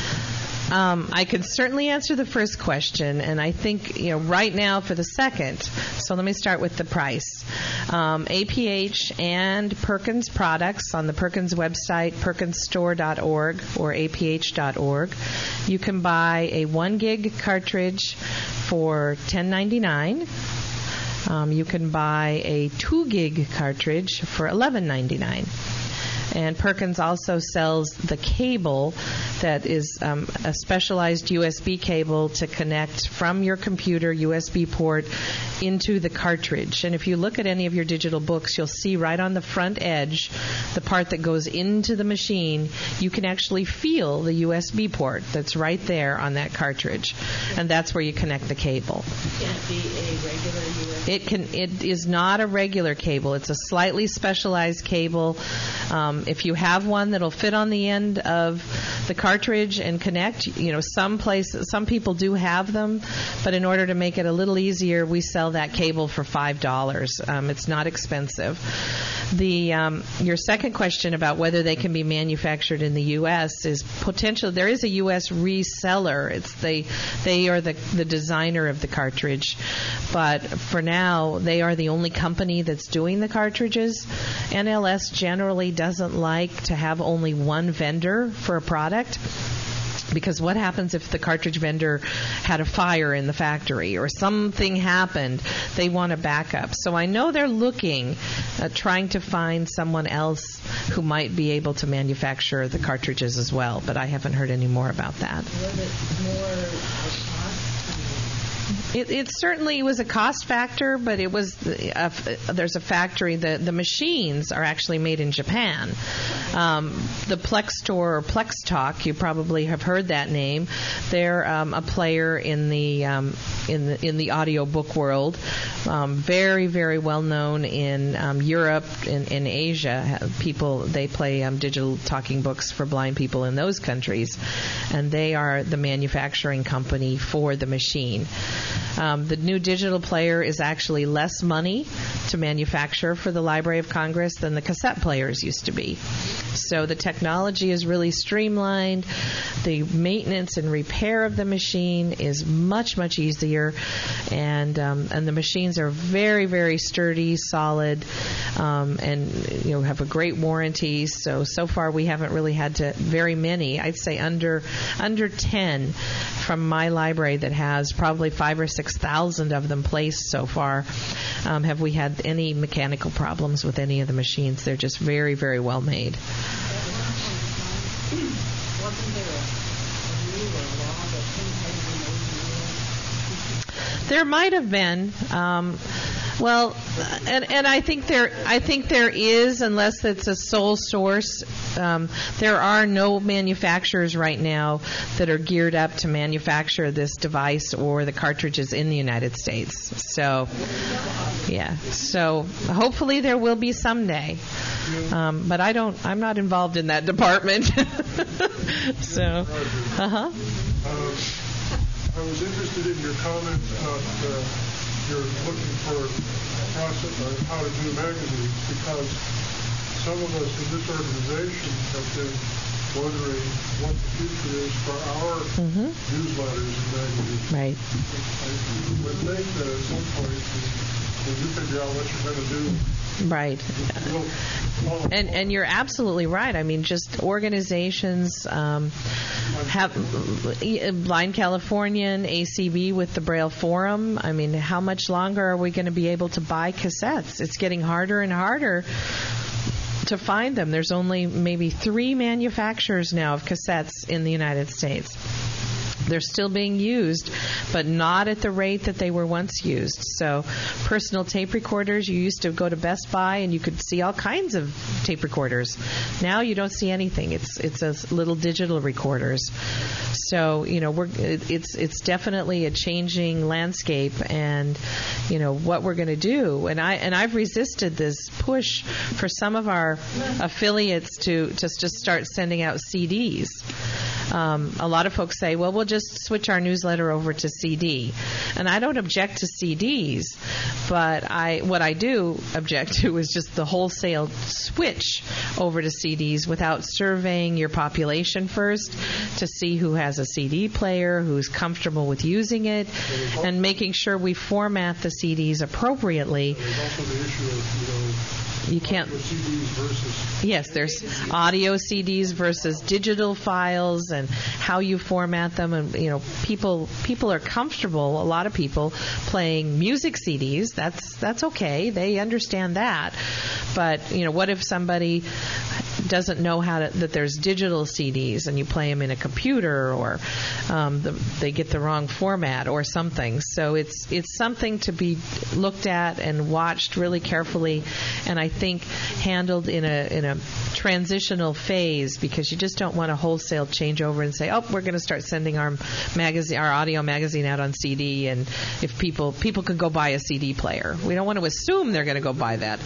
Um, I can certainly answer the first question, and I think, you know, right now for the second. So let me start with the price. Um, A P H and Perkins products on the Perkins website, perkins store dot org or A P H dot org. You can buy a one gig cartridge for ten ninety-nine. Um, you can buy a two gig cartridge for eleven ninety-nine. And Perkins also sells the cable that is um, a specialized U S B cable to connect from your computer U S B port into the cartridge. And if you look at any of your digital books, you'll see right on the front edge, the part that goes into the machine, you can actually feel the U S B port that's right there on that cartridge. And that's where you connect the cable. Can it be a regular U S B? It can. It is not a regular cable. It's a slightly specialized cable. Um, if you have one that'll fit on the end of the cartridge and connect, you know, some places, some people do have them, but in order to make it a little easier, we sell that cable for five dollars. Um, it's not expensive. The um, your second question about whether they can be manufactured in the U S is potential. There is a U S reseller. It's they they are the the designer of the cartridge, but for now they are the only company that's doing the cartridges. N L S generally doesn't like to have only one vendor for a product, because what happens if the cartridge vendor had a fire in the factory or something happened? They want a backup. So I know they're looking at trying to find someone else who might be able to manufacture the cartridges as well, but I haven't heard any more about that. Was it more It, it certainly was a cost factor, but it was a, there's a factory. The the machines are actually made in Japan. Um, the Plex Store or Plex Talk, you probably have heard that name. They're um, a player in the um, in the in the audio book world. Um, very very well known in um, Europe, in, in Asia. People they play um, digital talking books for blind people in those countries, and they are the manufacturing company for the machine. Um, the new digital player is actually less money to manufacture for the Library of Congress than the cassette players used to be. So the technology is really streamlined. The maintenance and repair of the machine is much, much easier. And um, and the machines are very, very sturdy, solid, um, and you know have a great warranty. So, so far we haven't really had to, very many, I'd say under under ten from my library that has probably five or six thousand of them placed so far. Um, have we had any mechanical problems with any of the machines? They're just very, very well made. There might have been. Um, Well, and and I think there I think there is, unless it's a sole source. Um, there are no manufacturers right now that are geared up to manufacture this device or the cartridges in the United States. So, yeah. So hopefully there will be someday. Um, but I don't. I'm not involved in that department. So, uh huh. Um, I was interested in your comment about uh, you're looking for a process on how to do magazines, because some of us in this organization have been wondering what the future is for our mm-hmm. newsletters and magazines. Right. I would think that at some point, when you figure out what you're going to do, right. And and you're absolutely right. I mean, just organizations um, have Blind Californian, A C B with the Braille Forum. I mean, how much longer are we going to be able to buy cassettes? It's getting harder and harder to find them. There's only maybe three manufacturers now of cassettes in the United States. They're still being used, but not at the rate that they were once used. So personal tape recorders, you used to go to Best Buy and you could see all kinds of tape recorders. Now you don't see anything. It's it's a little digital recorders. So, you know, we're it's it's definitely a changing landscape, and you know what we're going to do. And I and I've resisted this push for some of our affiliates to to just start sending out C Ds. Um, a lot of folks say, well, we'll just switch our newsletter over to C D. And I don't object to C Ds, but I what I do object to is just the wholesale switch over to C Ds without surveying your population first to see who has a C D player, who's comfortable with using it, and making sure we format the C Ds appropriately. You can't. Yes, there's audio C Ds versus digital files, and how you format them. And you know, people people are comfortable. A lot of people playing music C Ds. That's that's okay. They understand that. But you know, what if somebody doesn't know how to, that there's digital C Ds and you play them in a computer, or um, the, they get the wrong format or something. So it's it's something to be looked at and watched really carefully, and I think handled in a in a transitional phase, because you just don't want to wholesale change over and say, oh, we're going to start sending our magazine, our audio magazine out on C D, and if people people can go buy a C D player, we don't want to assume they're going to go buy that.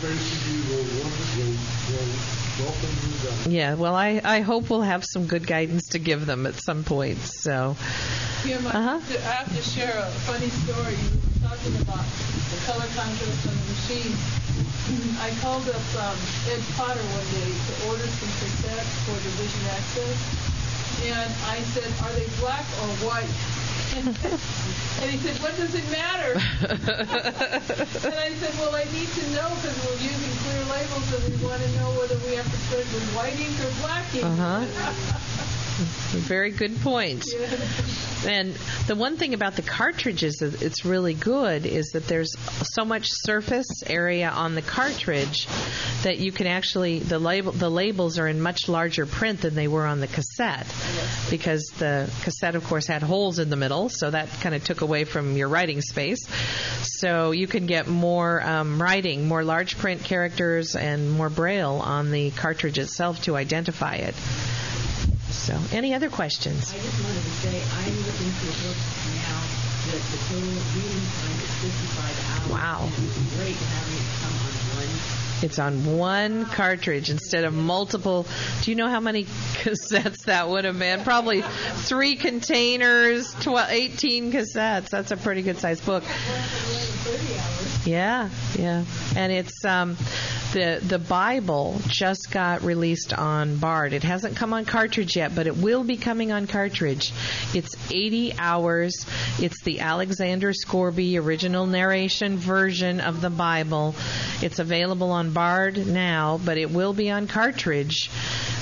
Yeah, well, I, I hope we'll have some good guidance to give them at some point. So, yeah, my, uh-huh. I have to share a funny story. You were talking about the color contrast on the machine. I called up um, Ed Potter one day to order some cassettes for the Vision Access, and I said, "Are they black or white?" And he said, "What does it matter?" And I said, "Well, I need to know, because we're using clear labels, and we want to know whether we have to print with white ink or black ink." Uh-huh. Very good point. Yeah. And the one thing about the cartridges that it's really good is that there's so much surface area on the cartridge that you can actually, the label the labels are in much larger print than they were on the cassette, because the cassette, of course, had holes in the middle, so that kind of took away from your writing space. So you can get more um, writing, more large print characters, and more Braille on the cartridge itself to identify it. So, any other questions? I just wanted to say, I'm looking for a book now that the total reading time is fifty-five hours. Wow. And it would be great having it come on one. It's on one cartridge instead of multiple. Do you know how many cassettes that would have been? Probably three containers, twelve, eighteen cassettes. That's a pretty good sized book. Yeah, yeah. And it's um, the the Bible just got released on Bard. It hasn't come on cartridge yet, but it will be coming on cartridge. It's eighty hours. It's the Alexander Scorby original narration version of the Bible. It's available on Bard now, but it will be on cartridge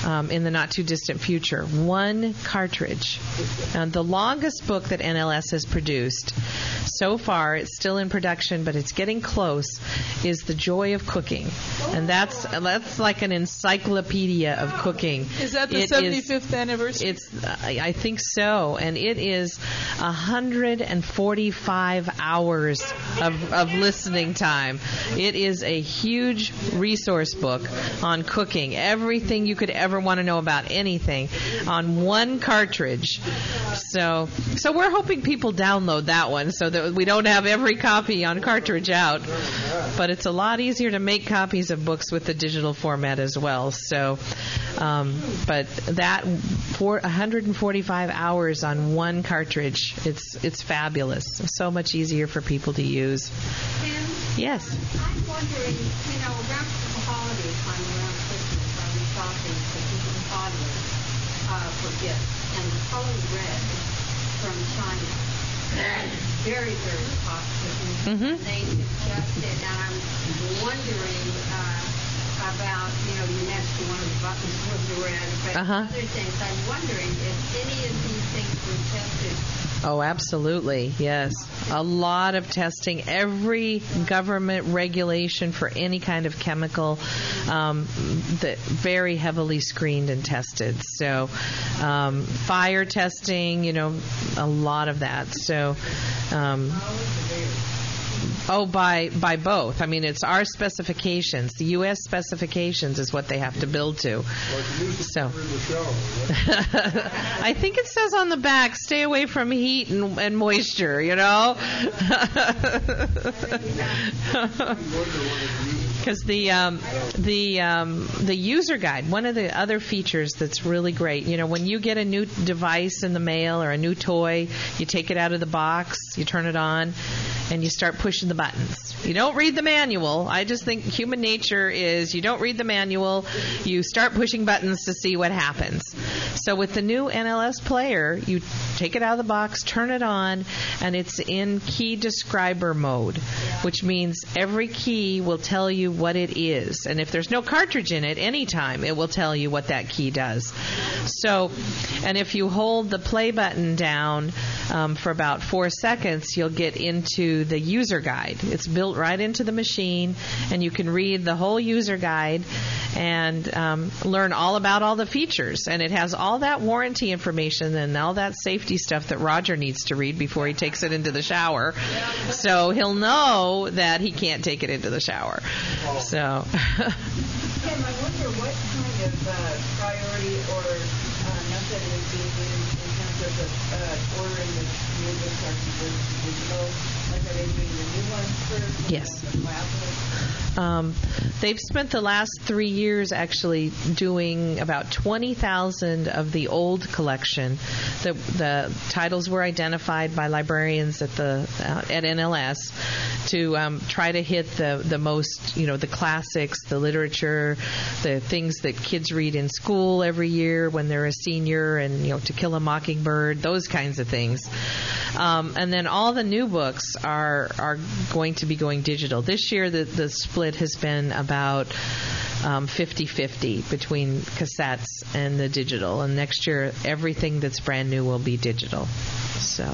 um, in the not too distant future. One cartridge. Uh, the longest book that N L S has produced so far, it's still in production, but it's getting close, is The Joy of Cooking. And that's that's like an encyclopedia of cooking. Is that the It seventy-fifth is- anniversary? It's, I I think so, and it is one hundred forty-five hours of, of listening time. It is a huge resource book on cooking, everything you could ever want to know about anything, on one cartridge. So, so we're hoping people download that one so that we don't have every copy on cartridge out. But it's a lot easier to make copies of books with the digital format as well. So, um, but that for one hundred forty-five hours on one cartridge, it's it's fabulous. So much easier for people to use. Yes. I'm wondering, you know, around the holiday time, around Christmas, I was shopping for people toddlers uh, for gifts, and the color red from China is very, very toxic. Mm-hmm. They suggested, and I'm wondering uh, about, you know, you mentioned one of the buttons was the red, but Uh-huh. other things. I'm wondering if any of these things were tested. Oh, absolutely. Yes. A lot of testing. Every government regulation for any kind of chemical, um, that very heavily screened and tested. So, um, fire testing, you know, a lot of that. So, um, Oh, by by both. I mean, it's our specifications. The U S specifications is what they have to build to. So, I think it says on the back, stay away from heat and, and moisture, you know? Because the um, the um, the user guide, one of the other features that's really great, you know, when you get a new device in the mail or a new toy, you take it out of the box, you turn it on, and you start pushing the buttons. You don't read the manual. I just think human nature is you don't read the manual, you start pushing buttons to see what happens. So with the new N L S player, you take it out of the box, turn it on, and it's in key describer mode, which means every key will tell you what it is. And if there's no cartridge in it, anytime it will tell you what that key does. So, and if you hold the play button down um, for about four seconds, you'll get into the user guide. It's built right into the machine, and you can read the whole user guide and um, learn all about all the features. And it has all that warranty information and all that safety stuff that Roger needs to read before he takes it into the shower. So he'll know that he can't take it into the shower. So. Kim, I wonder what kind of uh, priority or uh, method is being used in terms of the, uh, ordering the new book cartridges digital. Like, are they doing the new ones first? Yes. The lab ones? Um, they've spent the last three years actually doing about twenty thousand of the old collection. The, the titles were identified by librarians at the uh, at N L S to um, try to hit the, the most, you know, the classics, the literature, the things that kids read in school every year when they're a senior, and, you know, To Kill a Mockingbird, those kinds of things. Um, and then all the new books are are going to be going digital. This year, the, the split has been about um, fifty-fifty between cassettes and the digital. And next year, everything that's brand new will be digital. So.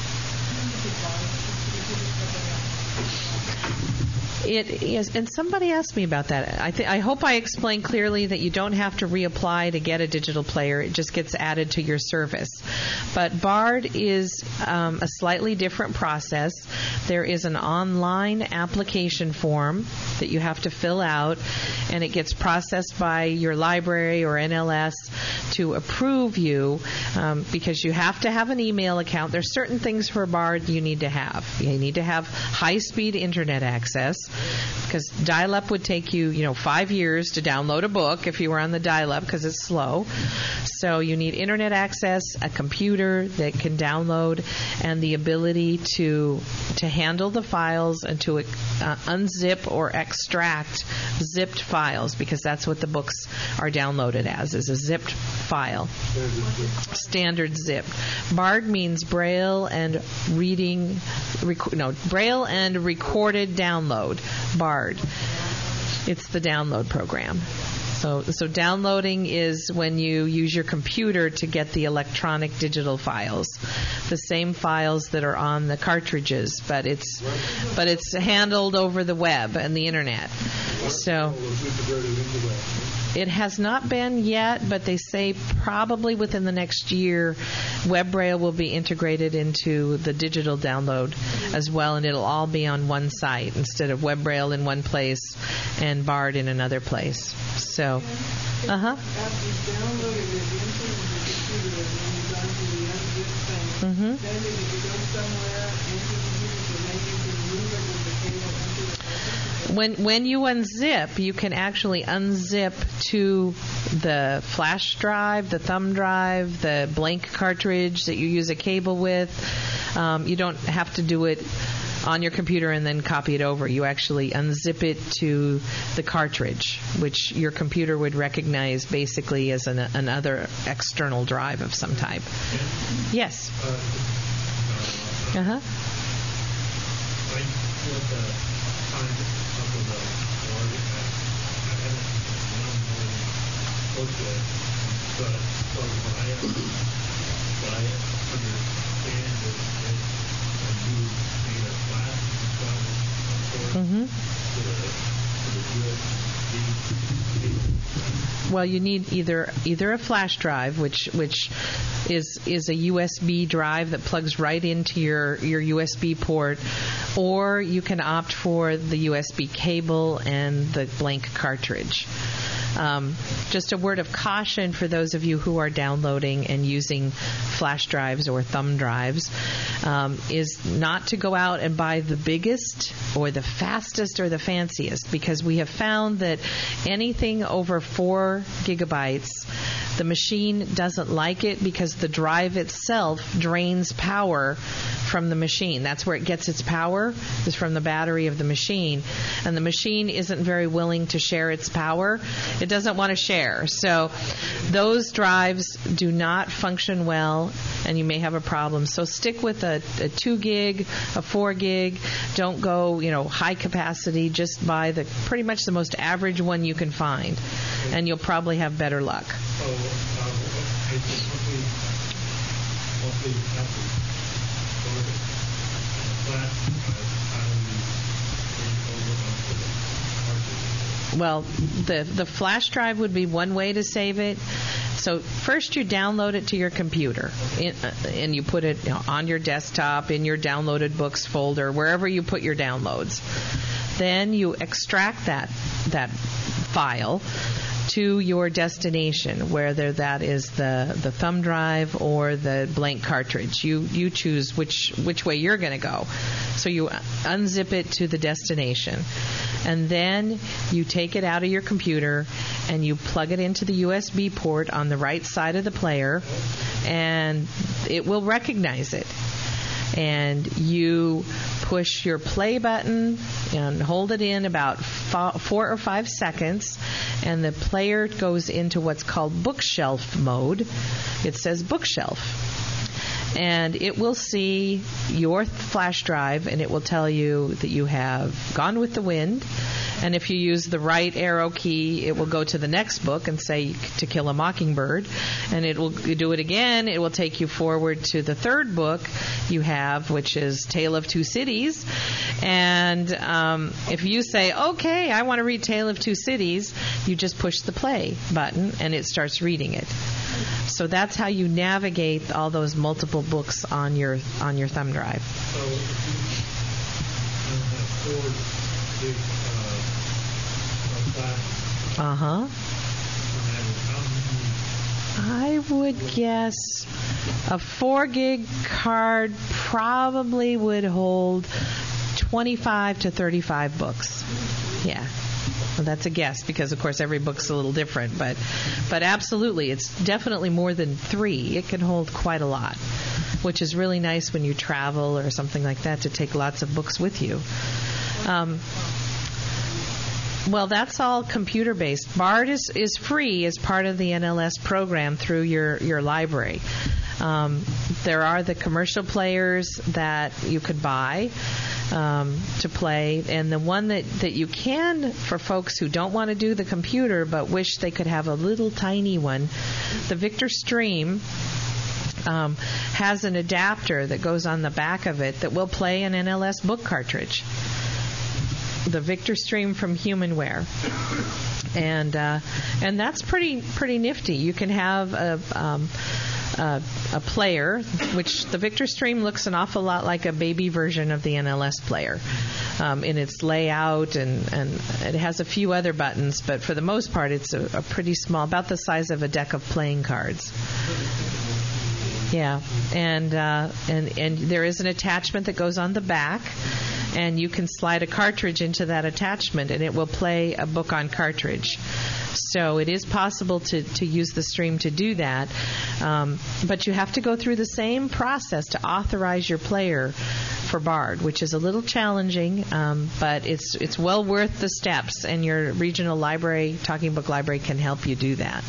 It is, and somebody asked me about that. I th- I hope I explained clearly that you don't have to reapply to get a digital player. It just gets added to your service. But BARD is um, a slightly different process. There is an online application form that you have to fill out, and it gets processed by your library or N L S to approve you, um, because you have to have an email account. There's certain things for BARD you need to have. You need to have high-speed internet access, because dial-up would take you, you know, five years to download a book if you were on the dial-up, because it's slow. So you need internet access, a computer that can download, and the ability to to handle the files and to uh, unzip or extract zipped files, because that's what the books are downloaded as, is a zipped file. Standard zip. BARD means Braille and reading, rec- no, Braille and recorded download. BARD. It's the download program. So, so downloading is when you use your computer to get the electronic digital files, the same files that are on the cartridges, but it's but it's handled over the web and the internet. So it has not been yet, but they say probably within the next year, WebBraille will be integrated into the digital download as well, and it'll all be on one site instead of WebBraille in one place and BARD in another place. So, uh huh. After downloading it into the computer and then you've gone to the unzip thing, Mm-hmm. then if you go somewhere into the computer, then you can move it with the cable into the When when you unzip, you can actually unzip to the flash drive, the thumb drive, the blank cartridge that you use a cable with. Um, you don't have to do it on your computer and then copy it over. You actually unzip it to the cartridge, which your computer would recognize basically as an, another external drive of some type. Yes. Uh huh. Mm-hmm. Well, you need either either a flash drive, which which is is a U S B drive that plugs right into your, your U S B port, or you can opt for the U S B cable and the blank cartridge. Um, just a word of caution for those of you who are downloading and using flash drives or thumb drives um, is not to go out and buy the biggest or the fastest or the fanciest, because we have found that anything over four gigabytes, the machine doesn't like it because the drive itself drains power from the machine. That's where it gets its power, is from the battery of the machine. And the machine isn't very willing to share its power. It doesn't want to share. So those drives do not function well, and you may have a problem. So stick with a, a two gig, a four gig. Don't go, you know, high capacity. Just buy the pretty much the most average one you can find, and you'll probably have better luck. Well, the the flash drive would be one way to save it. So first you download it to your computer, in, uh, and you put it, you know, on your desktop, in your downloaded books folder, wherever you put your downloads. Then you extract that that file to your destination, whether that is the, the thumb drive or the blank cartridge. You you choose which which way you're going to go. So you unzip it to the destination, and then you take it out of your computer and you plug it into the U S B port on the right side of the player, and it will recognize it. And you push your play button and hold it in about four or five seconds, and the player goes into what's called bookshelf mode. It says bookshelf. And it will see your flash drive, and it will tell you that you have Gone with the Wind. And if you use the right arrow key, it will go to the next book and say To Kill a Mockingbird. And it will do it again. It will take you forward to the third book you have, which is Tale of Two Cities. And um, if you say, okay, I want to read Tale of Two Cities, you just push the play button, and it starts reading it. So that's how you navigate all those multiple books on your on your thumb drive. Uh-huh. I would guess a four gig card probably would hold twenty-five to thirty-five books. Yeah. Well, that's a guess because, of course, every book's a little different. But, but absolutely, it's definitely more than three. It can hold quite a lot, which is really nice when you travel or something like that to take lots of books with you. Um, Well, that's all computer-based. BARD is, is free as part of the N L S program through your, your library. Um, there are the commercial players that you could buy. um, to play. And the one that, that you can, for folks who don't want to do the computer but wish they could have a little tiny one, the Victor Stream um, has an adapter that goes on the back of it that will play an N L S book cartridge. The Victor Stream from Humanware. And uh, and that's pretty pretty nifty. You can have a um, uh, a player, which the Victor Stream looks an awful lot like a baby version of the N L S player um, in its layout, and, and it has a few other buttons, but for the most part it's a, a pretty small, about the size of a deck of playing cards. Yeah, and uh, and and there is an attachment that goes on the back, and you can slide a cartridge into that attachment, and it will play a book on cartridge. So it is possible to, to use the Stream to do that, um, but you have to go through the same process to authorize your player for Bard, which is a little challenging, um, but it's it's well worth the steps, and your regional library, Talking Book Library, can help you do that.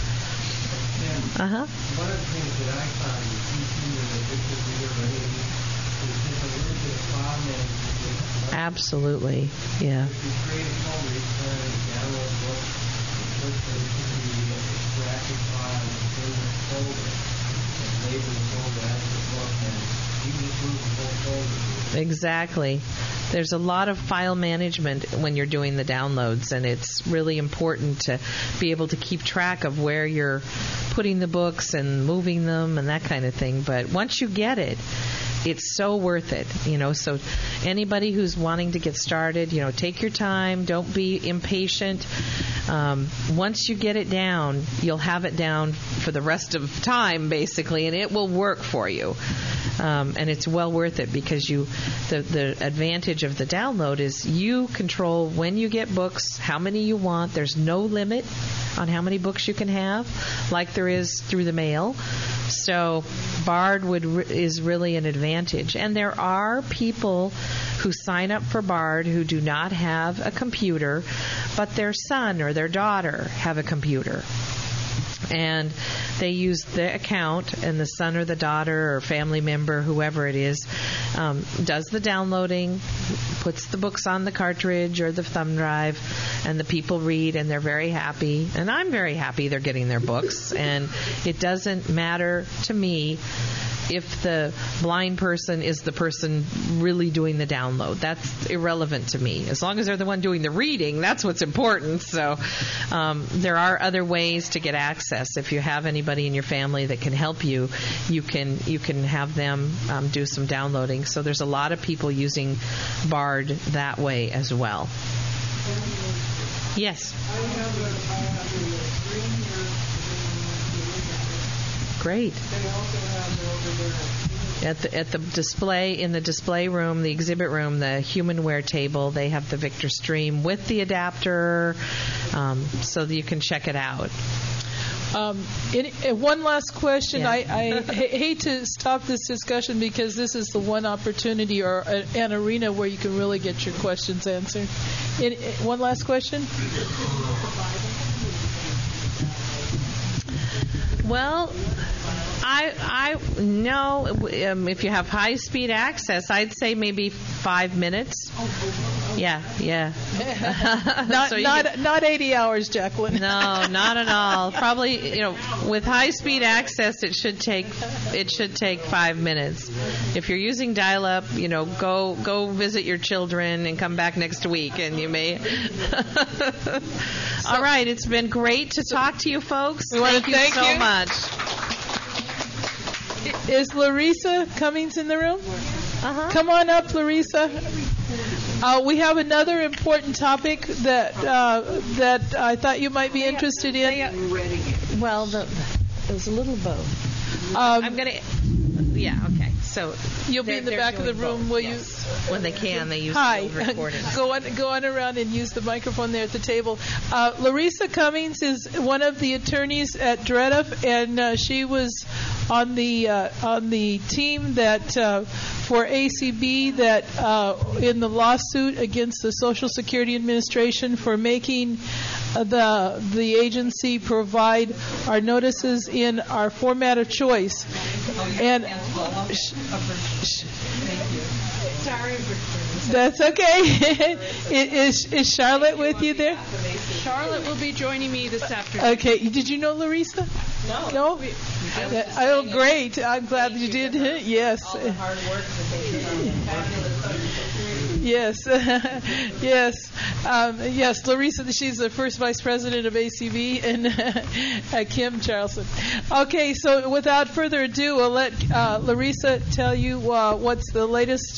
Uh huh. One of the things that I found is teaching you that this is the ready is just a little bit of file management. Absolutely, yeah. If you create a folder, each time you download books, put them into the extracted file in the folder, and label the folder as the book, and you just move the whole folder. Exactly. There's a lot of file management when you're doing the downloads, and it's really important to be able to keep track of where you're putting the books and moving them and that kind of thing. But once you get it, it's so worth it, you know. So anybody who's wanting to get started, you know, take your time. Don't be impatient. Um, once you get it down, you'll have it down for the rest of time, basically, and it will work for you. Um, and it's well worth it because you, the the advantage of the download is you control when you get books, how many you want. There's no limit on how many books you can have, like there is through the mail. So Bard would is really an advantage. And there are people who sign up for Bard who do not have a computer, but their son or their daughter have a computer. And they use the account, and the son or the daughter or family member, whoever it is, um, does the downloading, puts the books on the cartridge or the thumb drive, and the people read, and they're very happy. And I'm very happy they're getting their books. And it doesn't matter to me if the blind person is the person really doing the download. That's irrelevant to me. As long as they're the one doing the reading, that's what's important. So um, there are other ways to get access. If you have anybody in your family that can help you, you can you can have them um, do some downloading. So there's a lot of people using Bard that way as well. Yes. Great. At the at the display in the display room, the exhibit room, the Humanware table, they have the Victor Stream with the adapter, um, so that you can check it out. Um, in, uh, one last question. Yeah. I, I h- hate to stop this discussion because this is the one opportunity or a, an arena where you can really get your questions answered. In, in, one last question. Well, I I know um, if you have high speed access, I'd say maybe five minutes. Yeah, yeah. not so not could, not eighty hours, Jacqueline. No, not at all. Probably, you know, with high speed access, it should take it should take five minutes. If you're using dial up, you know, go go visit your children and come back next week, and you may. All right, it's been great to talk to you folks. We want thank to you thank so you. much. Is Larissa Cummings in the room? Uh-huh. Come on up, Larissa. Uh, we have another important topic that uh, that I thought you might be interested in. Well, the, it was a little both. Um, I'm gonna. Yeah. Okay. So you'll be in the back of the room, both, will yes. you? When they can, they use Hi. the recordings. go on, go on around and use the microphone there at the table. Uh, Larissa Cummings is one of the attorneys at D R E D F, and uh, she was on the uh, on the team that uh, for A C B that uh, in the lawsuit against the Social Security Administration for making uh, the the agency provide our notices in our format of choice. And sh- sh- Sorry, That's okay. is, is Charlotte with you there? Charlotte will be joining me this afternoon. Okay. Did you know Larissa? No. No? We, oh, great. I'm glad you did. Yes. All the hard work that they did on the fabulous Social Security. Yes. yes. Um, yes, Larissa, she's the first vice president of A C B, and uh, Kim Charleston. Okay, so without further ado, I'll let uh, Larissa tell you uh, what's the latest.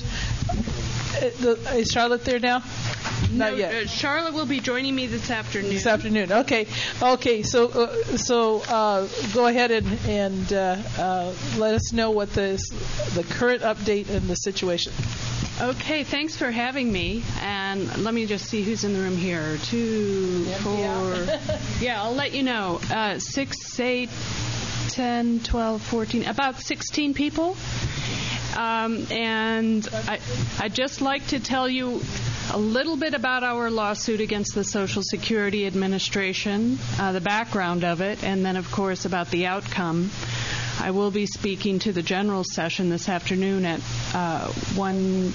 Uh, the, is Charlotte there now? No, Not yet. Uh, Charlotte will be joining me this afternoon. This afternoon. Okay. Okay. So, uh, so uh, go ahead and, and uh, uh, let us know what the the current update and the situation. Okay. Thanks for having me. And let me just see who's in the room here. Two, four. Yeah, I'll let you know. Uh, six, eight, ten, twelve, fourteen. About sixteen people. Um, and I, I'd just like to tell you a little bit about our lawsuit against the Social Security Administration, uh, the background of it, and then, of course, about the outcome. I will be speaking to the general session this afternoon at uh, one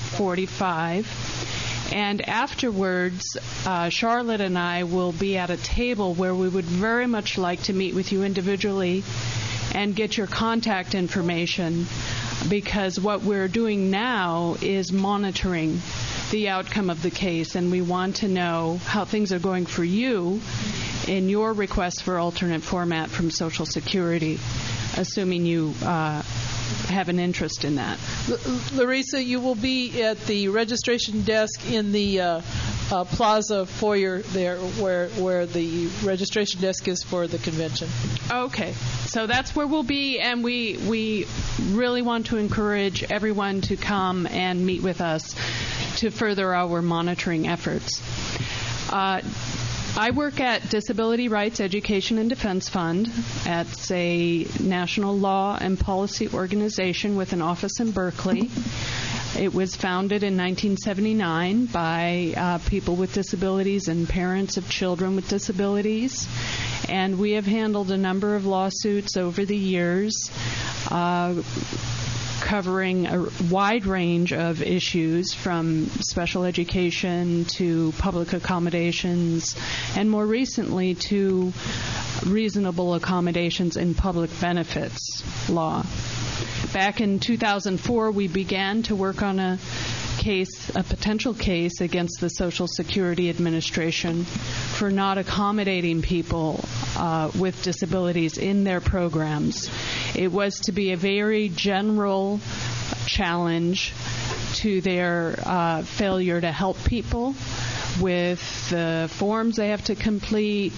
forty-five. And afterwards, uh, Charlotte and I will be at a table where we would very much like to meet with you individually and get your contact information, because what we're doing now is monitoring the outcome of the case, and we want to know how things are going for you in your request for alternate format from Social Security, assuming you uh, have an interest in that. L- Larissa, you will be at the registration desk in the uh, uh, plaza foyer there, where where the registration desk is for the convention. Okay, so that's where we'll be, and we we really want to encourage everyone to come and meet with us to further our monitoring efforts. Uh, I work at Disability Rights Education and Defense Fund. It's a national law and policy organization with an office in Berkeley. It was founded in nineteen seventy-nine by uh, people with disabilities and parents of children with disabilities. And we have handled a number of lawsuits over the years, uh, covering a wide range of issues, from special education to public accommodations, and more recently to reasonable accommodations in public benefits law. Back in two thousand four, we began to work on a case, a potential case against the Social Security Administration for not accommodating people uh, with disabilities in their programs. It was to be a very general challenge to their uh, failure to help people with the forms they have to complete,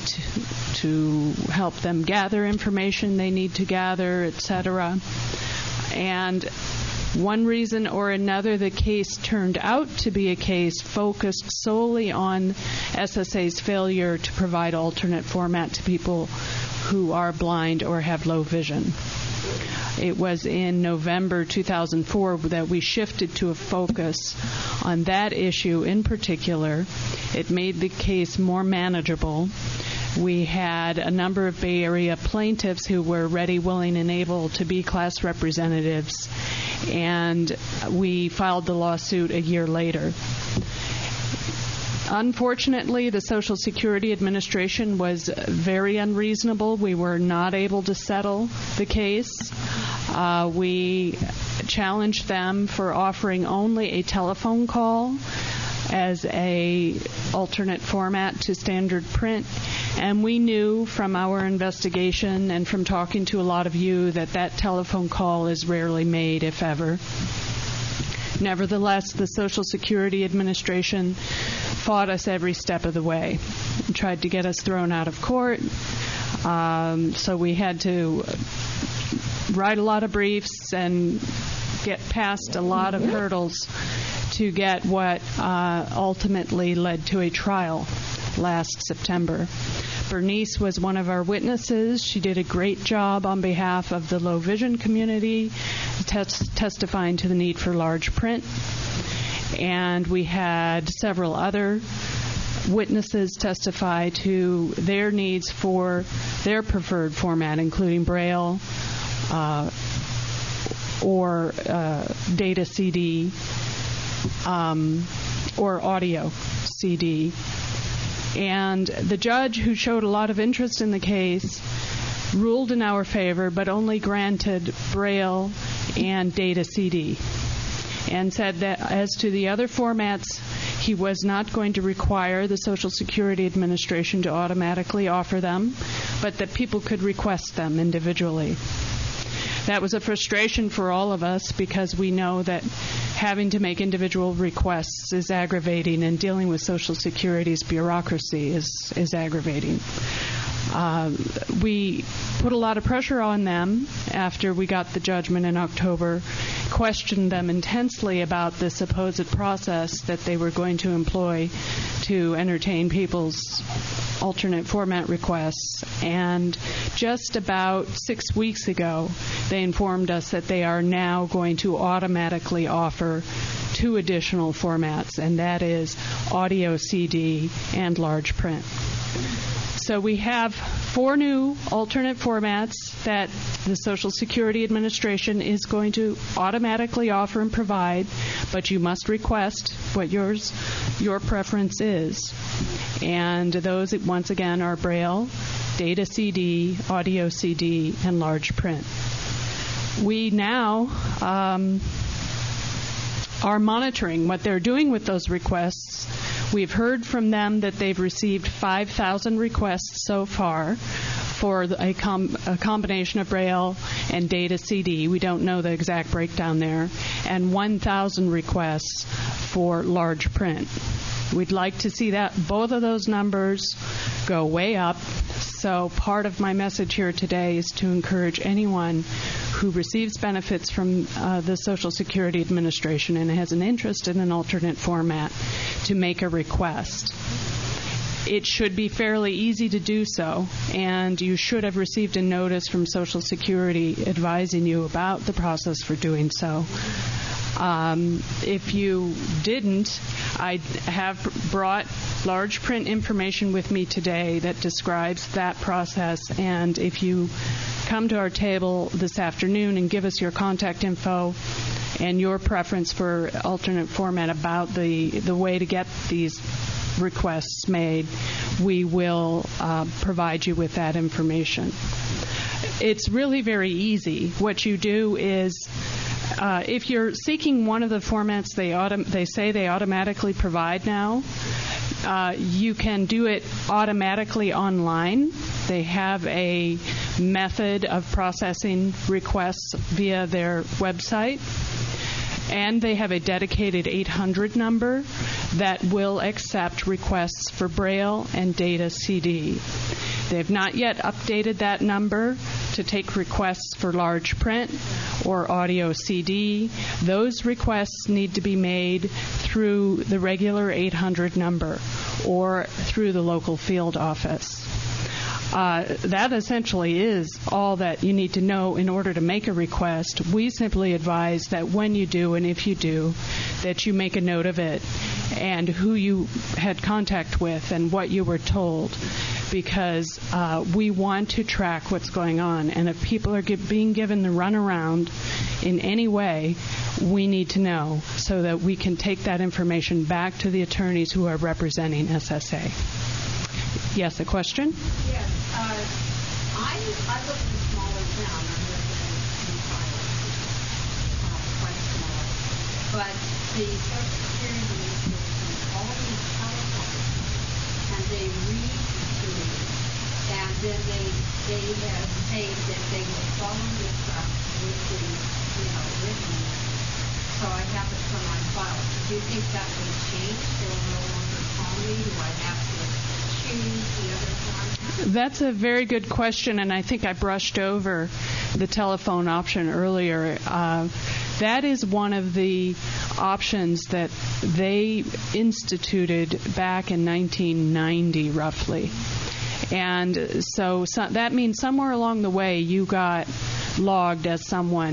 to help them gather information they need to gather, et cetera. And one reason or another, the case turned out to be a case focused solely on S S A's failure to provide alternate format to people who are blind or have low vision. It was in November two thousand four that we shifted to a focus on that issue in particular. It made the case more manageable. We had a number of Bay Area plaintiffs who were ready, willing, and able to be class representatives, and we filed the lawsuit a year later. Unfortunately, the Social Security Administration was very unreasonable. We were not able to settle the case. Uh, we challenged them for offering only a telephone call as a alternate format to standard print, and we knew from our investigation and from talking to a lot of you that that telephone call is rarely made, if ever. Nevertheless, the Social Security Administration fought us every step of the way and tried to get us thrown out of court. Um, so we had to write a lot of briefs and get past a lot of hurdles to get what uh, ultimately led to a trial last September. Bernice was one of our witnesses. She did a great job on behalf of the low vision community, tes- testifying to the need for large print. And we had several other witnesses testify to their needs for their preferred format, including Braille uh, or uh, data C D. Um, or audio C D. And the judge, who showed a lot of interest in the case, ruled in our favor, but only granted Braille and data C D, and said that as to the other formats, he was not going to require the Social Security Administration to automatically offer them, but that people could request them individually. That was a frustration for all of us because we know that having to make individual requests is aggravating, and dealing with Social Security's bureaucracy is, is aggravating. Uh, we put a lot of pressure on them after we got the judgment in October, questioned them intensely about the supposed process that they were going to employ to entertain people's alternate format requests. And just about six weeks ago, they informed us that they are now going to automatically offer two additional formats, and that is audio C D and large print. So we have four new alternate formats that the Social Security Administration is going to automatically offer and provide, but you must request what yours, your preference is. And those, once again, are Braille, data C D, audio C D, and large print. We now um, are monitoring what they're doing with those requests. We've heard from them that they've received five thousand requests so far for a, com- a combination of Braille and data C D. We don't know the exact breakdown there. And one thousand requests for large print. We'd like to see that both of those numbers go way up. So part of my message here today is to encourage anyone who receives benefits from uh, the Social Security Administration and has an interest in an alternate format to make a request. It should be fairly easy to do so, and you should have received a notice from Social Security advising you about the process for doing so. Um, if you didn't, I have brought large print information with me today that describes that process, and if you come to our table this afternoon and give us your contact info and your preference for alternate format about the, the way to get these requests made, we will uh, provide you with that information. It's really very easy. What you do is Uh, if you're seeking one of the formats they autom- they say they automatically provide now, uh, you can do it automatically online. They have a method of processing requests via their website, and they have a dedicated eight hundred number that will accept requests for Braille and data C D. They have not yet updated that number to take requests for large print or audio C D. Those requests need to be made through the regular eight hundred number or through the local field office. Uh, that essentially is all that you need to know in order to make a request. We simply advise that when you do, and if you do, that you make a note of it and who you had contact with and what you were told, because uh, we want to track what's going on. And if people are give, being given the runaround in any way, we need to know so that we can take that information back to the attorneys who are representing S S A. Yes, a question? Yes. Uh, I, I live in a smaller town. I live in Ohio, uh, quite small. But the Social Security Administration all these telephones, and they read to me, and then they they have said that they will follow this up with the, you know, written. So I have it for my file. Do you think that will change? They will no longer call me? Do I have to choose the other one? That's a very good question, and I think I brushed over the telephone option earlier. Uh, that is one of the options that they instituted back in nineteen ninety, roughly. And so, so that means somewhere along the way you got logged as someone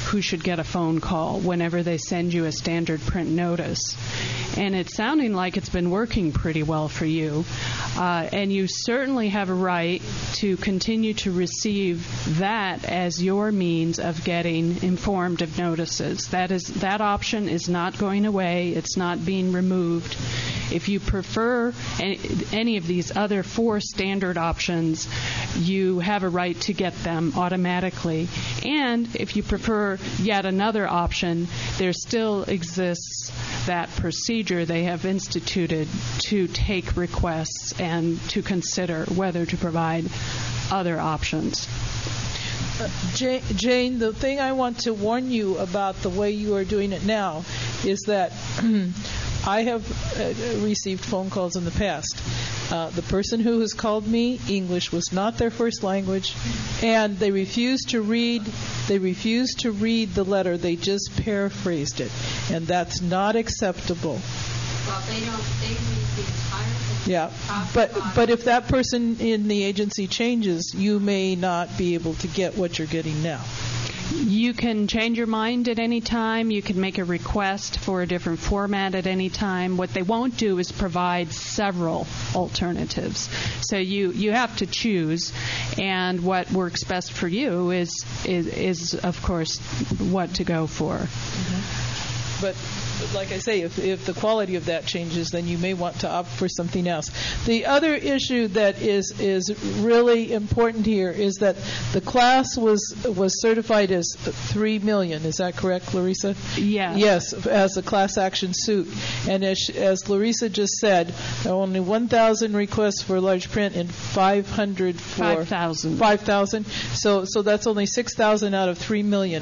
who should get a phone call whenever they send you a standard print notice. And it's sounding like it's been working pretty well for you. Uh, and you certainly have a right to continue to receive that as your means of getting informed of notices. That is, that option is not going away. It's not being removed. If you prefer any, any of these other four standard options, you have a right to get them automatically. And if you prefer yet another option, there still exists that procedure they have instituted to take requests and to consider whether to provide other options. Uh, Jane, the thing I want to warn you about the way you are doing it now is that I have uh, received phone calls in the past. Uh, the person who has called me, English was not their first language, and they refused to read. They refused to read the letter. They just paraphrased it, and that's not acceptable. Well, they don't. They read the entire thing. Yeah, but but if that person in the agency changes, you may not be able to get what you're getting now. You can change your mind at any time. You can make a request for a different format at any time. What they won't do is provide several alternatives. So you, you have to choose, and what works best for you is, is, is of course, what to go for. Mm-hmm. But like I say, if, if the quality of that changes, then you may want to opt for something else. The other issue that is is really important here is that the class was was certified as three million. Is that correct, Larissa? Yes. Yes, as a class action suit. And as as Larissa just said, there are only one thousand requests for large print and five hundred for five thousand. Five thousand. So so that's only six thousand out of three million.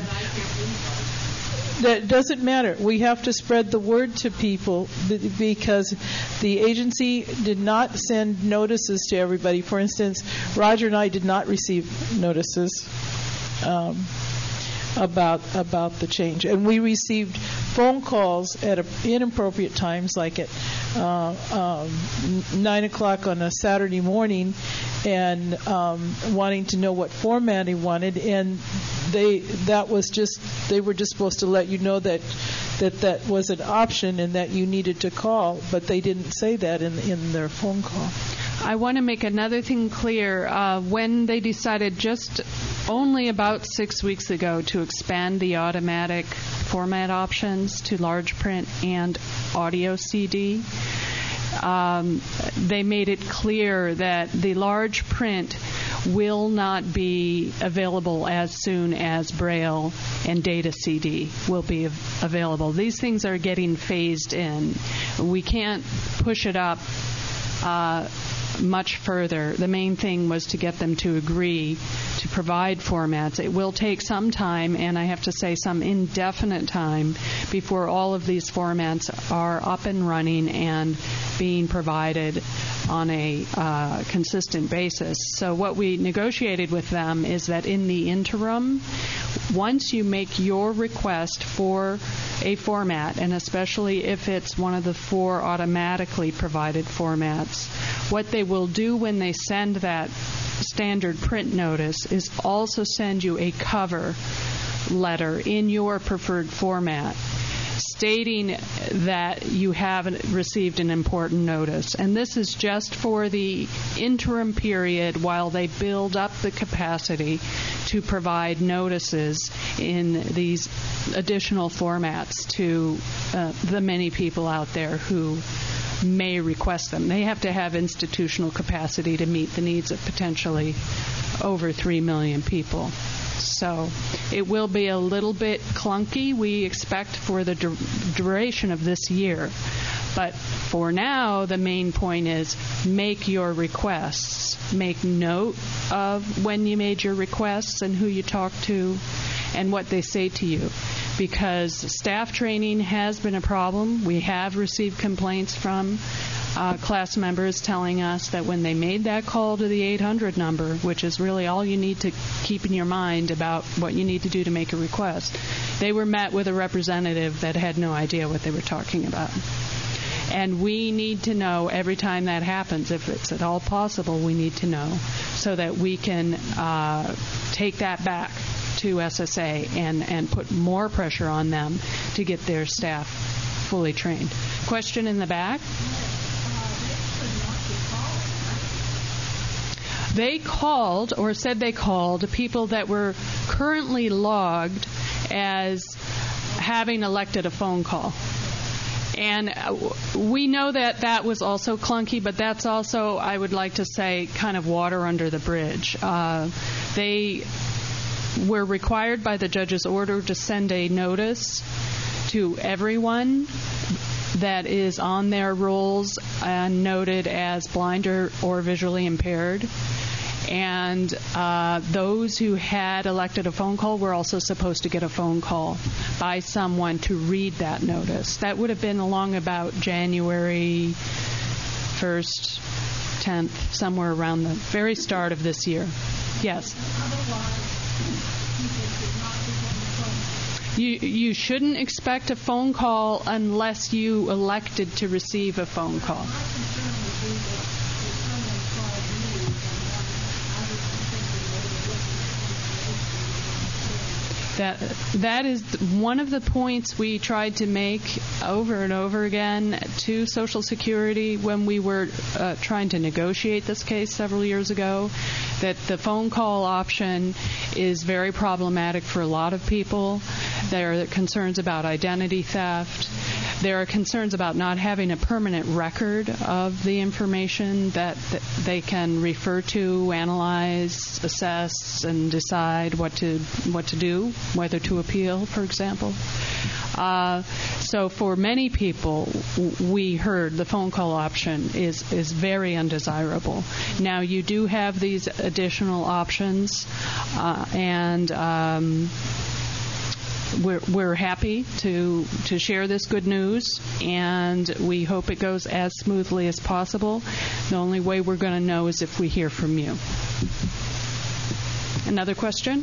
That doesn't matter. We have to spread the word to people because the agency did not send notices to everybody. For instance, Roger and I did not receive notices um, about about the change, and we received phone calls at a, inappropriate times, like at uh, um, nine o'clock on a Saturday morning, and um, wanting to know what format he wanted, and they that was just they were just supposed to let you know that that that was an option and that you needed to call, but they didn't say that in in their phone call. I want to make another thing clear. Uh, when they decided just only about six weeks ago to expand the automatic format options to large print and audio C D, um, they made it clear that the large print will not be available as soon as Braille and data C D will be av- available. These things are getting phased in. We can't push it up uh, much further. The main thing was to get them to agree to provide formats. It will take some time, and I have to say some indefinite time, before all of these formats are up and running and being provided on a uh, consistent basis. So what we negotiated with them is that in the interim, once you make your request for a format, and especially if it's one of the four automatically provided formats, what they will do when they send that standard print notice is also send you a cover letter in your preferred format stating that you have received an important notice. And this is just for the interim period while they build up the capacity to provide notices in these additional formats to uh, the many people out there who may request them. They have to have institutional capacity to meet the needs of potentially over three million people. So it will be a little bit clunky, we expect, for the dur- duration of this year. But for now, the main point is make your requests. Make note of when you made your requests and who you talked to and what they say to you. Because staff training has been a problem. We have received complaints from uh, class members telling us that when they made that call to the eight hundred number, which is really all you need to keep in your mind about what you need to do to make a request, they were met with a representative that had no idea what they were talking about. And we need to know every time that happens, if it's at all possible, we need to know so that we can uh, take that back to S S A and, and put more pressure on them to get their staff fully trained. Question in the back? They called, or said they called, people that were currently logged as having elected a phone call. And we know that that was also clunky, but that's also, I would like to say, kind of water under the bridge. Uh, they were required by the judge's order to send a notice to everyone that is on their rolls and noted as blind or, or visually impaired. And uh, those who had elected a phone call were also supposed to get a phone call by someone to read that notice. That would have been along about January first, tenth, somewhere around the very start of this year. Yes? You, you shouldn't expect a phone call unless you elected to receive a phone call. That that is one of the points we tried to make over and over again to Social Security when we were uh, trying to negotiate this case several years ago, that the phone call option is very problematic for a lot of people. There are concerns about identity theft. There are concerns about not having a permanent record of the information that, that they can refer to, analyze, assess, and decide what to what to do, whether to appeal, for example. Uh, so for many people, we heard the phone call option is, is very undesirable. Now, you do have these additional options, uh, and um, We're, we're happy to to share this good news, and we hope it goes as smoothly as possible. The only way we're going to know is if we hear from you. Another question?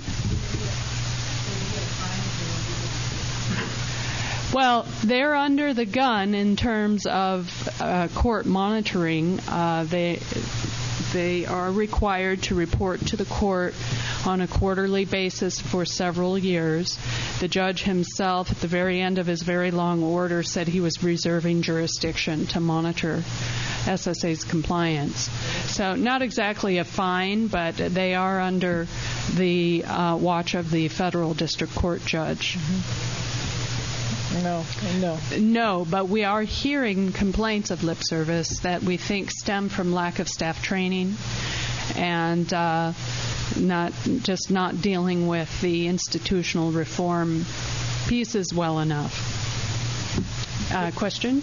Well, they're under the gun in terms of uh, court monitoring. Uh, they they are required to report to the court on a quarterly basis for several years. The judge himself, at the very end of his very long order, said he was reserving jurisdiction to monitor S S A's compliance. So not exactly a fine, but they are under the uh, watch of the federal district court judge. Mm-hmm. No, no. No, but we are hearing complaints of lip service that we think stem from lack of staff training and uh, not just not dealing with the institutional reform pieces well enough. Uh, question?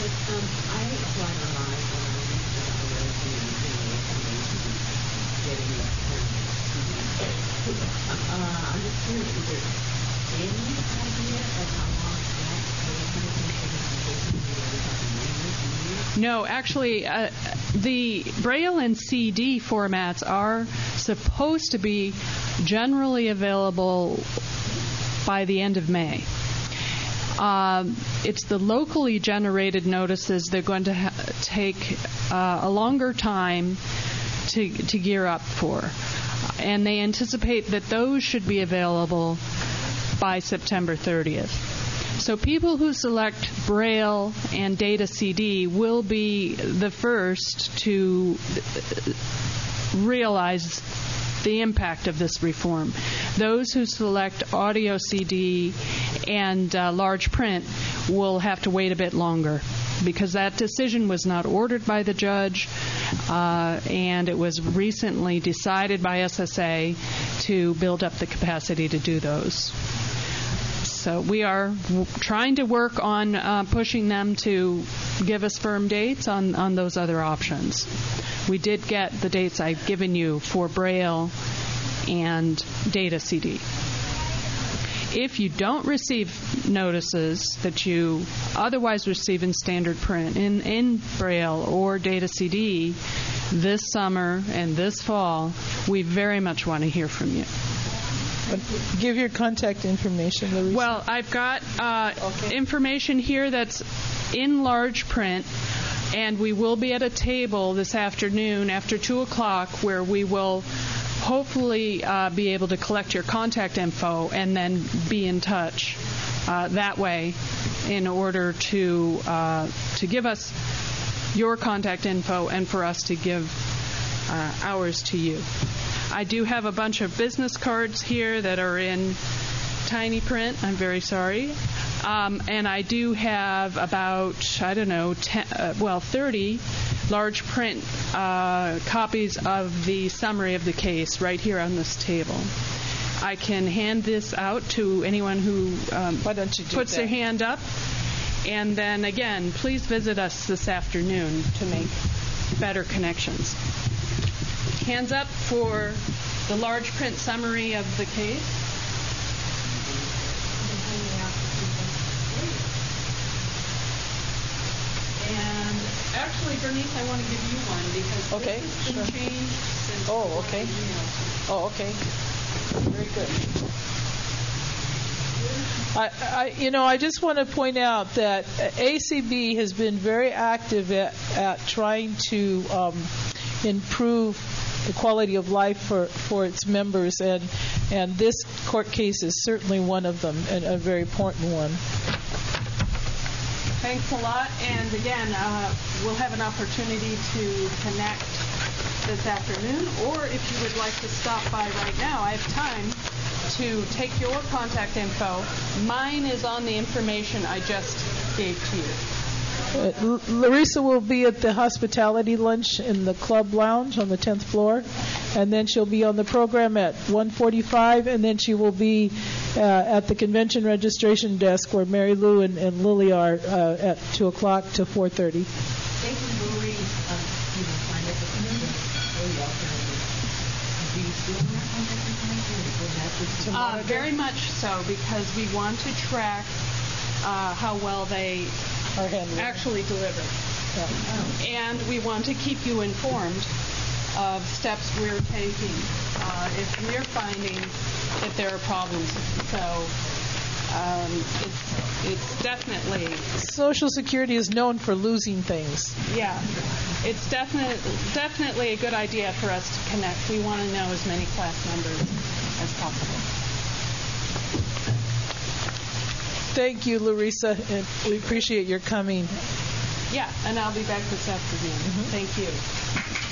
No, actually, uh, the Braille and C D formats are supposed to be generally available by the end of May. Um, it's the locally generated notices they're going to ha- take uh, a longer time to, to gear up for. And they anticipate that those should be available by September thirtieth. So people who select Braille and Data C D will be the first to realize the impact of this reform. Those who select Audio C D and uh, large print will have to wait a bit longer because that decision was not ordered by the judge, uh, and it was recently decided by S S A to build up the capacity to do those. So we are w- trying to work on uh, pushing them to give us firm dates on, on those other options. We did get the dates I've given you for Braille and Data C D. If you don't receive notices that you otherwise receive in standard print, in, in Braille or Data C D, this summer and this fall, we very much want to hear from you. Give your contact information, Larissa. Well, I've got uh, okay. information here that's in large print, and we will be at a table this afternoon after two o'clock where we will hopefully uh, be able to collect your contact info and then be in touch uh, that way in order to uh, to give us your contact info and for us to give uh, ours to you. I do have a bunch of business cards here that are in tiny print. I'm very sorry. Um, and I do have about, I don't know, ten, uh, well, thirty large print uh, copies of the summary of the case right here on this table. I can hand this out to anyone who um, Why don't you do puts that? their hand up. And then, again, please visit us this afternoon to make better connections. Hands up for the large print summary of the case. And actually, Bernice, I want to give you one because Okay, this has been sure. changed since Oh, okay. the email. Oh, okay. Very good. I, I, you know, I just want to point out that A C B has been very active at, at trying to um, improve the quality of life for, for its members, and and this court case is certainly one of them, and a very important one. Thanks a lot. And again, uh, we'll have an opportunity to connect this afternoon, or if you would like to stop by right now, I have time to take your contact info. Mine is on the information I just gave to you. Uh, L- Larissa will be at the hospitality lunch in the club lounge on the tenth floor, and then she'll be on the program at one forty-five, and then she will be uh, at the convention registration desk where Mary Lou and, and Lily are uh, at two o'clock to four thirty. Thank you, Lori. Um, you know, find out the community. Very welcome. Do you still have contact information? Or is that just to Uh, monitor? very much so, because we want to track uh, how well they actually deliver. And we want to keep you informed of steps we're taking uh, if we're finding that there are problems. So um, it's, it's definitely... Social Security is known for losing things. Yeah, it's definitely definitely a good idea for us to connect. We want to know as many class members as possible. Thank you, Larissa, and we appreciate your coming. Yeah, and I'll be back this afternoon. Thank you.